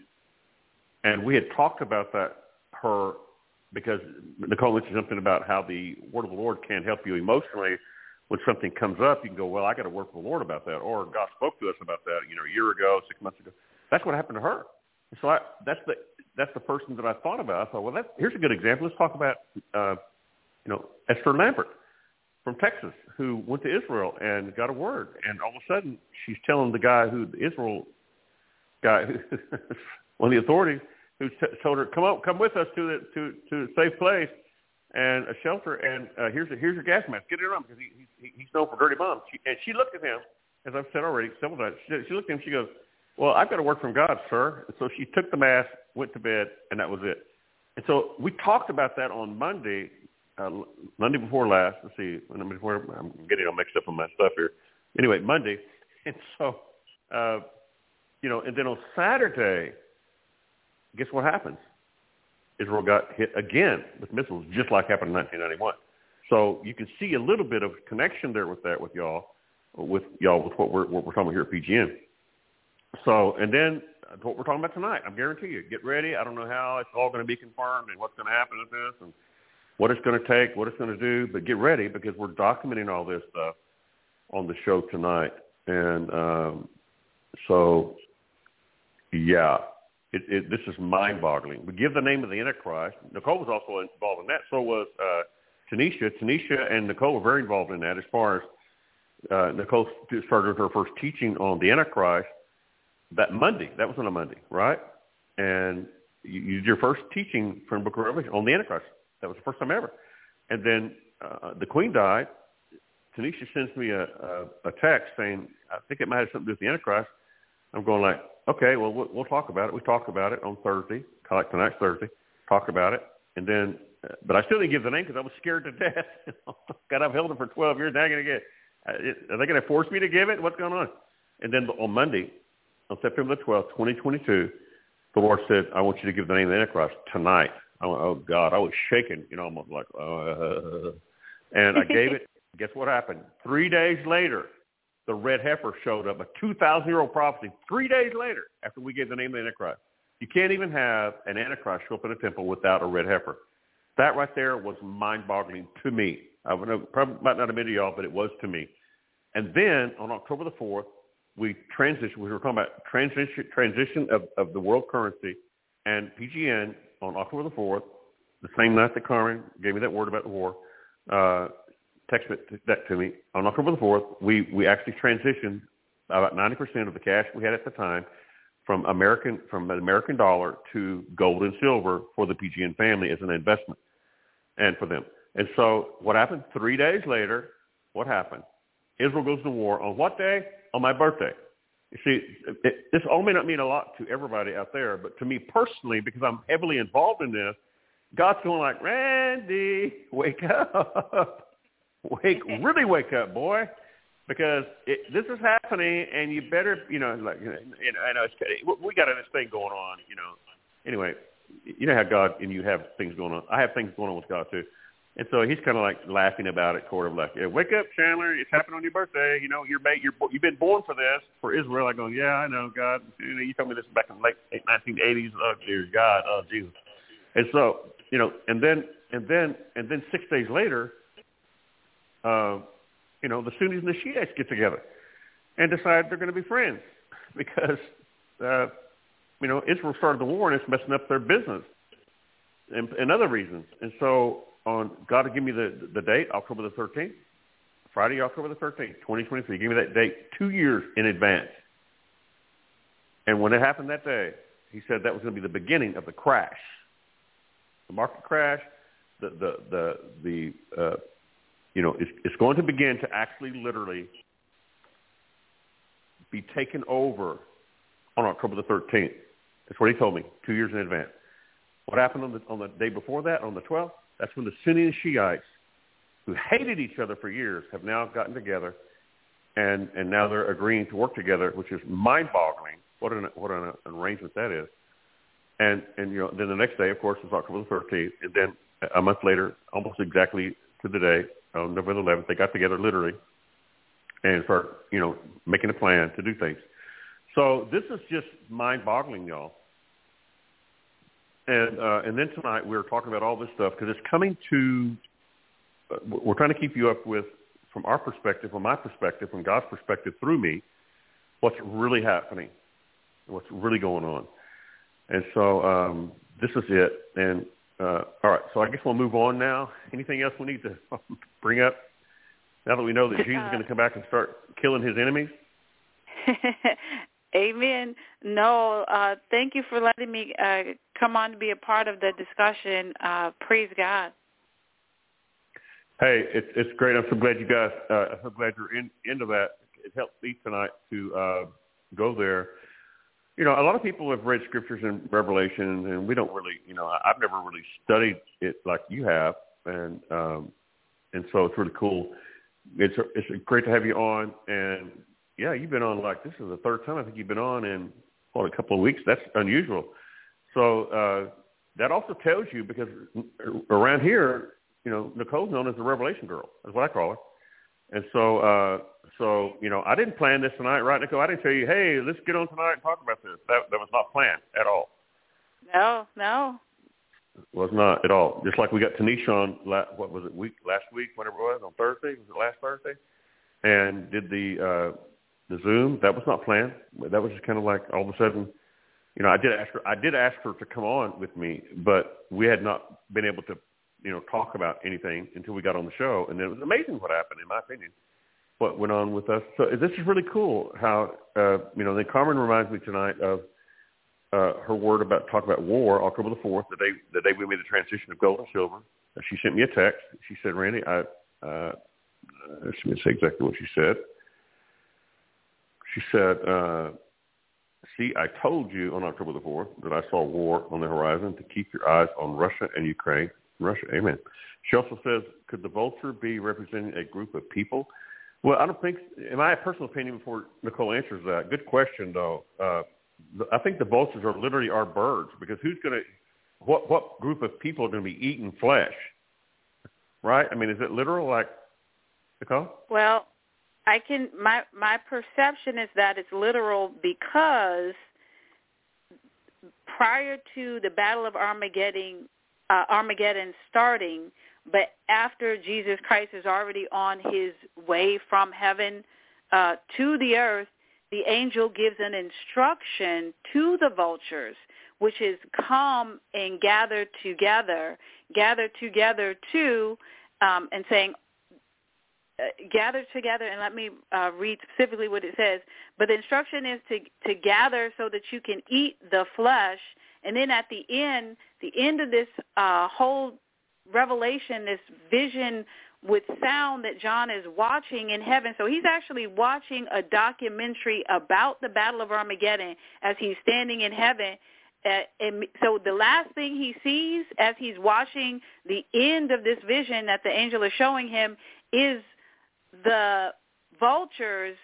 and we had talked about that, her, because Nicole mentioned something about how the word of the Lord can help you emotionally. When something comes up, you can go, well, I got to work with the Lord about that, or God spoke to us about that, you know, a year ago, six months ago. That's what happened to her. And so I, that's the that's the person that I thought about. I thought, well, that, here's a good example. Let's talk about, uh, you know, Esther Lambert from Texas, who went to Israel and got a word, and all of a sudden she's telling the guy who the Israel guy, one of the authorities, who t- told her, "Come on, come with us to the to to a safe place and a shelter, and uh, here's a, here's your gas mask. Get it on, because he, he he's known for dirty bombs." She, and she looked at him, as I've said already several times. She, she looked at him. She goes, "Well, I've got a word from God, sir." And so she took the mask, went to bed, and that was it. And so we talked about that on Monday. Uh, Monday before last, let's see, before, I'm getting all mixed up on my stuff here. Anyway, Monday, and so, uh, you know, and then on Saturday, guess what happens? Israel got hit again with missiles, just like happened in nineteen ninety-one. So you can see a little bit of connection there with that, with y'all, with y'all, with what we're, what we're talking about here at P G N. So, and then what we're talking about tonight, I guarantee you, get ready. I don't know how it's all going to be confirmed and what's going to happen with this and what it's going to take, what it's going to do, but get ready because we're documenting all this stuff on the show tonight. And um, so, yeah, it, it, this is mind-boggling. We give the name of the Antichrist. Nicole was also involved in that. So was uh, Tanisha. Tanisha and Nicole were very involved in that as far as uh, Nicole started her first teaching on the Antichrist that Monday. That was on a Monday, right? And you, you did your first teaching from the Book of Revelation on the Antichrist. That was the first time ever. And then uh, the Queen died. Tanisha sends me a, a, a text saying, I think it might have something to do with the Antichrist. I'm going like, okay, well, we'll, we'll talk about it. We talked about it on Thursday, kind of like tonight's Thursday, talk about it. And then, uh, but I still didn't give the name because I was scared to death. God, I've held it for twelve years. Now I'm going to get, uh, are they going to force me to give it? What's going on? And then on Monday, on September the twelfth, twenty twenty-two, the Lord said, I want you to give the name of the Antichrist tonight. I went, oh, God, I was shaking, you know, almost like, uh, and I gave it. Guess what happened? Three days later, the red heifer showed up, a two thousand year old prophecy, three days later after we gave the name of the Antichrist. You can't even have an Antichrist show up in a temple without a red heifer. That right there was mind-boggling to me. I would know, probably might not admit to y'all, but it was to me. And then on October the fourth, we transitioned, we were talking about transition, transition of, of the world currency, and P G N on October the fourth, the same night that Carmen gave me that word about the war, uh, texted that to me. On October the fourth, we, we actually transitioned about ninety percent of the cash we had at the time from American from the American dollar to gold and silver for the P G N family as an investment and for them. And so what happened? Three days later, what happened? Israel goes to war on what day? On my birthday. You see, it, this all may not mean a lot to everybody out there, but to me personally, because I'm heavily involved in this, God's going like, Randy, wake up. Wake, really wake up, boy, because it, this is happening, and you better, you know, like, you know, I know it's, we got this thing going on, you know. Anyway, you know how God and you have things going on. I have things going on with God too. And so he's kind of like laughing about it, sort of like, yeah, wake up, Chandler. It's happening on your birthday. You know, you're, you're, you've been born for this, for Israel. I go, yeah, I know, God. You know, you told me this back in the late nineteen eighties. Oh, dear God. Oh, Jesus. And so, you know, and then, and then, and then six days later, uh, you know, the Sunnis and the Shiites get together and decide they're going to be friends because, uh, you know, Israel started the war and it's messing up their business and, and other reasons. And so, on God to give me the, the date, October the thirteenth, Friday, October the thirteenth, twenty twenty-three. Give me that date two years in advance. And when it happened that day, he said that was going to be the beginning of the crash, the market crash. The the the the uh, you know it's, it's going to begin to actually literally be taken over on October the thirteenth. That's what he told me two years in advance. What happened on the on the day before that, on the twelfth? That's when the Sunni and Shiites, who hated each other for years, have now gotten together, and, and now they're agreeing to work together, which is mind-boggling. What an what an arrangement that is. And and you know, then the next day, of course, is October the thirteenth, and then a month later, almost exactly to the day, on November eleventh, they got together literally, and start you know making a plan to do things. So this is just mind-boggling, y'all. And uh, and then tonight we were talking about all this stuff because it's coming to, uh, we're trying to keep you up with, from our perspective, from my perspective, from God's perspective through me, what's really happening, what's really going on. And so um, this is it. And uh, all right, so I guess we'll move on now. Anything else we need to bring up now that we know that Jesus is going to come back and start killing his enemies? Amen. No, uh, thank you for letting me uh, come on to be a part of the discussion. Uh, praise God. Hey, it's it's great. I'm so glad you guys. Uh, I'm so glad you're in, into that. It helped me tonight to uh, go there. You know, a lot of people have read scriptures in Revelation, and we don't really. You know, I've never really studied it like you have, and um, and so it's really cool. It's it's great to have you on, and yeah, you've been on like this is the third time I think you've been on in what a couple of weeks. That's unusual. So uh, that also tells you, because around here, you know, Nicole's known as the Revelation Girl. That's what I call her. And so, uh, so you know, I didn't plan this tonight, right, Nicole? I didn't tell you, hey, let's get on tonight and talk about this. That that was not planned at all. No, no. It was not at all. Just like we got Tanisha on, what was it, week last week, whenever it was, on Thursday? Was it last Thursday? And did the uh, the Zoom. That was not planned. That was just kind of like all of a sudden, you know, I did ask her. I did ask her to come on with me, but we had not been able to, you know, talk about anything until we got on the show. And it was amazing what happened, in my opinion, what went on with us. So this is really cool. How uh, you know, then Carmen reminds me tonight of uh, her word about talk about war, October the fourth, the day the day we made the transition of gold and silver. She sent me a text. She said, "Randy, I." Uh, let me say exactly what she said. She said, uh, see, I told you on October the fourth that I saw war on the horizon, to keep your eyes on Russia and Ukraine. Russia, amen. She also says, could the vulture be representing a group of people? Well, I don't think, in my personal opinion, before Nicole answers that, good question, though. Uh, I think the vultures are literally our birds, because who's going to, what, what group of people are going to be eating flesh? Right? I mean, is it literal, like, Nicole? Well, I can. My my perception is that it's literal because prior to the Battle of Armageddon, uh, Armageddon starting, but after Jesus Christ is already on his way from heaven uh, to the earth, the angel gives an instruction to the vultures, which is come and gather together, gather together to, um, and saying, Uh, gather together, and let me uh, read specifically what it says. But the instruction is to to gather so that you can eat the flesh. And then at the end, the end of this uh, whole revelation, this vision with sound that John is watching in heaven. So he's actually watching a documentary about the Battle of Armageddon as he's standing in heaven. Uh, and so the last thing he sees as he's watching the end of this vision that the angel is showing him is the vultures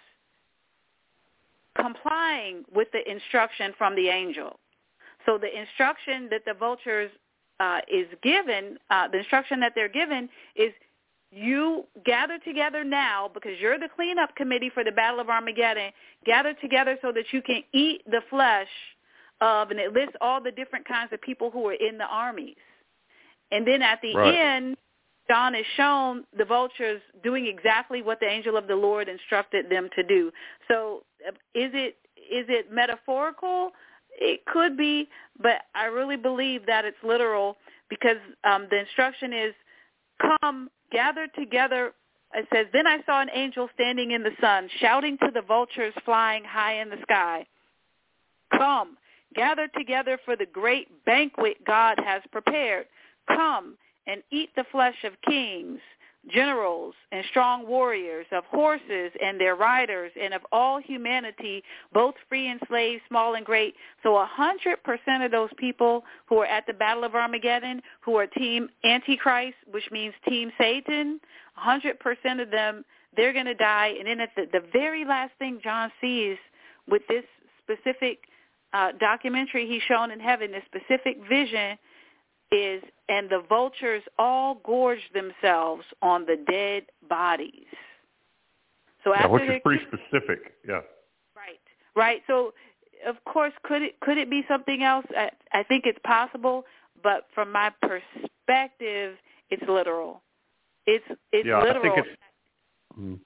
complying with the instruction from the angel. So the instruction that the vultures uh, is given, uh, the instruction that they're given is you gather together now because you're the cleanup committee for the Battle of Armageddon. Gather together so that you can eat the flesh of, and it lists all the different kinds of people who are in the armies. And then at the right. end, John is shown the vultures doing exactly what the angel of the Lord instructed them to do. So is it is it metaphorical? It could be, but I really believe that it's literal because um, the instruction is, come, gather together. It says, then I saw an angel standing in the sun, shouting to the vultures flying high in the sky, come, gather together for the great banquet God has prepared. Come and eat the flesh of kings, generals, and strong warriors, of horses and their riders, and of all humanity, both free and slave, small and great. So a hundred percent of those people who are at the Battle of Armageddon, who are team Antichrist, which means team Satan, a hundred percent of them, they're going to die. And then at the, the very last thing John sees with this specific uh, documentary he's shown in heaven, this specific vision, is, and the vultures all gorge themselves on the dead bodies. So yeah, after which is pretty specific, yeah. Right, right. So, of course, could it could it be something else? I, I think it's possible, but from my perspective, it's literal. It's it's yeah, literal. I think it's, hmm.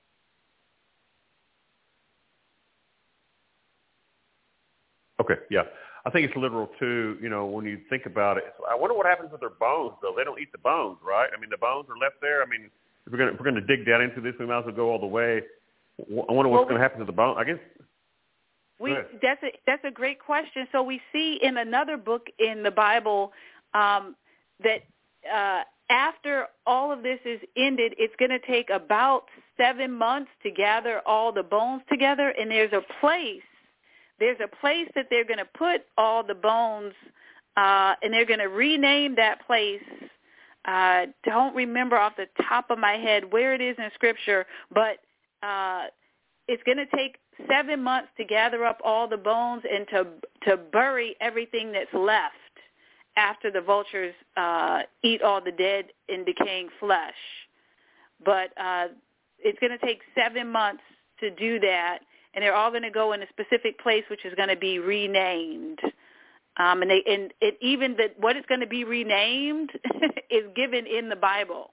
Okay, yeah. I think it's literal, too, you know, when you think about it. I wonder what happens with their bones, though. They don't eat the bones, right? I mean, the bones are left there. I mean, if we're going to, if we're going to dig down into this, we might as well go all the way. I wonder what's well, going to happen to the bone. I guess. We, that's, a, that's a great question. So we see in another book in the Bible um, that uh, after all of this is ended, it's going to take about seven months to gather all the bones together, and there's a place There's a place that they're going to put all the bones, uh, and they're going to rename that place. I uh, don't remember off the top of my head where it is in Scripture, but uh, it's going to take seven months to gather up all the bones and to to bury everything that's left. after the vultures uh, eat all the dead and decaying flesh. But uh, it's going to take seven months to do that, and they're all going to go in a specific place, which is going to be renamed. Um, and they and it, even the, what is going to be renamed is given in the Bible.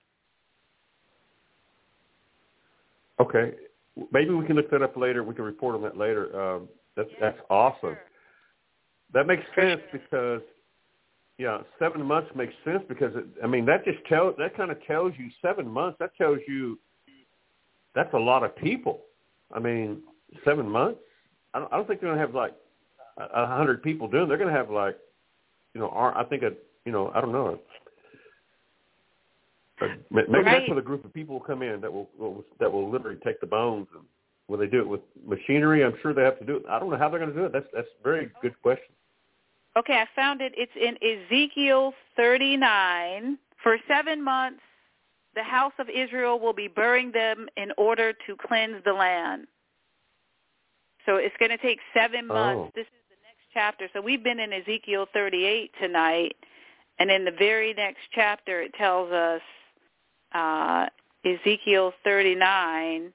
Okay, maybe we can look that up later. We can report on that later. Um, that's yeah, that's awesome. Sure. That makes sense sure. because, yeah, seven months makes sense because it, I mean that just tells that kind of tells you seven months. That tells you that's a lot of people. I mean, seven months. I don't, I don't think they're going to have like a hundred people doing. They're going to have like, you know, I think a, you know, I don't know. Maybe right. That's where the group of people will come in that will, will that will literally take the bones, and when they do it with machinery, I'm sure they have to do it. I don't know how they're going to do it. That's that's a very good question. Okay, I found it. It's in Ezekiel thirty-nine. For seven months, the house of Israel will be burying them in order to cleanse the land. So it's going to take seven months. Oh. This is the next chapter. So we've been in Ezekiel thirty-eight tonight, and in the very next chapter it tells us, uh, Ezekiel thirty-nine.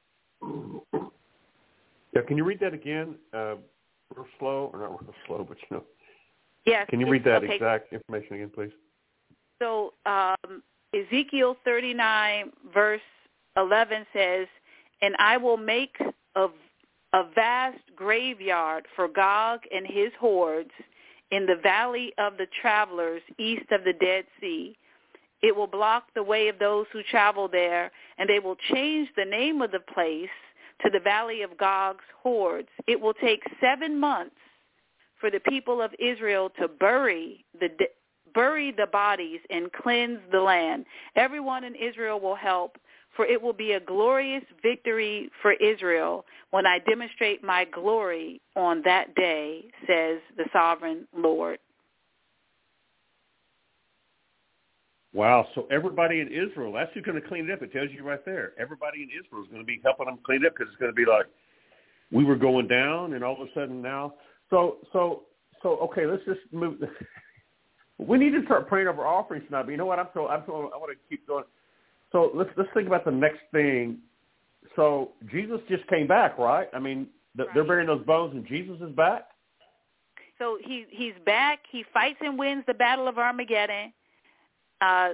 Yeah, can you read that again? Uh, real slow, or not real slow, but you know. Yes. Can you read that okay. exact information again, please? So um, Ezekiel thirty-nine, verse eleven says, "And I will make a, a vast graveyard for Gog and his hordes in the valley of the travelers east of the Dead Sea. It will block the way of those who travel there, and they will change the name of the place to the Valley of Gog's hordes. It will take seven months for the people of Israel to bury the bury the bodies and cleanse the land. Everyone in Israel will help, for it will be a glorious victory for Israel when I demonstrate my glory on that day, says the sovereign Lord." Wow, so everybody in Israel, that's who's going to clean it up. It tells you right there. Everybody in Israel is going to be helping them clean it up because it's going to be like, we were going down, and all of a sudden now. So, so, so okay, let's just move. We need to start praying over offerings tonight, but you know what? I'm so, I'm so, I want to keep going. So let's let's think about the next thing. So Jesus just came back, right? I mean, the, right. They're burying those bones, and Jesus is back? So he he's back. He fights and wins the Battle of Armageddon. Uh,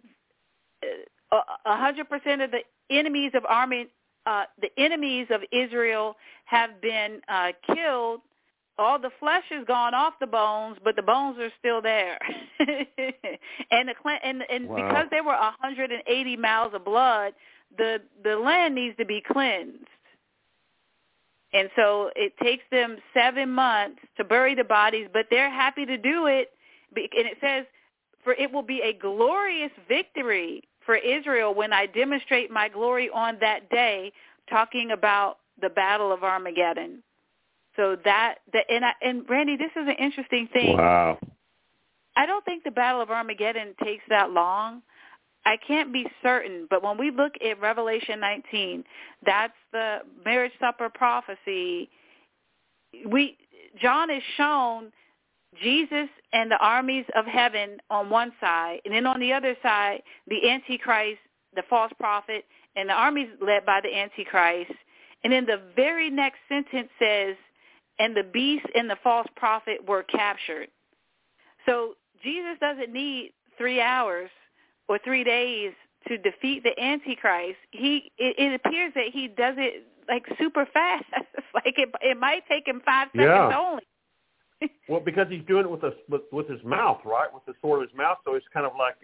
a hundred percent of the enemies of army, uh, the enemies of Israel have been uh, killed. All the flesh is gone off the bones, but the bones are still there. and the and and wow. Because there were one hundred eighty miles of blood, the the land needs to be cleansed. And so it takes them seven months to bury the bodies, but they're happy to do it. And it says, "For it will be a glorious victory for Israel when I demonstrate my glory on that day," talking about the Battle of Armageddon. So that, the, and, I, and Randy, this is an interesting thing. Wow. I don't think the Battle of Armageddon takes that long. I can't be certain, but when we look at Revelation nineteen, that's the marriage supper prophecy. We John is shown Jesus and the armies of heaven on one side, and then on the other side, the Antichrist, the false prophet, and the armies led by the Antichrist. And then the very next sentence says, "And the beast and the false prophet were captured." So Jesus doesn't need three hours or three days to defeat the Antichrist. He it, it appears that he does it like super fast. like it, it might take him five seconds yeah. only. Well, because he's doing it with, a, with with his mouth, right? With the sword of his mouth, so it's kind of like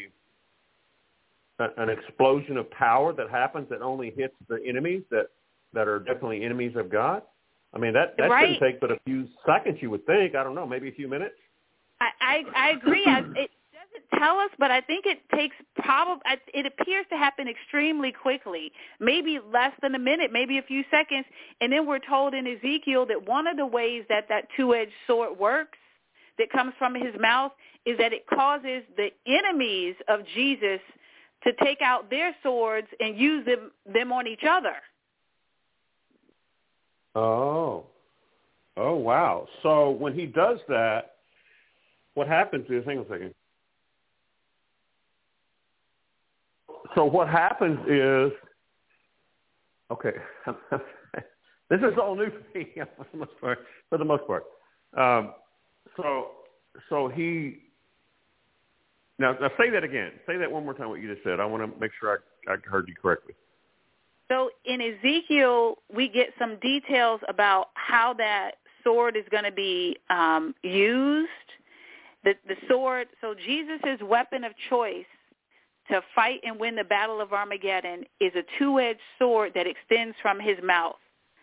a, a an explosion of power that happens that only hits the enemies that, that are definitely enemies of God. I mean, that that right. shouldn't take but a few seconds, you would think. I don't know, maybe a few minutes. I I, I agree. I, it doesn't tell us, but I think it takes probably. It appears to happen extremely quickly, maybe less than a minute, maybe a few seconds, and then we're told in Ezekiel that one of the ways that that two-edged sword works, that comes from his mouth, is that it causes the enemies of Jesus to take out their swords and use them them on each other. Oh, oh wow! So when he does that. what happens is, hang on a second. So what happens is, okay, this is all new for me for the most part. For the most part. Um, so, so he, now, now say that again. Say that one more time, what you just said. I want to make sure I, I heard you correctly. So in Ezekiel, we get some details about how that sword is going to be um, used. The, the sword, so Jesus' weapon of choice to fight and win the battle of Armageddon is a two-edged sword that extends from his mouth.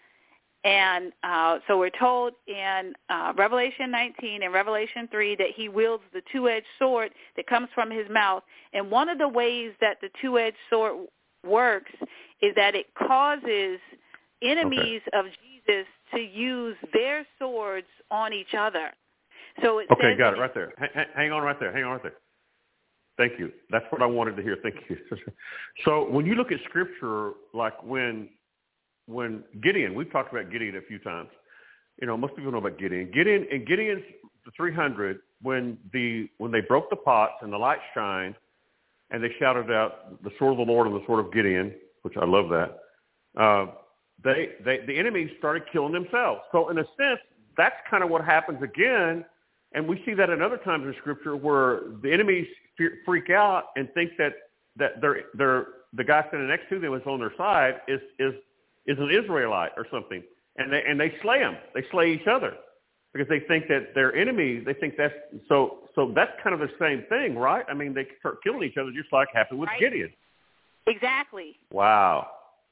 And uh, so we're told in uh, Revelation nineteen and Revelation three that he wields the two-edged sword that comes from his mouth. And one of the ways that the two-edged sword works is that it causes enemies okay. of Jesus to use their swords on each other. So it okay, says got it right there. Hang, hang on right there. Hang on right there. Thank you. That's what I wanted to hear. Thank you. So when you look at Scripture, like when when Gideon, we've talked about Gideon a few times. You know, most people know about Gideon. Gideon and Gideon's the three hundred when the when they broke the pots and the light shined, and they shouted out the sword of the Lord and the sword of Gideon, which I love that. Uh, they, they, the enemies started killing themselves. So in a sense, that's kind of what happens again, and we see that in other times in Scripture where the enemies freak out and think that that they're, they're, the guy standing next to them is on their side is is is an Israelite or something, and they and they slay them. They slay each other because they think that their enemies. They think that's so. So that's kind of the same thing, right? I mean, they start killing each other just like happened with right. Gideon. Exactly. Wow.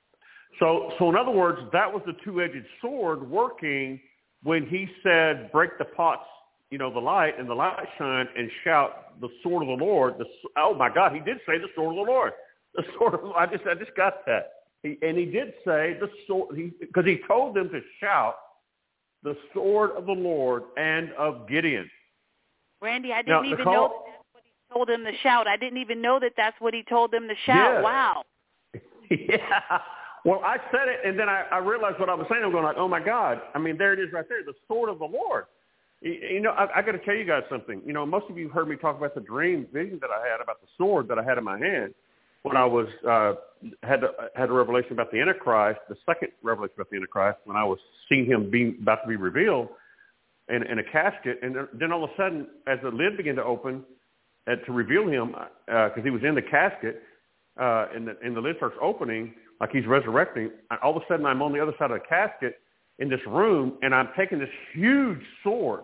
So, so in other words, that was the two-edged sword working when he said, break the pots, you know, the light, and the light shine, and shout the sword of the Lord. The, oh, my God, he did say the sword of the Lord. The sword of the Lord. I just, I just got that. He, and he did say the sword, because he, he told them to shout the sword of the Lord and of Gideon. Randy, I didn't now, even Nicole, know that that's what he told them to shout. I didn't even know that that's what he told them to shout. Yeah. Wow. Yeah. Well, I said it, and then I, I realized what I was saying. I'm going like, oh, my God. I mean, there it is right there, the sword of the Lord. You, you know, I, I got to tell you guys something. You know, most of you heard me talk about the dream vision that I had about the sword that I had in my hand when I was uh, had a, had a revelation about the Antichrist, the second revelation about the Antichrist, when I was seeing him being about to be revealed in, in a casket. And then all of a sudden, as the lid began to open uh, to reveal him, because uh, he was in the casket, uh, and, the, and the lid starts opening, like he's resurrecting, all of a sudden I'm on the other side of the casket in this room, and I'm taking this huge sword.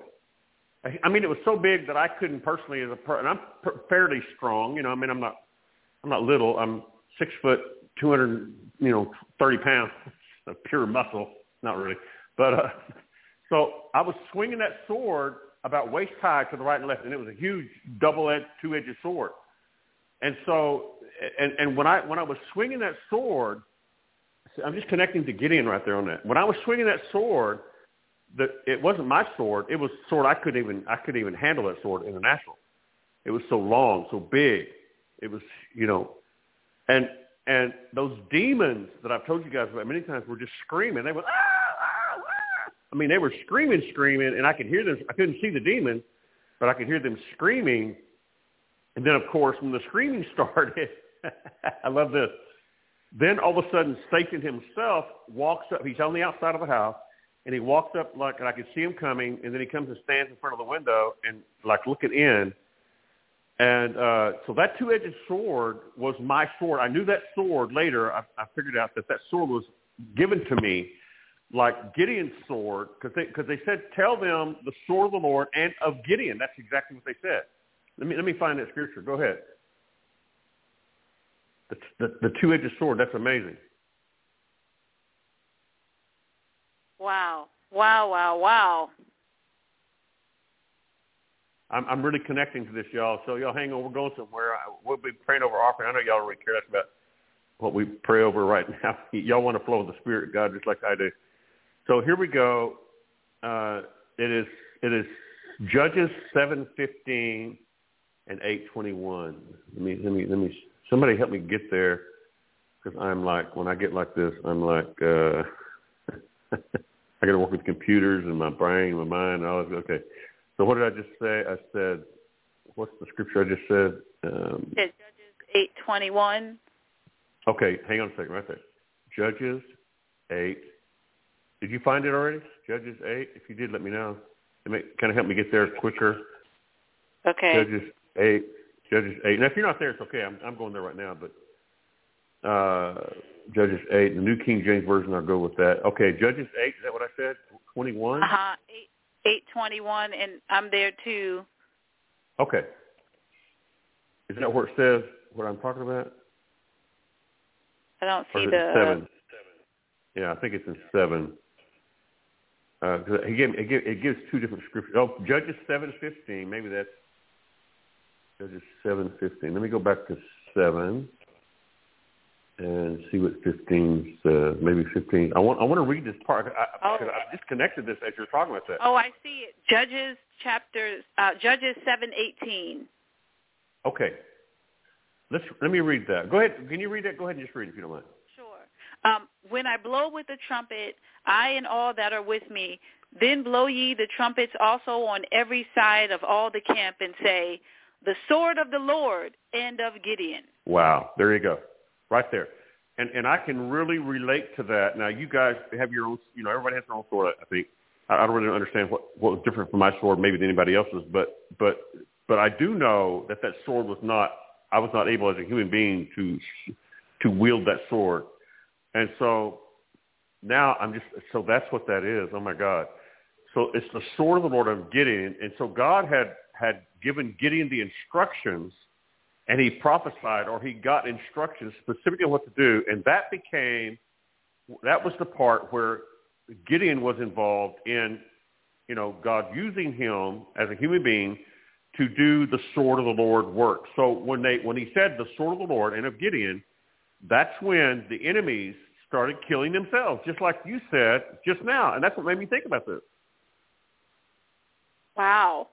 I mean, it was so big that I couldn't personally, as a per- and I'm fairly strong, you know. I mean, I'm not, I'm not little. I'm six foot, two hundred, you know, thirty pounds of pure muscle. Not really, but uh, so I was swinging that sword about waist high to the right and left, and it was a huge double-edged, two-edged sword. And so, and, and when I when I was swinging that sword, I'm just connecting to Gideon right there on that. When I was swinging that sword, that it wasn't my sword. It was a sword I couldn't even I couldn't even handle that sword in the natural. It was so long, so big. It was, you know, and and those demons that I've told you guys about many times were just screaming. They were, ah, ah, ah. I mean, they were screaming, screaming, and I could hear them. I couldn't see the demons, but I could hear them screaming. And then, of course, when the screaming started, I love this. Then all of a sudden, Satan himself walks up. He's on the outside of the house, and he walks up like, and I could see him coming, and then he comes and stands in front of the window and like looking in. And uh, so that two-edged sword was my sword. I knew that sword later. I, I figured out that that sword was given to me like Gideon's sword, because they, cause they said, tell them the sword of the Lord and of Gideon. That's exactly what they said. Let me let me find that scripture. Go ahead. The, the, the two-edged sword, that's amazing. Wow. Wow, wow, wow. I'm, I'm really connecting to this, y'all. So y'all hang on. We're going somewhere. I, we'll be praying over offering. I know y'all really care less about what we pray over right now. Y'all want to flow with the Spirit of God just like I do. So here we go. Uh, it is it is Judges seven fifteen and eight twenty-one. Let me let me let me. Somebody help me get there, because I'm like, when I get like this, I'm like, uh, I got to work with computers and my brain, my mind, and all that. Okay. So what did I just say? I said, what's the scripture I just said? Um, Judges eight twenty-one. Okay, hang on a second, right there. Judges eight. Did you find it already? Judges eight. If you did, let me know. It may kind of help me get there quicker. Okay. Judges eight. Judges eight. Now, if you're not there, it's okay. I'm I'm going there right now, but uh, Judges eight. The New King James Version, I'll go with that. Okay, Judges eight. Is that what I said? twenty-one. Uh huh. Eight eight twenty-one, and I'm there too. Okay. Is that where it says what I'm talking about? I don't Or see is the it seven. Yeah, I think it's in seven. Uh, cause it, gives, it, gives, it gives two different scriptures. Oh, Judges seven fifteen. Maybe that's Judges seven fifteen. Let me go back to seven and see what fifteen says. Maybe fifteen. I want I want to read this part. I, oh. I disconnected this as you're talking about that. Oh, I see it. Judges chapter uh, Judges seven eighteen. Okay. Let's let me read that. Go ahead. Can you read that? Go ahead and just read it if you don't mind. Sure. Um, when I blow with the trumpet, I and all that are with me, then blow ye the trumpets also on every side of all the camp, and say, the sword of the Lord and of Gideon. Wow. There you go. Right there. And and I can really relate to that. Now, you guys have your own, you know, everybody has their own sword, I think. I don't really understand what, what was different from my sword maybe than anybody else's, but but but I do know that that sword was not, I was not able as a human being to to wield that sword. And so now I'm just, so that's what that is. Oh, my God. So it's the sword of the Lord of Gideon. And so God had, had given Gideon the instructions, and he prophesied, or he got instructions specifically on what to do. And that became, that was the part where Gideon was involved in, you know, God using him as a human being to do the sword of the Lord work. So when they, when he said the sword of the Lord and of Gideon, that's when the enemies started killing themselves, just like you said just now. And that's what made me think about this. Wow.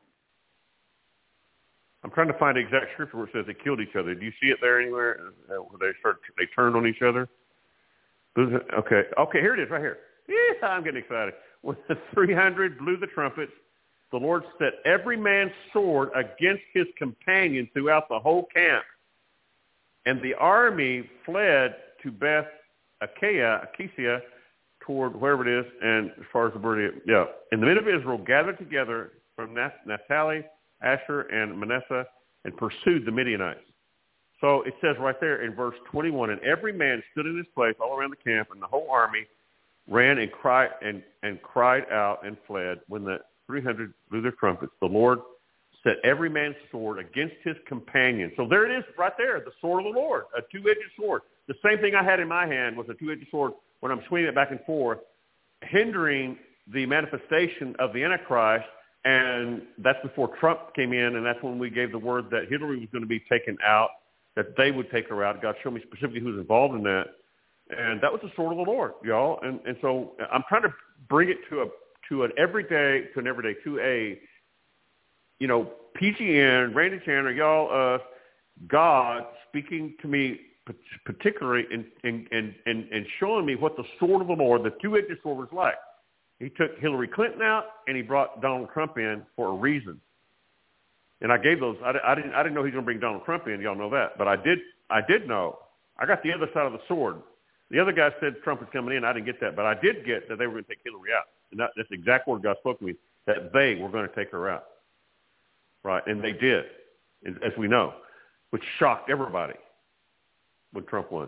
I'm trying to find the exact scripture where it says they killed each other. Do you see it there anywhere? Where they start, they turned on each other? Okay. Okay, here it is right here. Yeah, I'm getting excited. When the three hundred blew the trumpets, the Lord set every man's sword against his companion throughout the whole camp. And the army fled to Beth Achaia, Achaia, toward wherever it is, and as far as the bird, yeah. And the men of Israel gathered together from Naphtali, Asher, and Manasseh, and pursued the Midianites. So it says right there in verse twenty-one, and every man stood in his place all around the camp, and the whole army ran and cried and, and cried out and fled. When the three hundred blew their trumpets, the Lord set every man's sword against his companion. So there it is right there, the sword of the Lord, a two-edged sword. The same thing I had in my hand was a two-edged sword when I'm swinging it back and forth, hindering the manifestation of the Antichrist. And that's before Trump came in, and that's when we gave the word that Hillary was going to be taken out, that they would take her out. God showed me specifically who's involved in that. And that was the sword of the Lord, y'all. And and so I'm trying to bring it to a to an everyday, to an everyday, to a, you know, P G N, Randy Chandler, y'all, uh, God speaking to me particularly in, in, in, in, in showing me what the sword of the Lord, the two-edged sword, was like. He took Hillary Clinton out, and he brought Donald Trump in for a reason. And I gave those. I, I didn't. I didn't know he was going to bring Donald Trump in. Y'all know that, but I did. I did know. I got the other side of the sword. The other guy said Trump was coming in. I didn't get that, but I did get that they were going to take Hillary out. And that, that's the exact word God spoke to me, that they were going to take her out. Right, and they did, as we know, which shocked everybody when Trump won.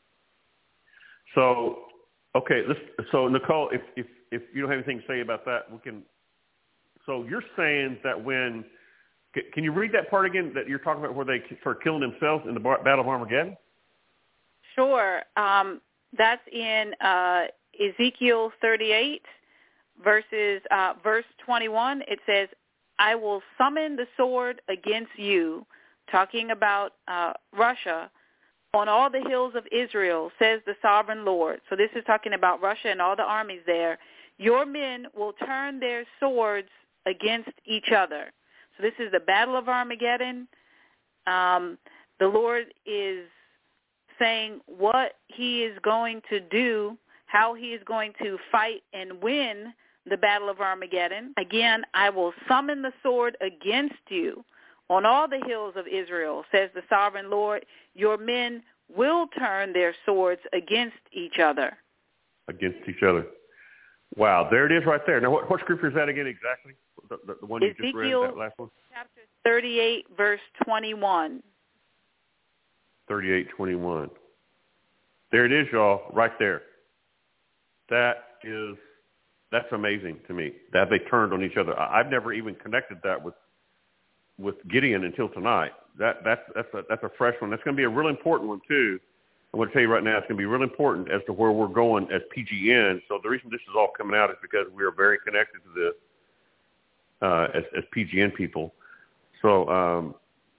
So, okay, let's, so Nicole, if, if if you don't have anything to say about that, we can. So you're saying that when, can you read that part again that you're talking about where they start killing themselves in the Battle of Armageddon? Sure. Um, that's in uh, Ezekiel thirty-eight, verses uh, verse twenty-one. It says, I will summon the sword against you, talking about uh, Russia, on all the hills of Israel, says the sovereign Lord. So this is talking about Russia and all the armies there. Your men will turn their swords against each other. So this is the Battle of Armageddon. Um, the Lord is saying what he is going to do, how he is going to fight and win the battle of Armageddon. Again, I will summon the sword against you on all the hills of Israel, says the sovereign Lord. Your men will turn their swords against each other. Against each other. Wow, there it is right there. Now, what, what scripture is that again exactly? The, the, the one you Ezekiel, just read, that last one? Chapter thirty-eight, verse twenty-one. thirty-eight twenty-one. There it is, y'all, right there. That is, that's amazing to me, that they turned on each other. I, I've never even connected that with with Gideon until tonight. That that's that's a that's a fresh one. That's going to be a real important one too. I'm going to tell you right now, it's going to be real important as to where we're going as P G N. So the reason this is all coming out is because we are very connected to this uh, as as P G N people. So um,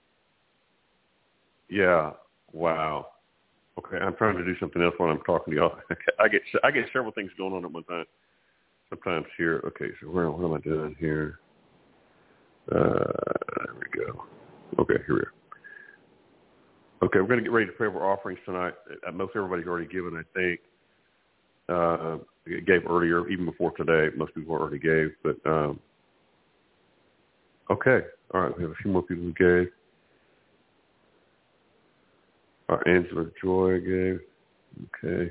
yeah, wow. Okay, I'm trying to do something else while I'm talking to y'all. I get I get several things going on at one time. Sometimes here. Okay, so where what am I doing here? Uh, there we go. Okay, here we are. Okay, we're going to get ready to pray over offerings tonight. Most everybody's already given, I think. Uh, gave earlier, even before today. Most people already gave. But, um, okay. All right, we have a few more people who gave. All right, Angela Joy gave. Okay.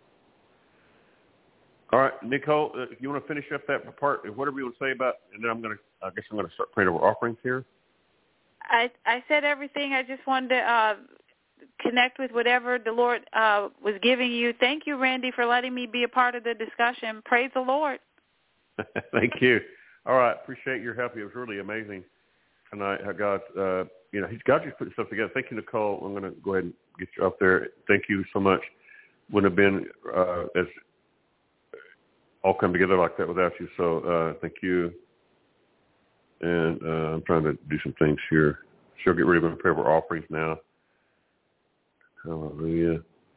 All right, Nicole, if you want to finish up that part, whatever you want to say about, and then I'm going to, I guess I'm going to start praying over offerings here. I I said everything. I just wanted to uh, connect with whatever the Lord uh, was giving you. Thank you, Randy, for letting me be a part of the discussion. Praise the Lord. Thank you. All right, appreciate your help. It was really amazing tonight how God, uh, you know, He's God just putting stuff together. Thank you, Nicole. I'm going to go ahead and get you up there. Thank you so much. Wouldn't have been uh, as all come together like that without you. So uh, thank you. And uh, I'm trying to do some things here. She'll get ready to pray for offerings now. Hallelujah.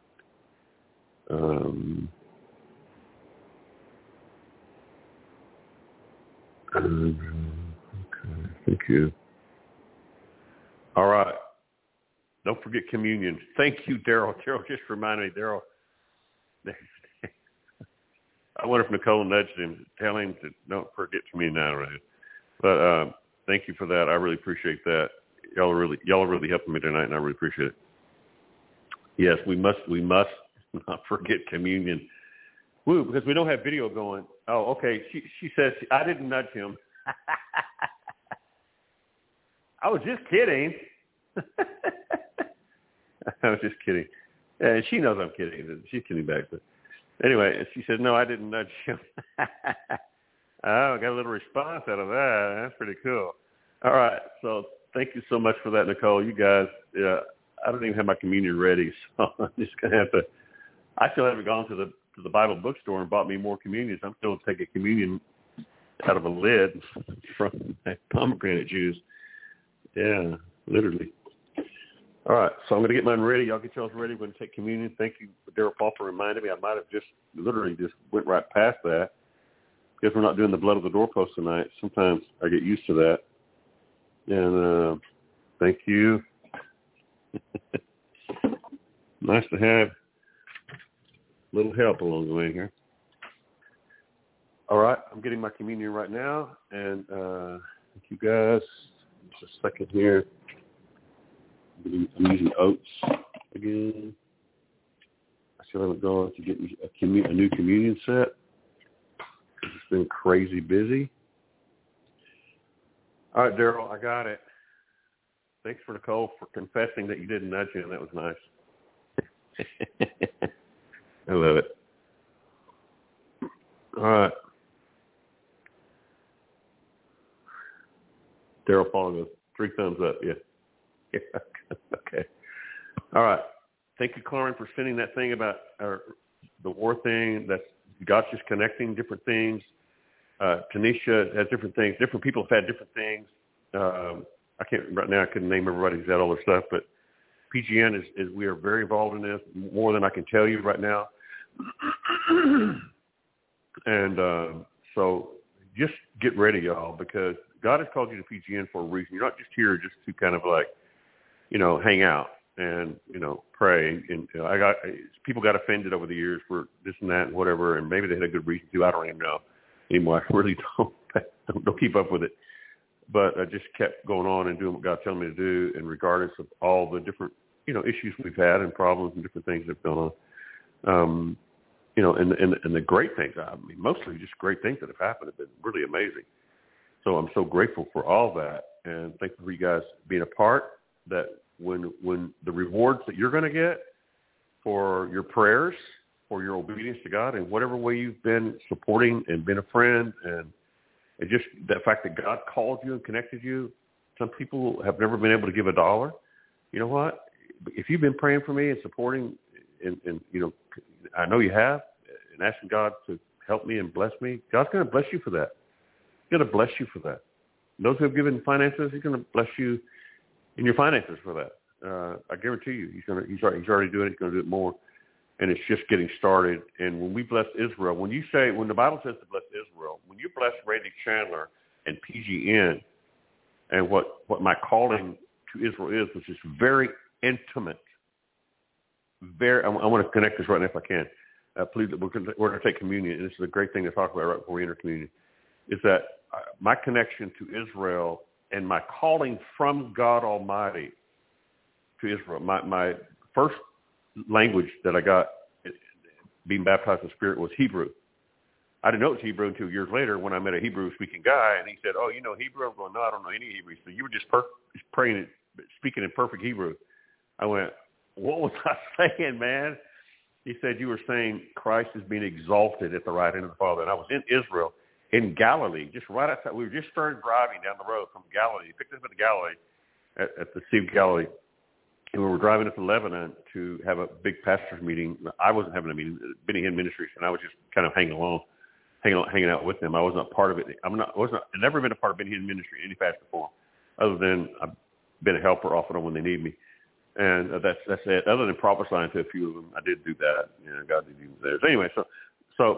Um, okay, thank you. All right. Don't forget communion. Thank you, Daryl. Daryl just reminded me, Daryl. I wonder if Nicole nudged him, tell him to don't forget communion now, right? But uh, thank you for that. I really appreciate that. Y'all are really, y'all are really helping me tonight, and I really appreciate it. Yes, we must, we must not forget communion. Woo, because we don't have video going. Oh, okay. She she says I didn't nudge him. I was just kidding. I was just kidding. And she knows I'm kidding. She's kidding back, but anyway, she said no, I didn't nudge him. Oh, I got a little response out of that. That's pretty cool. All right. So thank you so much for that, Nicole. You guys, yeah, I don't even have my communion ready, so I'm just going to have to – I still haven't gone to the to the Bible bookstore and bought me more communions. I'm still taking communion out of a lid from pomegranate juice. Yeah, literally. All right. So I'm going to get mine ready. Y'all get yours ready. We're going to take communion. Thank you, Daryl Paul, for reminding me. I might have just literally just went right past that. Because we're not doing the blood of the doorpost tonight. Sometimes I get used to that. And uh, thank you. Nice to have a little help along the way here. All right, I'm getting my communion right now. And uh, thank you guys. Just a second here. I'm using oats again. I still haven't gone to get a, commun- a new communion set. It's been crazy busy. All right, Daryl, I got it. Thanks for Nicole for confessing that you didn't nudge him. That was nice. I love it. All right. Daryl Paul goes, three thumbs up. Yeah. Yeah. Okay. All right. Thank you, Clarence, for sending that thing about our, the war thing. That's God's just connecting different things. Uh, Tanisha has different things. Different people have had different things. Um, I can't right now. I couldn't name everybody who's had all their stuff, but P G N is, is we are very involved in this, more than I can tell you right now. And uh, so just get ready, y'all, because God has called you to P G N for a reason. You're not just here just to kind of like, you know, hang out and, you know, pray. And you know, I got people got offended over the years for this and that and whatever, and maybe they had a good reason to. I don't even know. anymore. I really don't, don't, don't keep up with it. But I just kept going on and doing what God told me to do, and regardless of all the different, you know, issues we've had and problems and different things that have gone on. Um, you know, and, and, and the great things, I mean, mostly just great things that have happened have been really amazing. So I'm so grateful for all that, and thankful for you guys being a part, that when when the rewards that you're going to get for your prayers, for your obedience to God, in whatever way you've been supporting and been a friend, and, and just the fact that God called you and connected you. Some people have never been able to give a dollar. You know what? If you've been praying for me and supporting, and, and you know, I know you have, and asking God to help me and bless me, God's going to bless you for that. He's going to bless you for that. Those who have given finances, He's going to bless you in your finances for that. Uh, I guarantee you, He's going to. He's already, he's already doing it. He's going to do it more, and it's just getting started. And when we bless Israel, when you say, when the Bible says to bless Israel, when you bless Randy Chandler and P G N, and what what my calling to Israel is, which is very intimate. Very, I, I want to connect this right now if I can. Uh, please, we're going, to, we're going to take communion, and this is a great thing to talk about right before we enter communion, is that uh, my connection to Israel and my calling from God Almighty to Israel. My, my first language that I got being baptized in the Spirit was Hebrew. I didn't know it was Hebrew until years later when I met a Hebrew-speaking guy, and he said, "Oh, you know Hebrew?" I'm going, "No, I don't know any Hebrew." So you were just per- praying, speaking in perfect Hebrew. I went, "What was I saying, man?" He said, "You were saying Christ is being exalted at the right hand of the Father." And I was in Israel, in Galilee, just right outside. We were just started driving down the road from Galilee. He picked us up at Galilee, at, at the Sea of Galilee. And we were driving up to Lebanon to have a big pastor's meeting. I wasn't having a meeting, Benny Hinn Ministries, and I was just kind of hanging along, hanging, hanging out with them. I was not part of it. I'm not, I was not, I've never been a part of Benny Hinn Ministry in any fashion before, other than I've been a helper off and on when they need me. And uh, that's that's it. Other than prophesying to a few of them, I did do that. You know, God did use theirs. Anyway, so so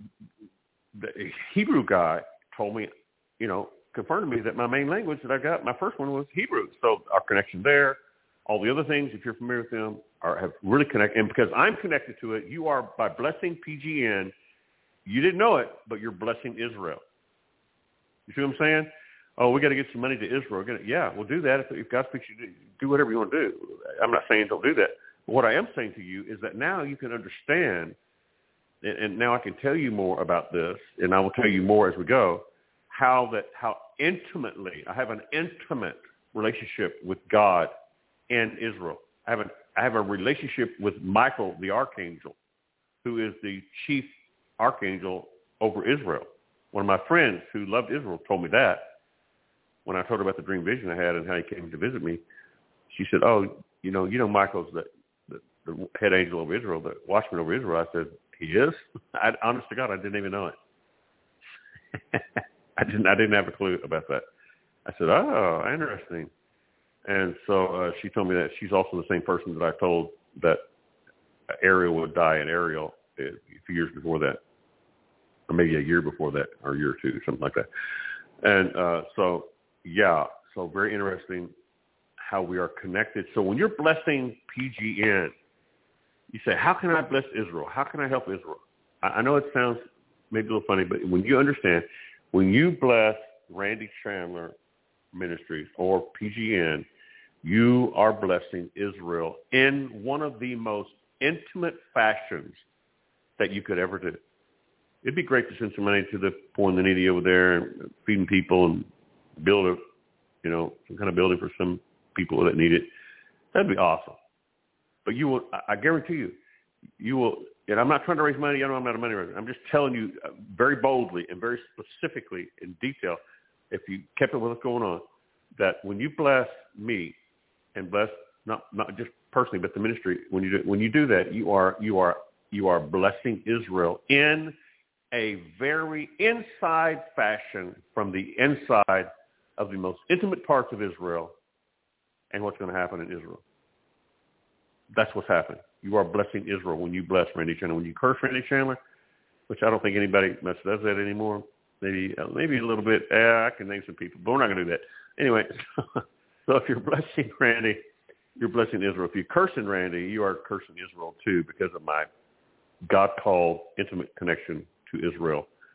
the Hebrew guy told me, you know, confirmed to me that my main language that I got, my first one was Hebrew. So our connection there, all the other things, if you're familiar with them, are have really connected. And because I'm connected to it, you are, by blessing P G N, you didn't know it, but you're blessing Israel. You see what I'm saying? Oh, we got to get some money to Israel. We're gonna, yeah, we'll do that. If, if God speaks you, do, do whatever you want to do. I'm not saying don't do that. But what I am saying to you is that now you can understand, and, and now I can tell you more about this, and I will tell you more as we go, how that how intimately, I have an intimate relationship with God and Israel. I have, an, I have a relationship with Michael, the archangel, who is the chief archangel over Israel. One of my friends who loved Israel told me that. When I told her about the dream vision I had and how he came to visit me, she said, "Oh, you know, you know, Michael's the, the, the head angel over Israel, the watchman over Israel." I said, "He is?" I, honest to God, I didn't even know it. I didn't. I didn't have a clue about that. I said, "Oh, interesting." And so uh, she told me that she's also the same person that I told that Ariel would die in Ariel a few years before that, or maybe a year before that, or a year or two, something like that. And uh, so. Yeah, so very interesting how we are connected. So when you're blessing P G N, you say, how can I bless Israel? How can I help Israel? I, I know it sounds maybe a little funny, but when you understand, when you bless Randy Chandler Ministries or P G N, you are blessing Israel in one of the most intimate fashions that you could ever do. It'd be great to send some money to the poor and the needy over there and feeding people and build a, you know, some kind of building for some people that need it. That'd be awesome. But you will, I guarantee you, you will, and I'm not trying to raise money. I know I'm not a money raiser. I'm just telling you very boldly and very specifically in detail, if you kept up with what's going on, that when you bless me and bless, not not just personally, but the ministry, when you do, when you do that, you are, you are, you are blessing Israel in a very inside fashion from the inside of the most intimate parts of Israel and what's going to happen in Israel. That's what's happening. You are blessing Israel when you bless Randy Chandler. When you curse Randy Chandler, which I don't think anybody much does that anymore, maybe uh, maybe a little bit. Eh, I can name some people, but we're not going to do that. Anyway, so if you're blessing Randy, you're blessing Israel. If you're cursing Randy, you are cursing Israel too because of my God-called intimate connection to Israel.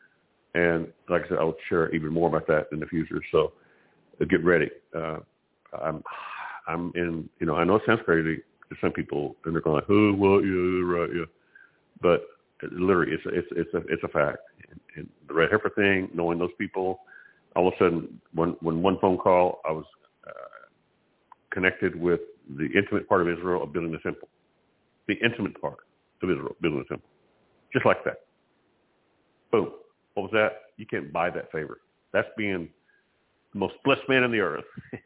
And like I said, I'll share even more about that in the future. So uh, get ready. Uh, I'm, I'm in, you know, I know it sounds crazy to some people, and they're going like, oh, well, yeah, right, yeah. But literally, it's, it's, it's a, it's a fact. And, and the Red Heifer thing, knowing those people, all of a sudden, when, when one phone call, I was uh, connected with the intimate part of Israel of building the temple. The intimate part of Israel, building the temple. Just like that. Boom. What was that? You can't buy that favor. That's being the most blessed man in the earth.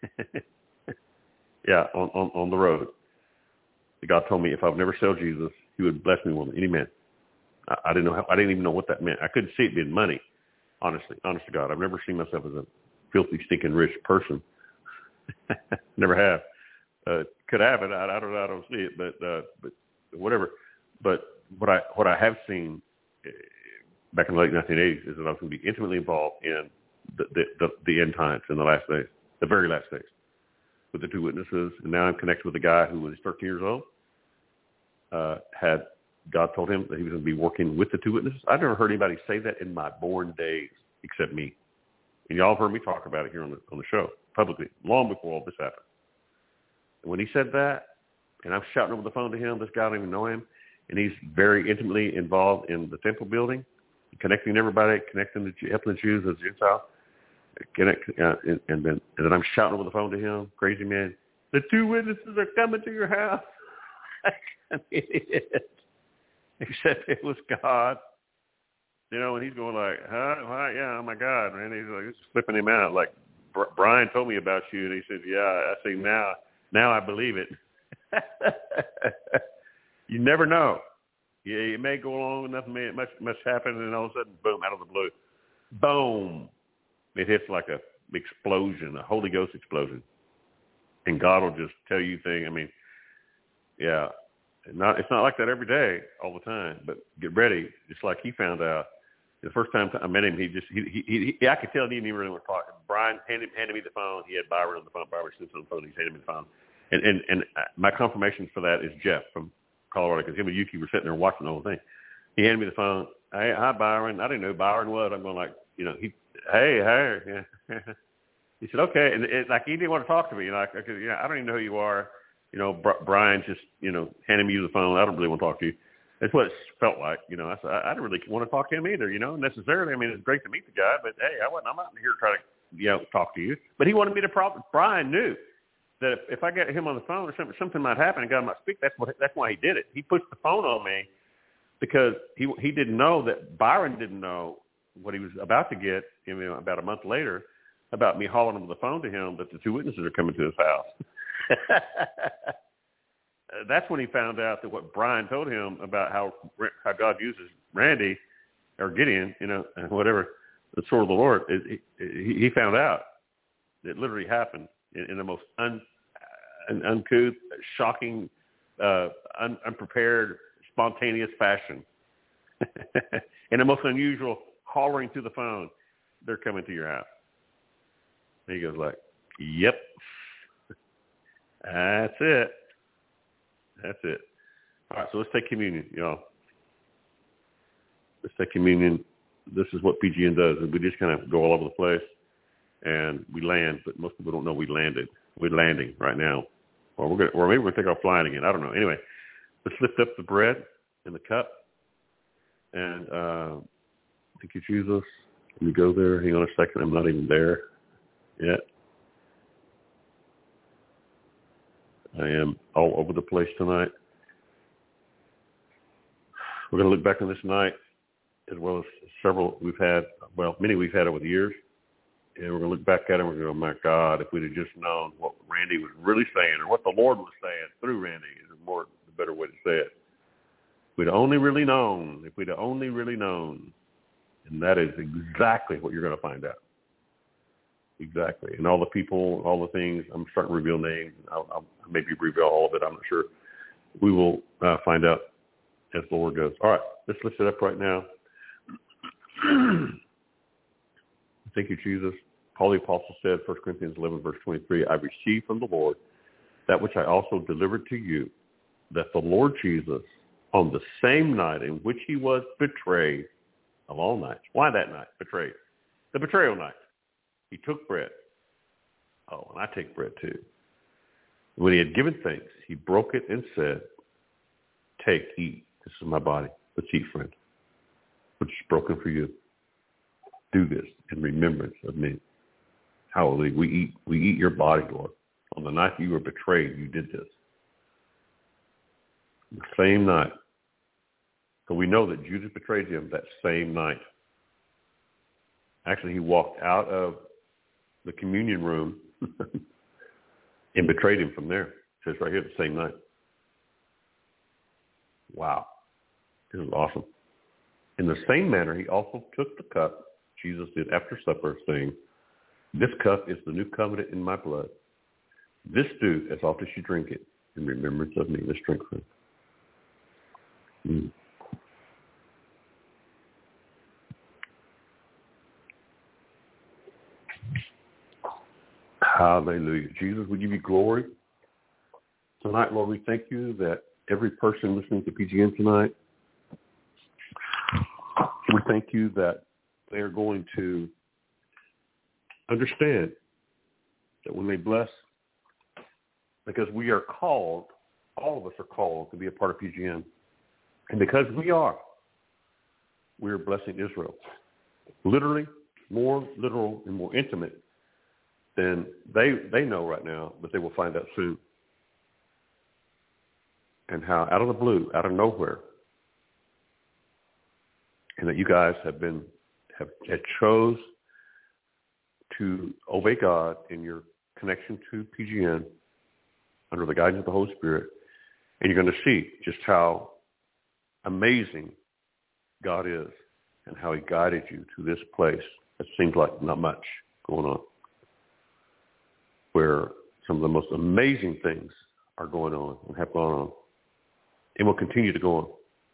yeah, on, on, on the road. God told me if I would never sell Jesus, he would bless me more than any man. I, I didn't know how, I didn't even know what that meant. I couldn't see it being money, honestly, honest to God. I've never seen myself as a filthy, stinking rich person. Never have. Uh, could have it. I, I don't I don't see it, but uh, but whatever. But what I what I have seen uh, back in the late nineteen eighties is that I was going to be intimately involved in the the, the the end times, in the last days, the very last days, with the two witnesses. And now I'm connected with a guy who was thirteen years old. Uh, had God told him that he was going to be working with the two witnesses. I've never heard anybody say that in my born days except me. And y'all have heard me talk about it here on the on the show publicly, long before all this happened. And when he said that, and I'm shouting over the phone to him, this guy, I don't even know him, and he's very intimately involved in the temple building, connecting everybody, connecting the, helping the Jews as Gentiles, connect, uh, and, and then and then I'm shouting over the phone to him, crazy man, the two witnesses are coming to your house. I mean, except it was God. You know, and he's going like, huh? Huh? Yeah, oh my God, man. He's like, he's flipping him out. Like, Brian told me about you, and he said, yeah, I see now. Now I believe it. You never know. Yeah, it may go along, nothing may much much happen, and all of a sudden, boom, out of the blue, boom, it hits like a explosion, a Holy Ghost explosion, and God will just tell you things. I mean, yeah, not it's not like that every day, all the time, but get ready. It's like he found out. The first time I met him, he just, he, he, he I could tell he didn't even really want to talk. Brian handed, handed me the phone. He had Byron on the phone. Byron sits on the phone. He's handed me the phone. And, and, and my confirmation for that is Jeff from Colorado, because him and Yuki were sitting there watching the whole thing. He handed me the phone. Hey, hi, Byron. I didn't know who Byron was. I'm going like, you know, he, hey, hey. Yeah. He said, okay. And it, like, he didn't want to talk to me. You know, like, because, you know, I don't even know who you are. You know, Brian just, you know, handed me the phone. I don't really want to talk to you. That's what it felt like, you know. I said, I, I didn't really want to talk to him either, you know, necessarily. I mean, it's great to meet the guy, but hey, I wasn't. I'm not here to try to, you know, talk to you. But he wanted me to. Pro- Brian knew that if, if I got him on the phone or something, something might happen and got him to speak. That's what. That's why he did it. He pushed the phone on me because he he didn't know that Byron didn't know what he was about to get. You know, about a month later, about me hollering over the phone to him that the two witnesses are coming to his house. That's when he found out that what Brian told him about how how God uses Randy or Gideon, you know, whatever, the sword of the Lord, it, he, he found out. It literally happened in, in the most un, un, uncouth, shocking, uh, un, unprepared, spontaneous fashion. In the most unusual, hollering through the phone, they're coming to your house. And he goes like, yep, that's it. That's it. All right, so let's take communion, y'all. Let's take communion. This is what P G N does. We just kind of go all over the place, and we land, but most people don't know we landed. We're landing right now. Or, we're gonna, or maybe we're going to take off flying again. I don't know. Anyway, let's lift up the bread and the cup. And uh, thank you, Jesus. Let me go there. Hang on a second. I'm not even there yet. I am all over the place tonight. We're going to look back on this night as well as several we've had, well, many we've had over the years. And we're going to look back at it and we're going to go, my God, if we'd have just known what Randy was really saying or what the Lord was saying through Randy is a more the better way to say it. If we'd only really known, if we'd only really known. And that is exactly what you're going to find out. Exactly. And all the people, all the things, I'm starting to reveal names. I'll, I'll maybe reveal all of it. I'm not sure. We will uh, find out as the Lord goes. All right, let's lift it up right now. Thank you, Jesus. Paul the Apostle said, First Corinthians eleven, verse twenty-three, I received from the Lord that which I also delivered to you, that the Lord Jesus, on the same night in which he was betrayed, of all nights. Why that night? Betrayed. The betrayal night. He took bread. Oh, and I take bread too. When he had given thanks, he broke it and said, take, eat. This is my body. Let's eat, friend. Which is broken for you. Do this in remembrance of me. Hallelujah. We eat, we eat your body, Lord. On the night you were betrayed, you did this. The same night. So we know that Judas betrayed him that same night. Actually, he walked out of the communion room and betrayed him from there. It says right here the same night. Wow. This is awesome. In the same manner, he also took the cup, Jesus did after supper, saying, this cup is the new covenant in my blood. This do as often as you drink it in remembrance of me. Let's drink from it. Mm. Hallelujah. Jesus, we give you glory. Tonight, Lord, we thank you that every person listening to P G N tonight, we thank you that they are going to understand that when they bless, because we are called, all of us are called to be a part of P G N. And because we are, we are blessing Israel. Literally, more literal and more intimate than they they know right now, but they will find out soon. And how out of the blue, out of nowhere, and that you guys have been have, have chose to obey God in your connection to P G N under the guidance of the Holy Spirit, and you're going to see just how amazing God is and how he guided you to this place that seems like not much going on, where some of the most amazing things are going on and have gone on and will continue to go on.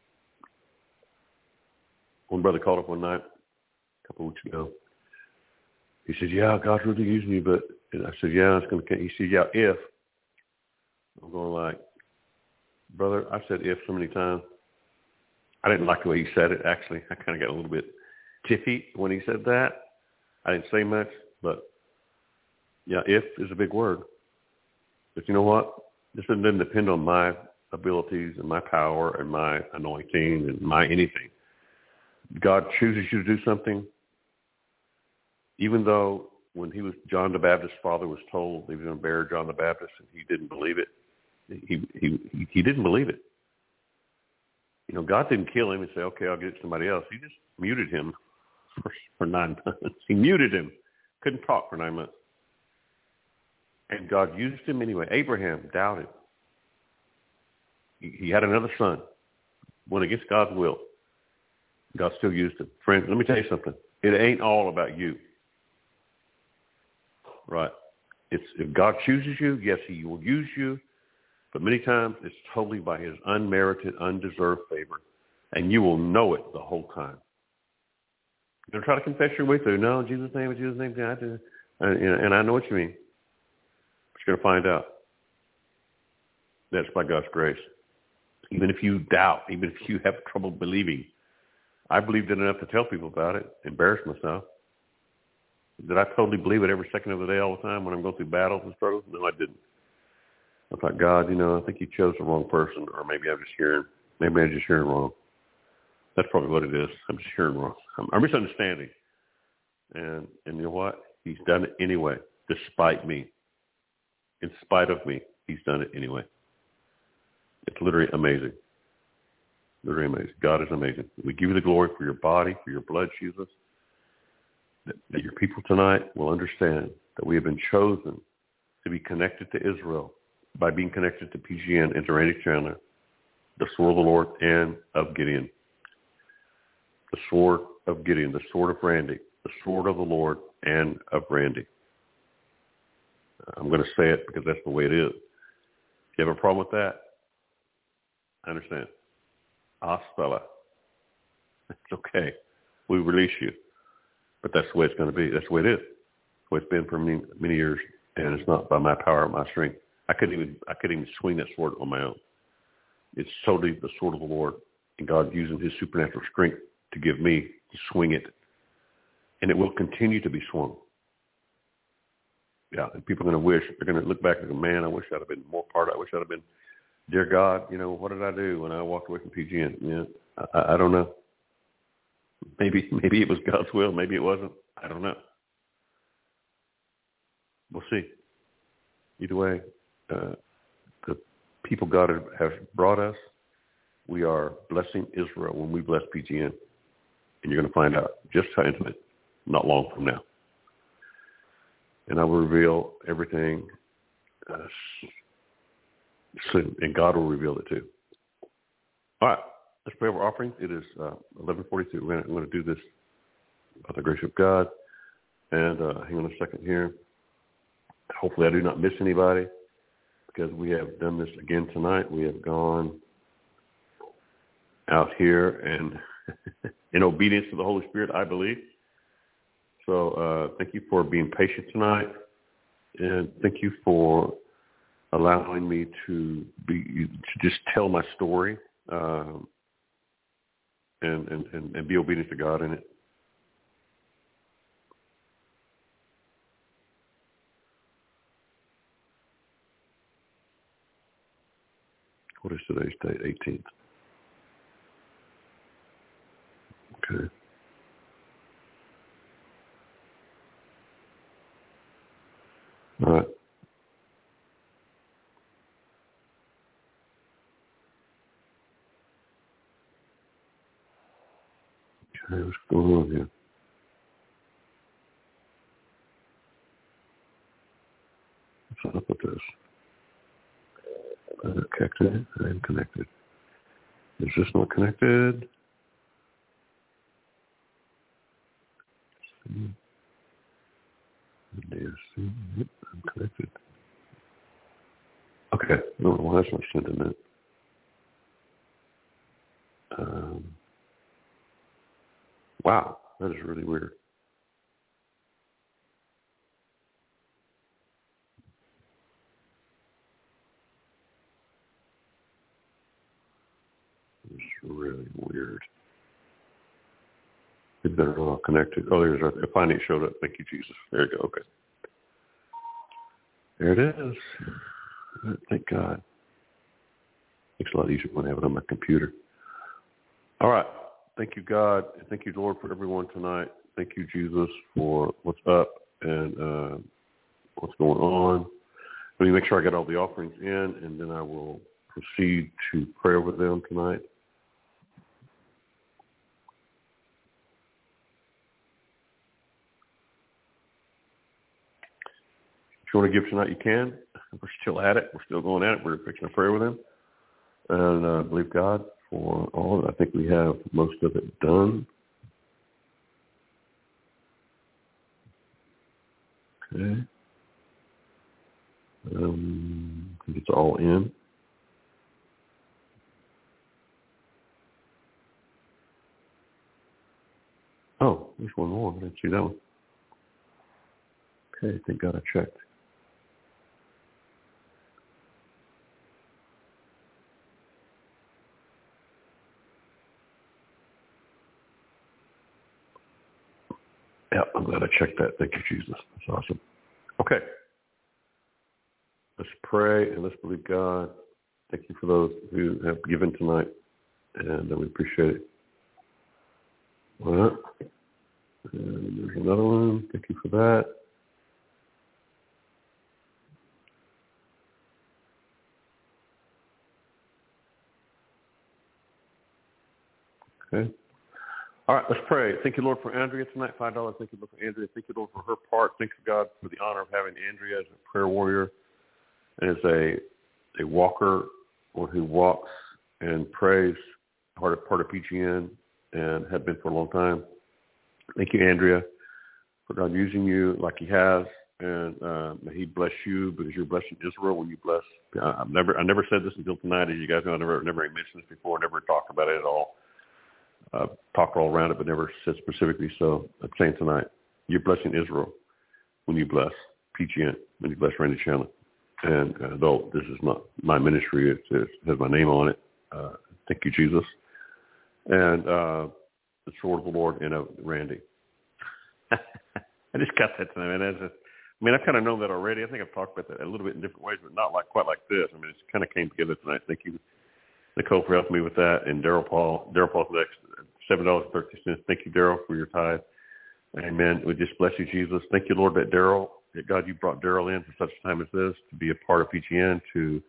One brother called up one night a couple of weeks ago. He said, yeah, God's really using you, but and I said, yeah, it's going to. He said, yeah, if. I'm going like, brother, I said if so many times. I didn't like the way he said it, actually. I kind of got a little bit tiffy when he said that. I didn't say much, but yeah, if is a big word. But you know what? This doesn't depend on my abilities and my power and my anointing and my anything. God chooses you to do something, even though when he was John the Baptist's father was told he was going to bury John the Baptist and he didn't believe it. He he he didn't believe it. You know, God didn't kill him and say, okay, I'll get somebody else. He just muted him for, for nine months. He muted him. Couldn't talk for nine months. And God used him anyway. Abraham doubted. He, he had another son. Went against God's will. God still used him. Friends, let me tell you something. It ain't all about you. Right? It's if God chooses you, yes, he will use you. But many times it's totally by his unmerited, undeserved favor. And you will know it the whole time. You're going to try to confess your way through. No, in Jesus' name, in Jesus' name, I do. And, and I know what you mean. But you're going to find out. That's by God's grace. Even if you doubt, even if you have trouble believing. I believed it enough to tell people about it, embarrass myself. Did I totally believe it every second of the day all the time when I'm going through battles and struggles? No, I didn't. I thought, God, you know, I think you chose the wrong person, or maybe I'm just hearing, maybe I'm just hearing wrong. That's probably what it is. I'm just hearing wrong. I'm, I'm misunderstanding. And and you know what? He's done it anyway, despite me. In spite of me, he's done it anyway. It's literally amazing. Literally amazing. God is amazing. We give you the glory for your body, for your blood, Jesus. That, that your people tonight will understand that we have been chosen to be connected to Israel by being connected to P G N and to Randy Chandler, the sword of the Lord and of Gideon. The sword of Gideon, the sword of Randy, the sword of the Lord and of Randy. I'm going to say it because that's the way it is. If you have a problem with that, I understand. Aspella. It's okay. We release you. But that's the way it's going to be. That's the way it is. That's the way it's been for many, many years. And it's not by my power or my strength. I couldn't even I couldn't even swing that sword on my own. It's totally the sword of the Lord, and God using his supernatural strength to give me swing it, and it will continue to be swung. Yeah, and people are going to wish, they're going to look back and go, man, I wish I'd have been more part of it. I wish I'd have been, dear God, you know, what did I do when I walked away from P G N? Yeah, I, I don't know. Maybe, maybe it was God's will. Maybe it wasn't. I don't know. We'll see. Either way, uh, the people God has brought us, we are blessing Israel when we bless P G N. And you're going to find out just how intimate not long from now. And I will reveal everything uh, soon, and God will reveal it too. All right, let's pray over offerings. It is uh, eleven forty-two. We're going to do this by the grace of God. And uh, hang on a second here. Hopefully I do not miss anybody, because we have done this again tonight. We have gone out here and in obedience to the Holy Spirit, I believe. So uh, thank you for being patient tonight, and thank you for allowing me to be to just tell my story um, and, and, and, and be obedient to God in it. What is today's date? eighteenth. Okay. All right. Okay, what's going on here? What's up with this? I'm connected. I'm connected. Is this not connected? Yep, I'm connected. Okay. No, why that's not sending it? Um, wow, that is really weird. It's really weird. It's better not connected. Oh, there's our, finally it showed up. Thank you, Jesus. There you go. Okay. There it is. Thank God. Makes it a lot easier when I have it on my computer. All right. Thank you, God. And thank you, Lord, for everyone tonight. Thank you, Jesus, for what's up and uh, what's going on. Let me make sure I get all the offerings in, and then I will proceed to pray over them tonight. If you want to give tonight, you can. We're still at it. We're still going at it. We're fixing to pray with them. And uh, believe God for all of it. I think we have most of it done. Okay. Um, I think it's all in. Oh, there's one more. I didn't see that one. Okay, thank God I checked. Yeah, I'm glad I checked that. Thank you, Jesus. That's awesome. Okay. Let's pray and let's believe God. Thank you for those who have given tonight, and we appreciate it. All right. And there's another one. Thank you for that. Okay. All right, let's pray. Thank you, Lord, for Andrea tonight, five dollars. Thank you, Lord, for Andrea. Thank you, Lord, for her part. Thank you, God, for the honor of having Andrea as a prayer warrior and as a a walker, one who walks and prays, part of, part of P G N, and have been for a long time. Thank you, Andrea, for God using you like he has, and uh, may he bless you because you're blessing Israel when you bless. I, I've never I never said this until tonight. As you guys know, I never, never mentioned this before, never talked about it at all. Uh, talked all around it, but never said specifically. So I'm saying tonight, you're blessing Israel when you bless P G N, when you bless Randy Chandler. And uh, though this is not my ministry, it, it has my name on it. Uh, thank you, Jesus. And uh, the sword of the Lord, and of Randy. I just got that tonight, man. That's a, I mean, I've kind of known that already. I think I've talked about that a little bit in different ways, but not like quite like this. I mean, it kind of came together tonight. Thank you, Nicole, for helping me with that, and Daryl Paul. Daryl Paul's next, seven dollars and thirty cents. Thank you, Daryl, for your tithe. Amen. We just bless you, Jesus. Thank you, Lord, that Daryl, that God, you brought Daryl in for such a time as this to be a part of P G N, to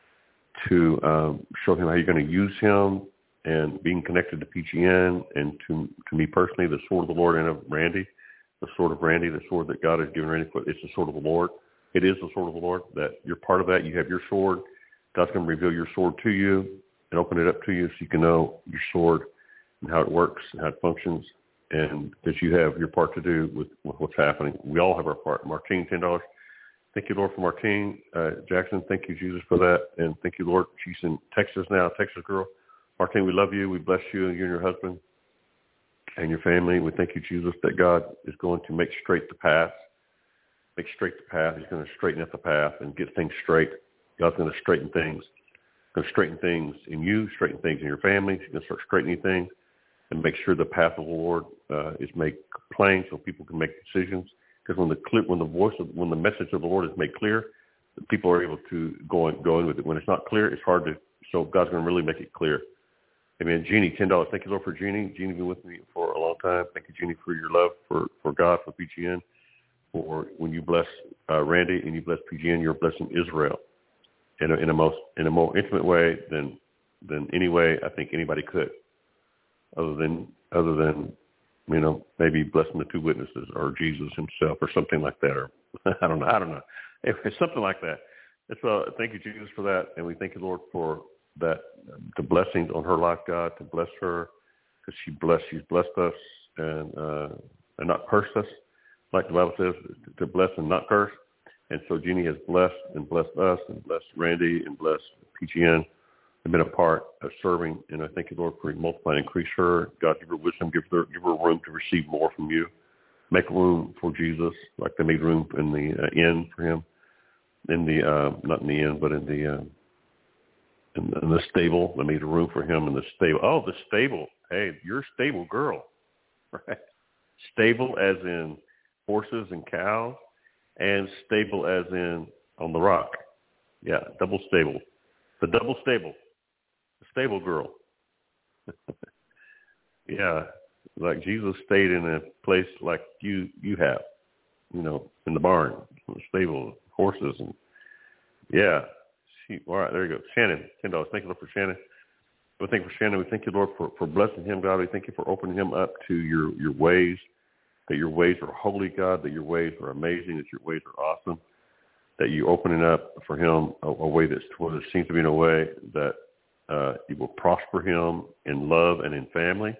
to um, show him how you're going to use him, and being connected to P G N, and to to me personally, the sword of the Lord, and of Randy, the sword of Randy, the sword that God has given Randy. It's the sword of the Lord. It is the sword of the Lord. That you're part of that. You have your sword. God's going to reveal your sword to you and open it up to you so you can know your sword and how it works and how it functions. And because you have your part to do with, with what's happening. We all have our part. Martine, ten dollars. Thank you, Lord, for Martine. Uh, Jackson, thank you, Jesus, for that. And thank you, Lord. She's in Texas now, Texas girl. Martine, we love you. We bless you, you and your husband and your family. We thank you, Jesus, that God is going to make straight the path. Make straight the path. He's going to straighten up the path and get things straight. God's going to straighten things. He's going to straighten things in you, straighten things in your family. He's going to start straightening things and make sure the path of the Lord uh, is made plain so people can make decisions. Because when the clear, when the voice of, when the message of the Lord is made clear, people are able to go in, go in with it. When it's not clear, it's hard to. So God's going to really make it clear. Amen. Jeannie, ten dollars. Thank you, Lord, for Jeannie. Jeannie been with me for a long time. Thank you, Jeannie, for your love for, for God, for P G N. For when you bless uh, Randy and you bless P G N, you're blessing Israel in a, in a most in a more intimate way than than any way I think anybody could, other than other than you know maybe blessing the two witnesses or Jesus himself or something like that, or I don't know I don't know it's something like that. It's uh, thank you, Jesus, for that, and we thank you, Lord, for that the blessings on her life, God, to bless her because she blessed she's blessed us and uh, and not cursed us. Like the Bible says, to bless and not curse. And so Jeannie has blessed and blessed us and blessed Randy and blessed P G N and been a part of serving. And I thank you, Lord, for multiplying and increase her. God, give her wisdom, give her, give her room to receive more from you. Make room for Jesus, like they made room in the uh, inn for him. In the, uh, not in the inn, but in the, uh, in, in the stable. They made a room for him in the stable. Oh, the stable. Hey, you're a stable girl, right? Stable as in horses and cows, and stable as in on the rock. Yeah, double stable. The double stable. The stable girl. Yeah, like Jesus stayed in a place like you you have, you know, in the barn, in the stable, horses, and yeah. She, all right, there you go. Shannon, ten dollars. Thank you, Lord, for Shannon. We thank you for Shannon. We thank you, Lord, for, for blessing him, God. We thank you for opening him up to your, your ways, that your ways are holy, God, that your ways are amazing, that your ways are awesome, that you opening up for him a, a way that's what it seems to be in a way that uh, you will prosper him in love and in family.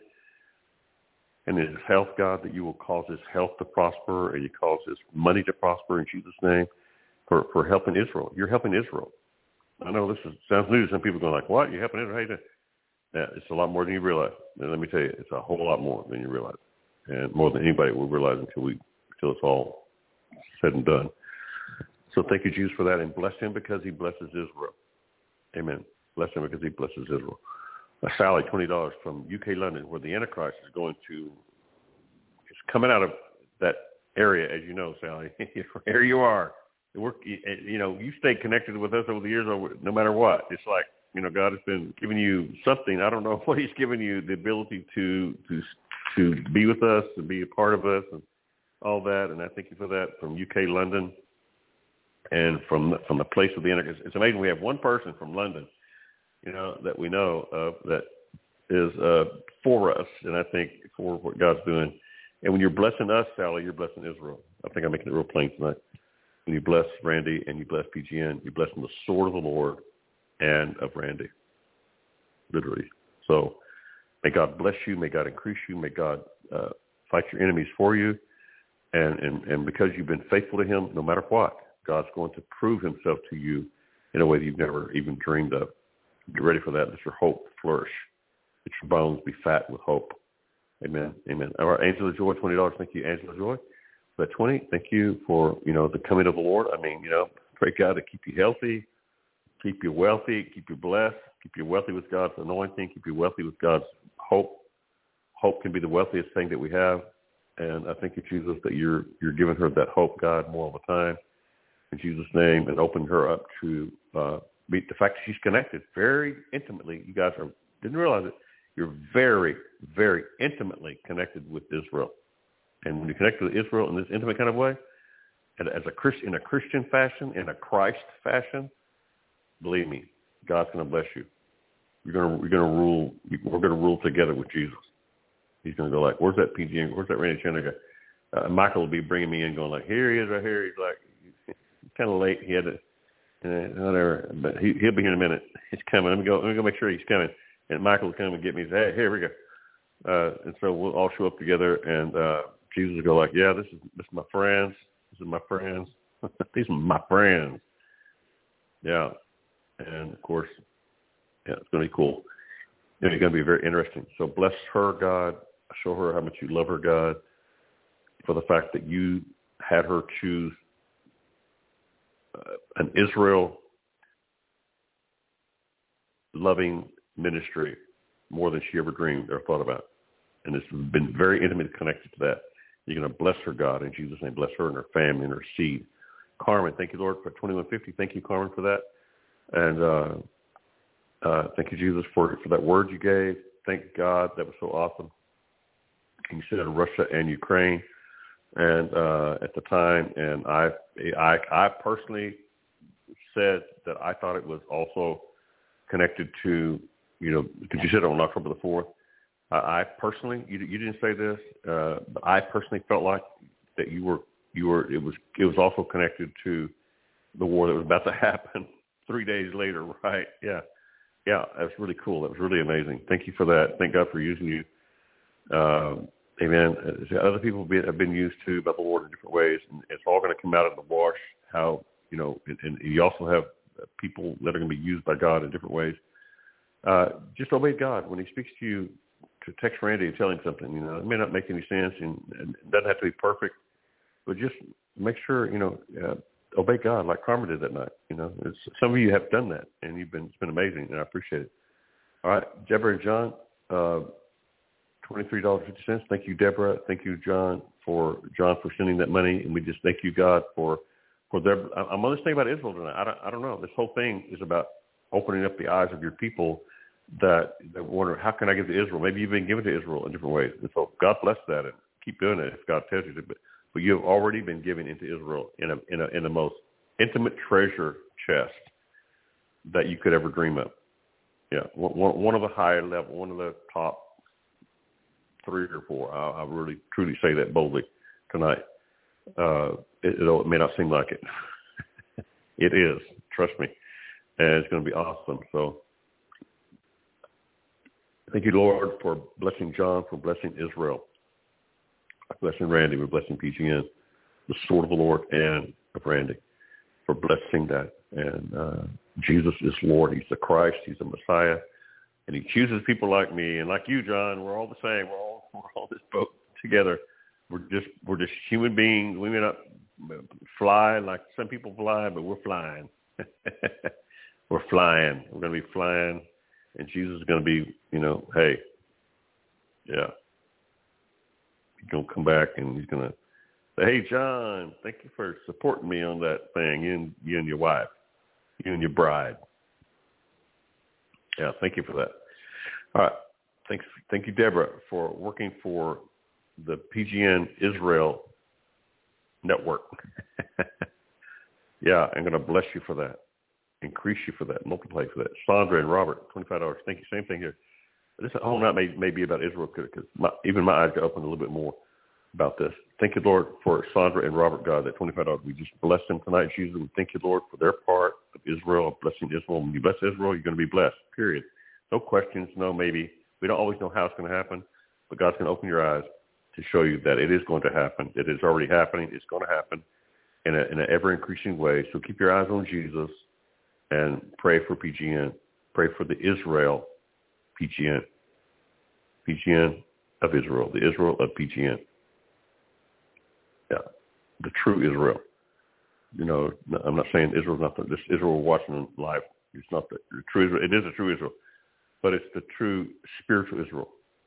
And in his health, God, that you will cause his health to prosper and you cause his money to prosper in Jesus' name for, for helping Israel. You're helping Israel. I know this is, sounds new to some people going like, what? You're helping Israel? How you doing? Yeah, it's a lot more than you realize. And let me tell you, it's a whole lot more than you realize. And more than anybody will realize until we, until it's all said and done. So thank you, Jesus, for that, and bless him because he blesses Israel. Amen. Bless him because he blesses Israel. Uh, Sally, twenty dollars from U K London, where the Antichrist is going to, it's coming out of that area, as you know, Sally. Here you are. We're, you know, you stay connected with us over the years, no matter what. It's like, you know, God has been giving you something. I don't know what he's given you, the ability to to to be with us, to be a part of us, and all that. And I thank you for that from U K London, and from from the place of the Antichrist. It's amazing. We have one person from London, you know, that we know of that is uh, for us, and I think for what God's doing. And when you're blessing us, Sally, you're blessing Israel. I think I'm making it real plain tonight. When you bless Randy and you bless P G N, you're blessing the sword of the Lord and of Randy, literally. So may God bless you. May God increase you. May God uh, fight your enemies for you. And, and, and because you've been faithful to him, no matter what, God's going to prove himself to you in a way that you've never even dreamed of. Get ready for that. Let your hope flourish. Let your bones be fat with hope. Amen. Amen. All right, Angela Joy, twenty dollars. Thank you, Angela Joy. For that twenty, thank you for, you know, the coming of the Lord. I mean, you know, pray God to keep you healthy, keep you wealthy, keep you blessed, keep you wealthy with God's anointing, keep you wealthy with God's hope, hope can be the wealthiest thing that we have. And I thank you, Jesus, that you're you're giving her that hope, God, more of the time. In Jesus' name, and open her up to uh, meet the fact that she's connected very intimately. You guys are didn't realize it. You're very, very intimately connected with Israel. And when you connect with Israel in this intimate kind of way, and as a Christian, in a Christian fashion, in a Christ fashion, believe me, God's going to bless you. You're going to, you're going to rule. We're going to rule together with Jesus. He's going to go like, "Where's that P G N? Where's that Randy Chandler guy?" Uh, Michael will be bringing me in, going like, "Here he is, right here." He's like, kind of late. He had to, uh, whatever. But he, he'll be here in a minute. He's coming. Let me go. Let me go make sure he's coming. And Michael will come and get me. And say, "Hey, here we go." Uh, and so we'll all show up together, and uh, Jesus will go like, "Yeah, this is this is my friends. This is my friends. These are my friends." Yeah, and of course, yeah, it's going to be cool. And it's going to be very interesting. So bless her, God. Show her how much you love her, God, for the fact that you had her choose uh, an Israel-loving ministry more than she ever dreamed or thought about. And it's been very intimately connected to that. You're going to bless her, God, in Jesus' name. Bless her and her family and her seed. Carmen, thank you, Lord, for twenty-one fifty. Thank you, Carmen, for that. And uh, uh, thank you, Jesus, for, for that word you gave. Thank God. That was so awesome. You said Russia and Ukraine. And uh, at the time, and I, I, I personally said that I thought it was also connected to, you know, because you said it on October the fourth. Uh, I personally, you, you didn't say this, uh, but I personally felt like that you were, you were, it was, it was also connected to the war that was about to happen three days later, right? Yeah, yeah, that was really cool. That was really amazing. Thank you for that. Thank God for using you. Uh, Amen. Other people have been used too by the Lord in different ways, and it's all going to come out in the wash. How, you know, and, and you also have people that are going to be used by God in different ways. Uh, just obey God when He speaks to you. To text Randy and tell him something. You know, it may not make any sense, and, and it doesn't have to be perfect, but just make sure, you know, uh, obey God like Carmen did that night. You know, it's, some of you have done that, and you've been it's been amazing, and I appreciate it. All right, Deborah and John. Uh, twenty-three dollars and fifty cents. Thank you, Deborah. Thank you, John, for John for sending that money. And we just thank you, God, for for their. I'm on this thing about Israel tonight. I don't, I don't know. This whole thing is about opening up the eyes of your people that, that wonder, how can I give to Israel? Maybe you've been given to Israel in different ways. And so God bless that and keep doing it if God tells you to. But, but you have already been given into Israel in a in a in the most intimate treasure chest that you could ever dream of. Yeah, one, one of the higher level, one of the top three or four. I, I really, truly say that boldly tonight. Uh, it, it may not seem like it. It is. Trust me. And it's going to be awesome. So thank you, Lord, for blessing John, for blessing Israel, for blessing Randy, for blessing P G N, the sword of the Lord, and of Randy, for blessing that. And uh, Jesus is Lord. He's the Christ. He's the Messiah. And He chooses people like me and like you, John. We're all the same. We're all we're all this boat together. We're just we're just human beings. We may not fly like some people fly, but we're flying. We're flying. We're going to be flying, and Jesus is going to be, you know, hey, yeah. He's going to come back and He's going to say, hey, John, thank you for supporting me on that thing. You and you and your wife, you and your bride. Yeah, thank you for that. All right. Thanks. Thank you, Deborah, for working for the P G N Israel network. Yeah, I'm going to bless you for that, increase you for that, multiply for that. Sandra and Robert, twenty-five dollars. Thank you. Same thing here. This whole night may, may be about Israel because my, even my eyes got opened a little bit more about this. Thank you, Lord, for Sandra and Robert, God, that twenty-five dollars. We just bless them tonight, Jesus. We thank you, Lord, for their part of Israel, blessing Israel. When you bless Israel, you're going to be blessed, period. No questions, no maybe. We don't always know how it's going to happen, but God's going to open your eyes to show you that it is going to happen. It is already happening. It's going to happen in, a, in an ever-increasing way. So keep your eyes on Jesus and pray for P G N. Pray for the Israel P G N. P G N of Israel, the Israel of P G N. Yeah, the true Israel. You know, I'm not saying Israel's not the, this Israel watching live. It's not the, the true Israel. It is a true Israel, but it's the true spiritual Israel.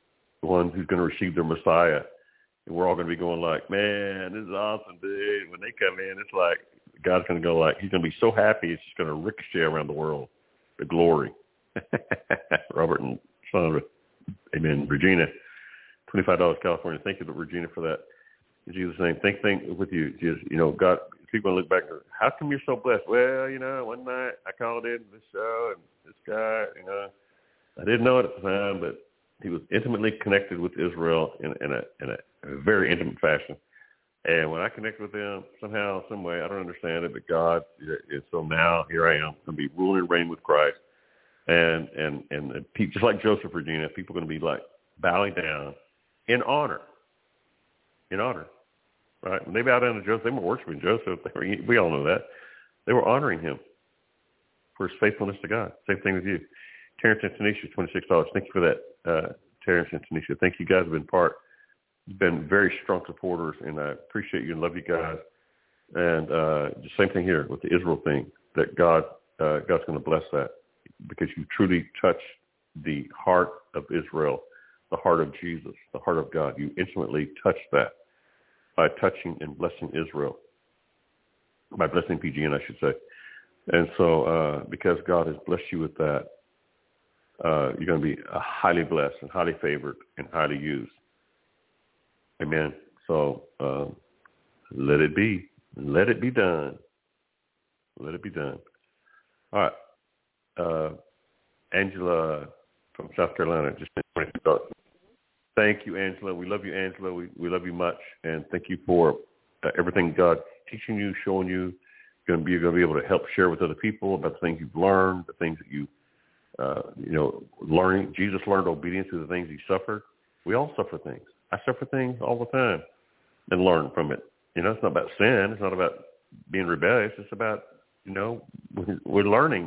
the one who's going to receive their Messiah. And we're all going to be going like, man, this is awesome, dude. When they come in, it's like God's going to go like, he's going to be so happy, it's just going to ricochet around the world, the glory. Robert and Sandra, amen. Regina, twenty-five dollars California. Thank you to Regina for that. In Jesus' name, think, think with you. Just, you know, God, people look back and go, how come you're so blessed? Well, you know, one night I called in this show and this guy, you know, I didn't know it at the time, but he was intimately connected with Israel in, in, a, in a very intimate fashion. And when I connected with them somehow, some way, I don't understand it, but God, and so now here I am, going to be ruling and reigning with Christ. And, and, and just like Joseph, Regina, people are going to be like bowing down in honor, in honor, right? When they bow down to Joseph, they weren't worshiping Joseph. They were, we all know that. They were honoring him for his faithfulness to God. Same thing with you. Terrence and Tanisha, twenty-six dollars. Thank you for that, uh, Terrence and Tanisha. Thank you guys have been part, you've been very strong supporters, and I appreciate you and love you guys. And uh, the same thing here with the Israel thing, that God, uh, God's going to bless that, because you truly touch the heart of Israel, the heart of Jesus, the heart of God. You intimately touch that by touching and blessing Israel, by blessing P G N, I should say. And so uh, because God has blessed you with that, uh, you're going to be highly blessed and highly favored and highly used. Amen. So uh, let it be. Let it be done. Let it be done. All right. Uh, Angela from South Carolina, just thank you, Angela. We love you, Angela. We we love you much, and thank you for uh, everything God teaching you, showing you. You're going to be you're going to be able to help share with other people about the things you've learned, the things that you uh, you know learning. Jesus learned obedience through the things he suffered. We all suffer things. I suffer things all the time, and learn from it. You know, it's not about sin. It's not about being rebellious. It's about you know we're, we're learning.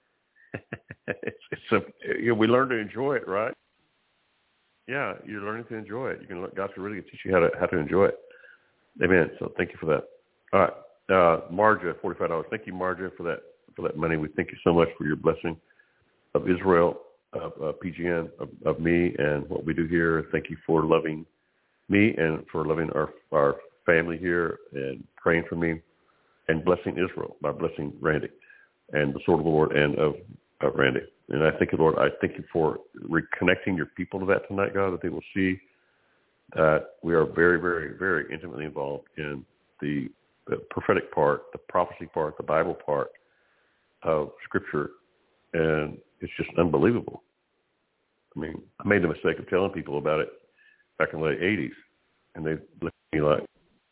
it's, it's a, you know, we learn to enjoy it, right? Yeah, you're learning to enjoy it. You can God can really teach you how to how to enjoy it. Amen. So thank you for that. All right, uh, Marja, forty-five dollars. Thank you, Marja, for that for that money. We thank you so much for your blessing of Israel, of uh, P G N, of, of me, and what we do here. Thank you for loving me and for loving our our family here and praying for me and blessing Israel by blessing Randy and the sword of the Lord and of, of Randy. And I thank you, Lord, I thank you for reconnecting your people to that tonight, God, that they will see that we are very, very, very intimately involved in the, the prophetic part, the prophecy part, the Bible part of Scripture. And it's just unbelievable. I mean, I made the mistake of telling people about it back in the late eighties, and they looked at me like,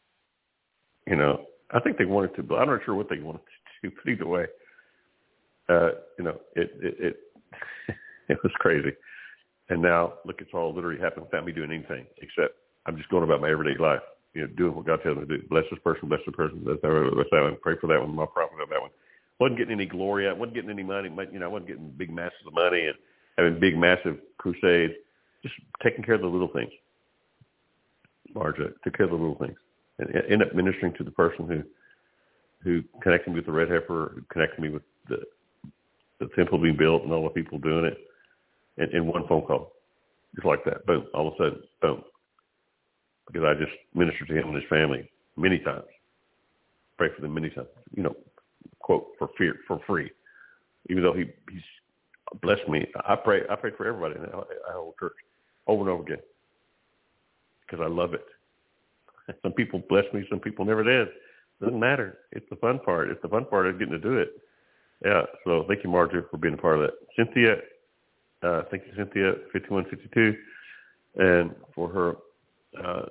you know, I think they wanted to, but I'm not sure what they wanted to do, but either way, Uh, you know, it it it, it was crazy. And now, look, it's all literally happened without me doing anything, except I'm just going about my everyday life, you know, doing what God tells me to do. Bless this person, bless this person, bless that one, pray for that one, my prophet of that one. Wasn't getting any glory out, wasn't getting any money, you know, I wasn't getting big masses of money and having big, massive crusades, just taking care of the little things. Marja, took care of the little things. And end up ministering to the person who, who connected me with the red heifer, who connected me with the the temple being built and all the people doing it in, in one phone call, just like that. Boom, all of a sudden, boom. Because I just ministered to him and his family many times. Pray for them many times, you know, quote, for fear, for free. Even though he, he's blessed me, I pray, I pray for everybody in our whole church over and over again because I love it. Some people bless me, some people never did. Doesn't matter. It's the fun part. It's the fun part of getting to do it. Yeah, so thank you, Marjorie, for being a part of that. Cynthia, uh, thank you, Cynthia, fifty-one fifty-two, and for her uh,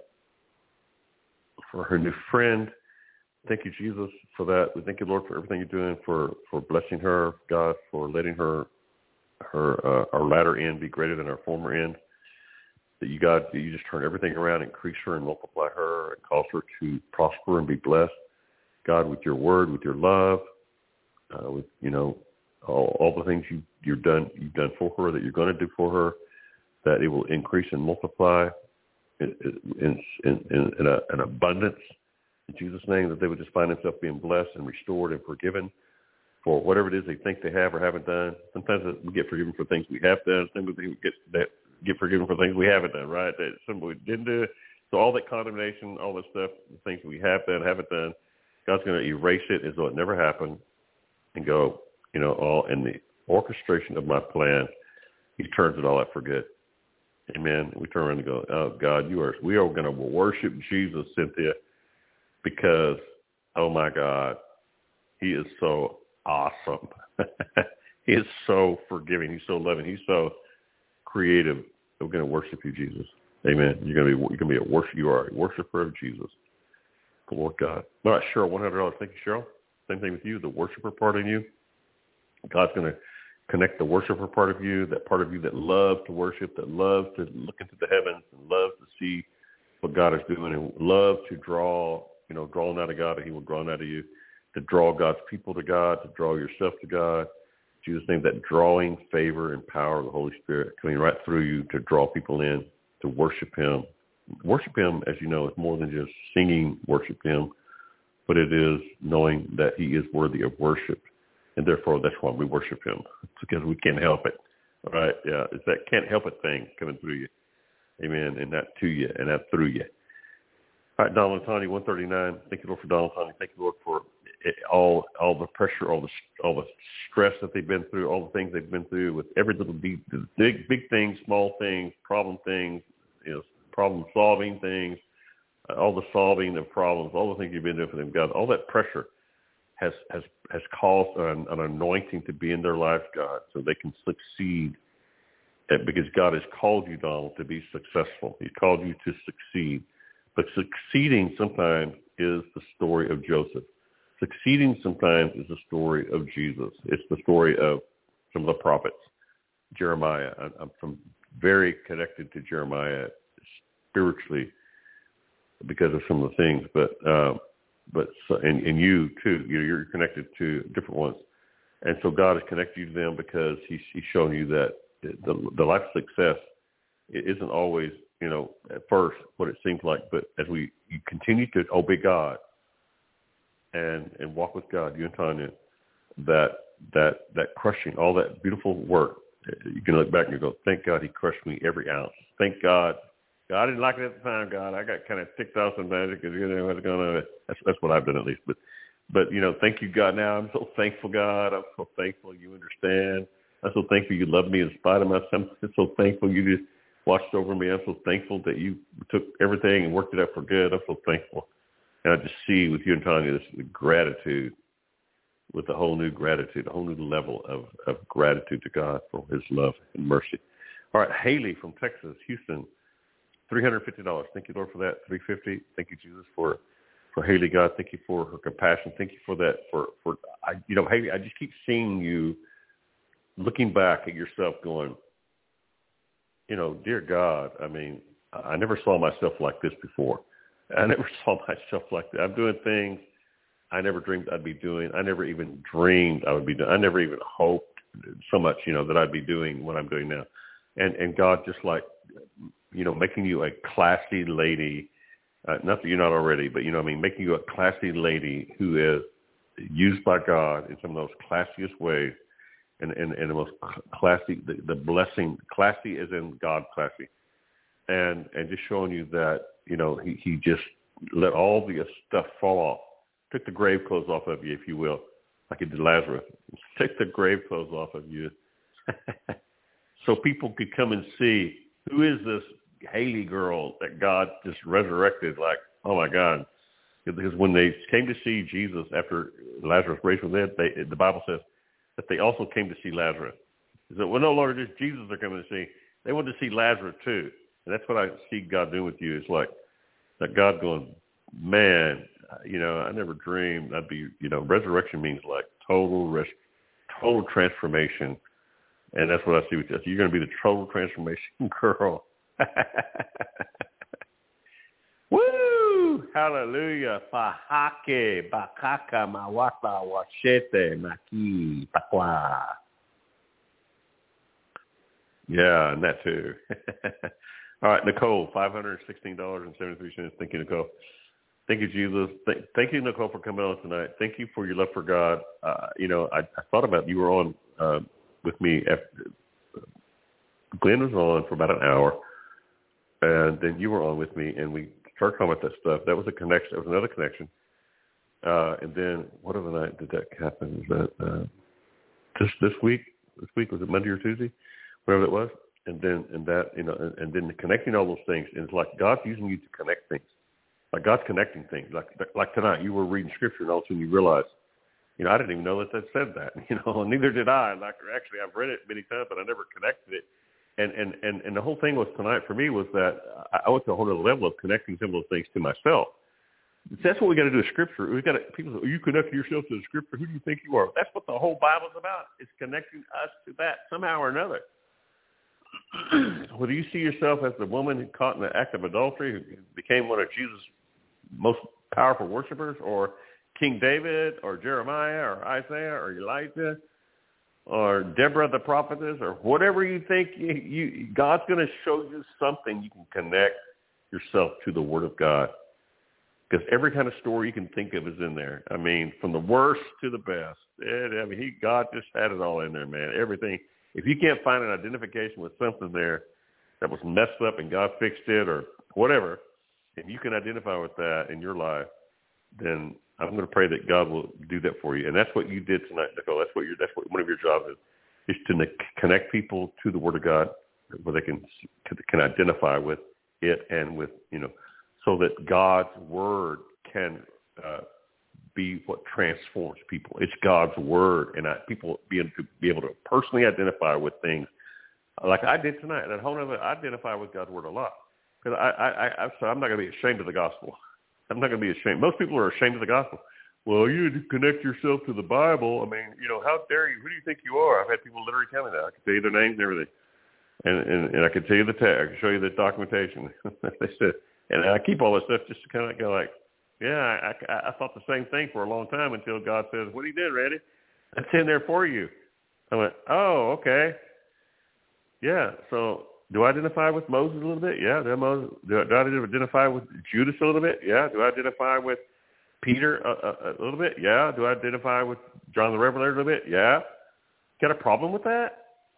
for her new friend. Thank you, Jesus, for that. We thank you, Lord, for everything you're doing, for, for blessing her, God, for letting her her uh, our latter end be greater than our former end. That you, God, that you just turn everything around, increase her and multiply her, and cause her to prosper and be blessed. God, with your word, with your love. Uh, with you know all, all the things you you've done you've done for her, that you're going to do for her, that it will increase and multiply in in, in, in, in a, an abundance in Jesus' name. That they would just find themselves being blessed and restored and forgiven for whatever it is they think they have or haven't done. Sometimes we get forgiven for things we have done. Sometimes we get that get forgiven for things we haven't done, right? That some we didn't do. So all that condemnation, all that stuff, the things we have done, haven't done, God's going to erase it as though it never happened and go, you know, all in the orchestration of my plan. He turns it all out for good. Amen. We turn around and go, oh, God, you are, we are going to worship Jesus, Cynthia, because, oh, my God, he is so awesome. He is so forgiving. He's so loving. He's so creative. We're going to worship you, Jesus. Amen. You're going to be, you're going to be a worship. You are a worshiper of Jesus. The Lord God. All right, Cheryl, one hundred dollars. Thank you, Cheryl. Same thing with you, the worshiper part in you. God's going to connect the worshiper part of you, that part of you that loves to worship, that loves to look into the heavens and loves to see what God is doing and loves to draw, you know, draw out of God, and he will draw out of you, to draw God's people to God, to draw yourself to God. Jesus' name, that drawing favor and power of the Holy Spirit coming right through you to draw people in, to worship him. Worship him, as you know, is more than just singing worship him, but it is knowing that he is worthy of worship. And therefore, that's why we worship him. It's because we can't help it. All right? Yeah, it's that can't help it thing coming through you. Amen. And not to you, and not through you. All right, Donald Tony, one thirty-nine. Thank you, Lord, for Donald Tony. Thank you, Lord, for all all the pressure, all the all the stress that they've been through, all the things they've been through with every little big, big, big things, small things, problem things, you know, problem solving things, uh, all the solving of problems, all the things you've been doing for them, God, all that pressure has has has caused an, an anointing to be in their life, God, so they can succeed. At, because God has called you, Donald, to be successful. He's called you to succeed. But succeeding sometimes is the story of Joseph. Succeeding sometimes is the story of Jesus. It's the story of some of the prophets. Jeremiah. I'm, I'm very connected to Jeremiah spiritually because of some of the things, but uh, but so, and, and you too. You know, you're connected to different ones, and so God has connected you to them because He's, he's shown you that the, the life of success isn't always, you know, at first what it seems like, but as we you continue to obey God and and walk with God, you and Tanya, that that that crushing, all that beautiful work, you can look back and you go, thank God He crushed me every ounce. Thank God. God, I didn't like it at the time, God. I got kind of ticked off sometimes because, you know, what's going on. That's, that's what I've done at least. But, but, you know, thank you, God. Now I'm so thankful, God. I'm so thankful you understand. I'm so thankful you love me in spite of myself. I'm so thankful you just watched over me. I'm so thankful that you took everything and worked it out for good. I'm so thankful. And I just see with you and Tanya this gratitude, with a whole new gratitude, a whole new level of, of gratitude to God for His love and mercy. All right, Haley from Texas, Houston, three hundred fifty dollars. Thank you, Lord, for that. three hundred fifty dollars. Thank you, Jesus, for, for Haley, God. Thank you for her compassion. Thank you for that. For, for I, you know, Haley, I just keep seeing you looking back at yourself going, you know, dear God, I mean, I never saw myself like this before. I never saw myself like that. I'm doing things I never dreamed I'd be doing. I never even dreamed I would be doing. I never even hoped so much, you know, that I'd be doing what I'm doing now. And and God just like, you know, making you a classy lady, uh, not that you're not already, but, you know what I mean, making you a classy lady who is used by God in some of those classiest ways and, and, and the most classy, the, the blessing, classy as in God classy. And and just showing you that, you know, he, he just let all the stuff fall off. Took the grave clothes off of you, if you will, like he did Lazarus. Take the grave clothes off of you so people could come and see, who is this Haley girl that God just resurrected? Like, oh, my God. Because when they came to see Jesus after Lazarus raised from the dead, they, the Bible says that they also came to see Lazarus. He said, well, no longer just Jesus they're coming to see. They wanted to see Lazarus too. And that's what I see God doing with you. It's like that God going, man, you know, I never dreamed I'd be, you know, resurrection means like total res- total transformation. And that's what I see with you. So you're going to be the total transformation girl. Woo! Hallelujah. Pahake, bakaka, mawata, washete, maki, pakwa. Yeah, and that too. All right, Nicole, five hundred sixteen dollars and seventy-three cents. Thank you, Nicole. Thank you, Jesus. Th- thank you, Nicole, for coming on tonight. Thank you for your love for God. Uh, you know, I, I thought about you were on uh, with me after, Glenn was on for about an hour, and then you were on with me, and we started talking about that stuff. That was a connection. That was another connection. Uh, and then what other night did that happen? Was that uh, just this week? This week, was it Monday or Tuesday? Whatever it was. And then, and that, you know, and, and then connecting all those things, and it's like God's using you to connect things. Like God's connecting things. Like like tonight, you were reading scripture, and all of a sudden you realize, you know, I didn't even know that that said that. You know, neither did I. Like actually, I've read it many times, but I never connected it. And and and, and the whole thing was tonight for me was that I went to a whole other level of connecting some of those things to myself. That's what we got to do with scripture. We got to people say, you connect yourself to the scripture. Who do you think you are? That's what the whole Bible's about. It's connecting us to that somehow or another. Whether you see yourself as the woman caught in the act of adultery who became one of Jesus' most powerful worshipers, or King David, or Jeremiah, or Isaiah, or Elijah, or Deborah the prophetess, or whatever you think, you, you God's going to show you something you can connect yourself to the Word of God. Because every kind of story you can think of is in there. I mean, from the worst to the best. It, I mean, he God just had it all in there, man. Everything. If you can't find an identification with something there that was messed up and God fixed it or whatever, if you can identify with that in your life, then I'm going to pray that God will do that for you. And that's what you did tonight, Nicole. That's what you're, that's what one of your jobs is, is to connect people to the Word of God where they can can identify with it and with, you know, so that God's Word can uh, be what transforms people. It's God's Word, and I, people be able to be able to personally identify with things like I did tonight. That whole other, I identify with God's Word a lot because I, I, I, so I'm not going to be ashamed of the gospel. I'm not going to be ashamed. Most people are ashamed of the gospel. Well, you connect yourself to the Bible. I mean, you know, how dare you? Who do you think you are? I've had people literally tell me that. I can tell you their names and everything, and and, and I can tell you the text. I can show you the documentation. They said, and I keep all this stuff just to kind of go like, yeah, I, I, I thought the same thing for a long time until God says, what are you doing, Randy? That's in there for you. I went, oh, okay. Yeah, so do I identify with Moses a little bit? Yeah. Do I, Moses, do I, do I identify with Judas a little bit? Yeah. Do I identify with Peter a, a, a little bit? Yeah. Do I identify with John the Revelator a little bit? Yeah. Got a problem with that?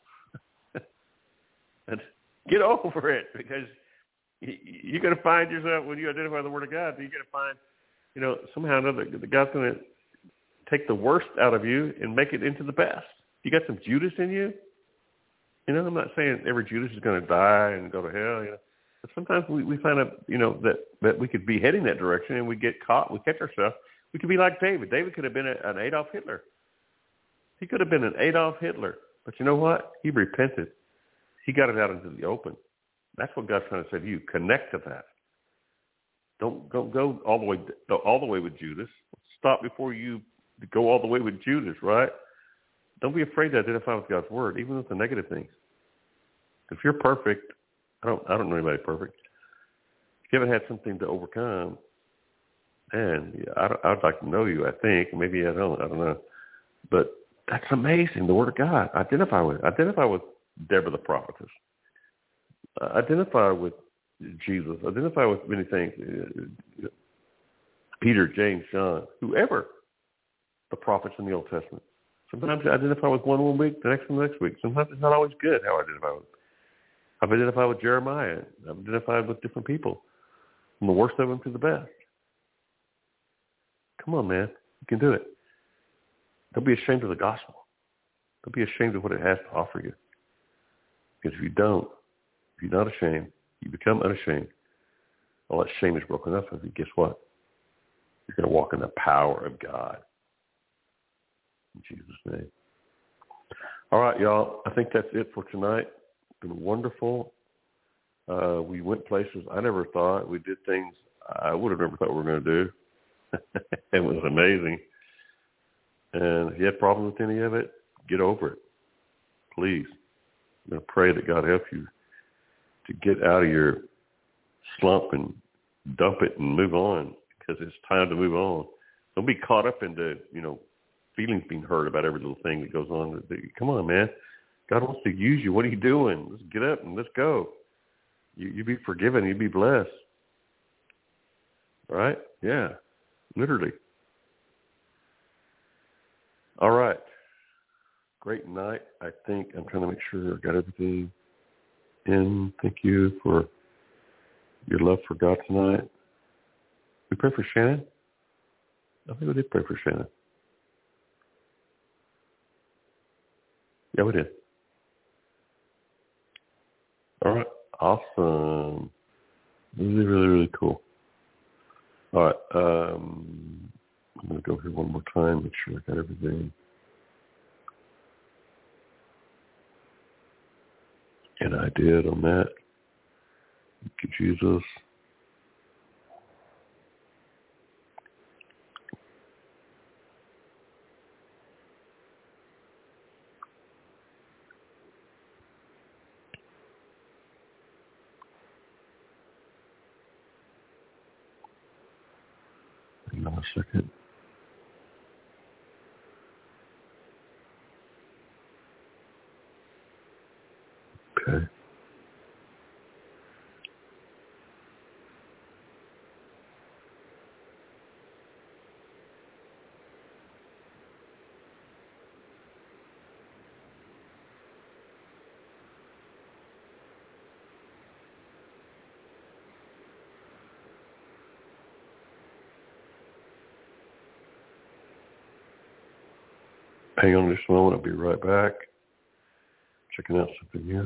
Get over it, because you're going to find yourself, when you identify the Word of God, you're going to find, you know, somehow or another, God's going to take the worst out of you and make it into the best. You got some Judas in you. You know, I'm not saying every Judas is going to die and go to hell, you know. But sometimes we, we find out, you know, that, that we could be heading that direction and we get caught, we catch ourselves. We could be like David. David could have been a, an Adolf Hitler. He could have been an Adolf Hitler. But you know what? He repented. He got it out into the open. That's what God's trying to say to you. Connect to that. Don't go go all the way go all the way with Judas. Stop before you go all the way with Judas, right? Don't be afraid to identify with God's Word, even with the negative things. If you're perfect, I don't I don't know anybody perfect. If you haven't had something to overcome, man, I don't, I'd like to know you. I think maybe I don't. I don't know, but that's amazing. The Word of God. Identify with it. Identify with Deborah the prophetess. Uh, identify with Jesus. Identify with many things. Uh, Peter, James, John, whoever the prophets in the Old Testament. Sometimes I identify with one one week, the next one the next week. Sometimes it's not always good how I identify with. I've identified with Jeremiah. I've identified with different people, from the worst of them to the best. Come on, man. You can do it. Don't be ashamed of the gospel. Don't be ashamed of what it has to offer you. Because if you don't, if you're not ashamed, you become unashamed. All that shame is broken up of you. Guess what? You're going to walk in the power of God. In Jesus' name. All right, y'all. I think that's it for tonight. It's been wonderful. Uh, we went places I never thought. We did things I would have never thought we were going to do. It was amazing. And if you have problems with any of it, get over it. Please. I'm going to pray that God helps you to get out of your slump and dump it and move on, because it's time to move on. Don't be caught up into, you know, feelings being hurt about every little thing that goes on. Come on, man. God wants to use you. What are you doing? Let's get up and let's go. You, you be forgiven. You be blessed. All right? Yeah, literally. All right. Great night. I think I'm trying to make sure I got everything. in. Thank you for your love for God tonight. We pray for Shannon. I think we did pray for Shannon. Yeah, we did. All right. Awesome. Really, really, really cool. All right. Um, I'm going to go here one more time, make sure I got everything. And I did on that. Thank you, Jesus. Hang on a second. Okay. Hang on just a moment. I'll be right back. Checking out something here.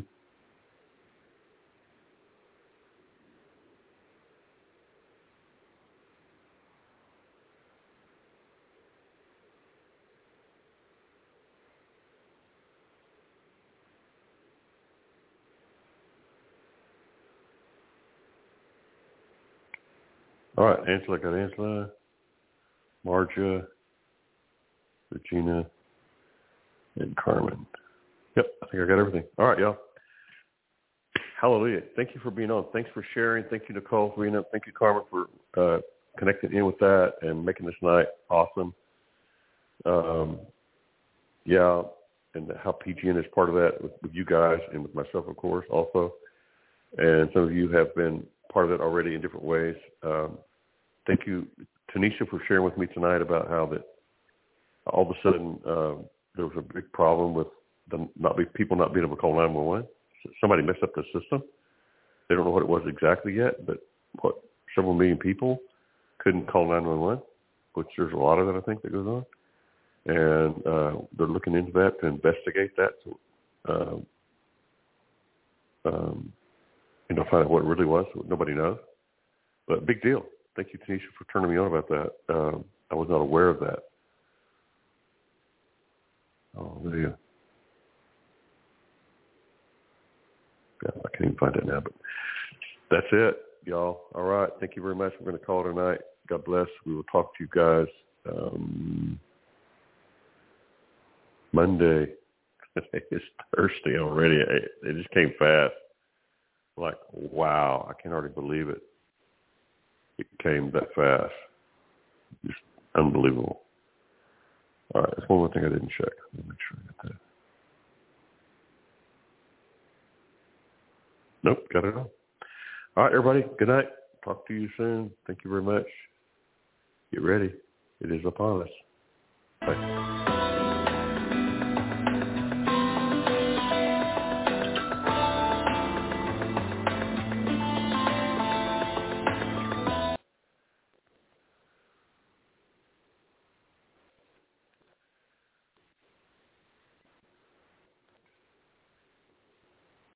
All right, Angela, got Angela, Marja, Regina, and Carmen. Yep, I think I got everything. All right, y'all. Hallelujah. Thank you for being on. Thanks for sharing. Thank you, Nicole, for being on. Thank you, Carmen, for uh, connecting in with that and making this night awesome. Um, yeah, and how P G N is part of that with, with you guys and with myself, of course, also. And some of you have been part of it already in different ways. Um, thank you, Tanisha, for sharing with me tonight about how that all of a sudden uh, there was a big problem with the not be, people not being able to call nine one one. Somebody messed up the system. They don't know what it was exactly yet, but what several million people couldn't call nine one one, which there's a lot of that, I think, that goes on. And uh, they're looking into that to investigate that, so, uh, um, you know, find out what it really was. Nobody knows. But big deal. Thank you, Tanisha, for turning me on about that. Um, I was not aware of that. Oh, there you go. Yeah, I can't even find it now, but that's it, y'all. All right. Thank you very much. We're going to call it a night. God bless. We will talk to you guys um, Monday. It's Thursday already. It, it just came fast. Like, wow. I can hardly believe it. It came that fast. Just unbelievable. All right. That's one more thing I didn't check. Let me make sure I got that. Nope, got it all. All right, everybody. Good night. Talk to you soon. Thank you very much. Get ready. It is upon us. Bye.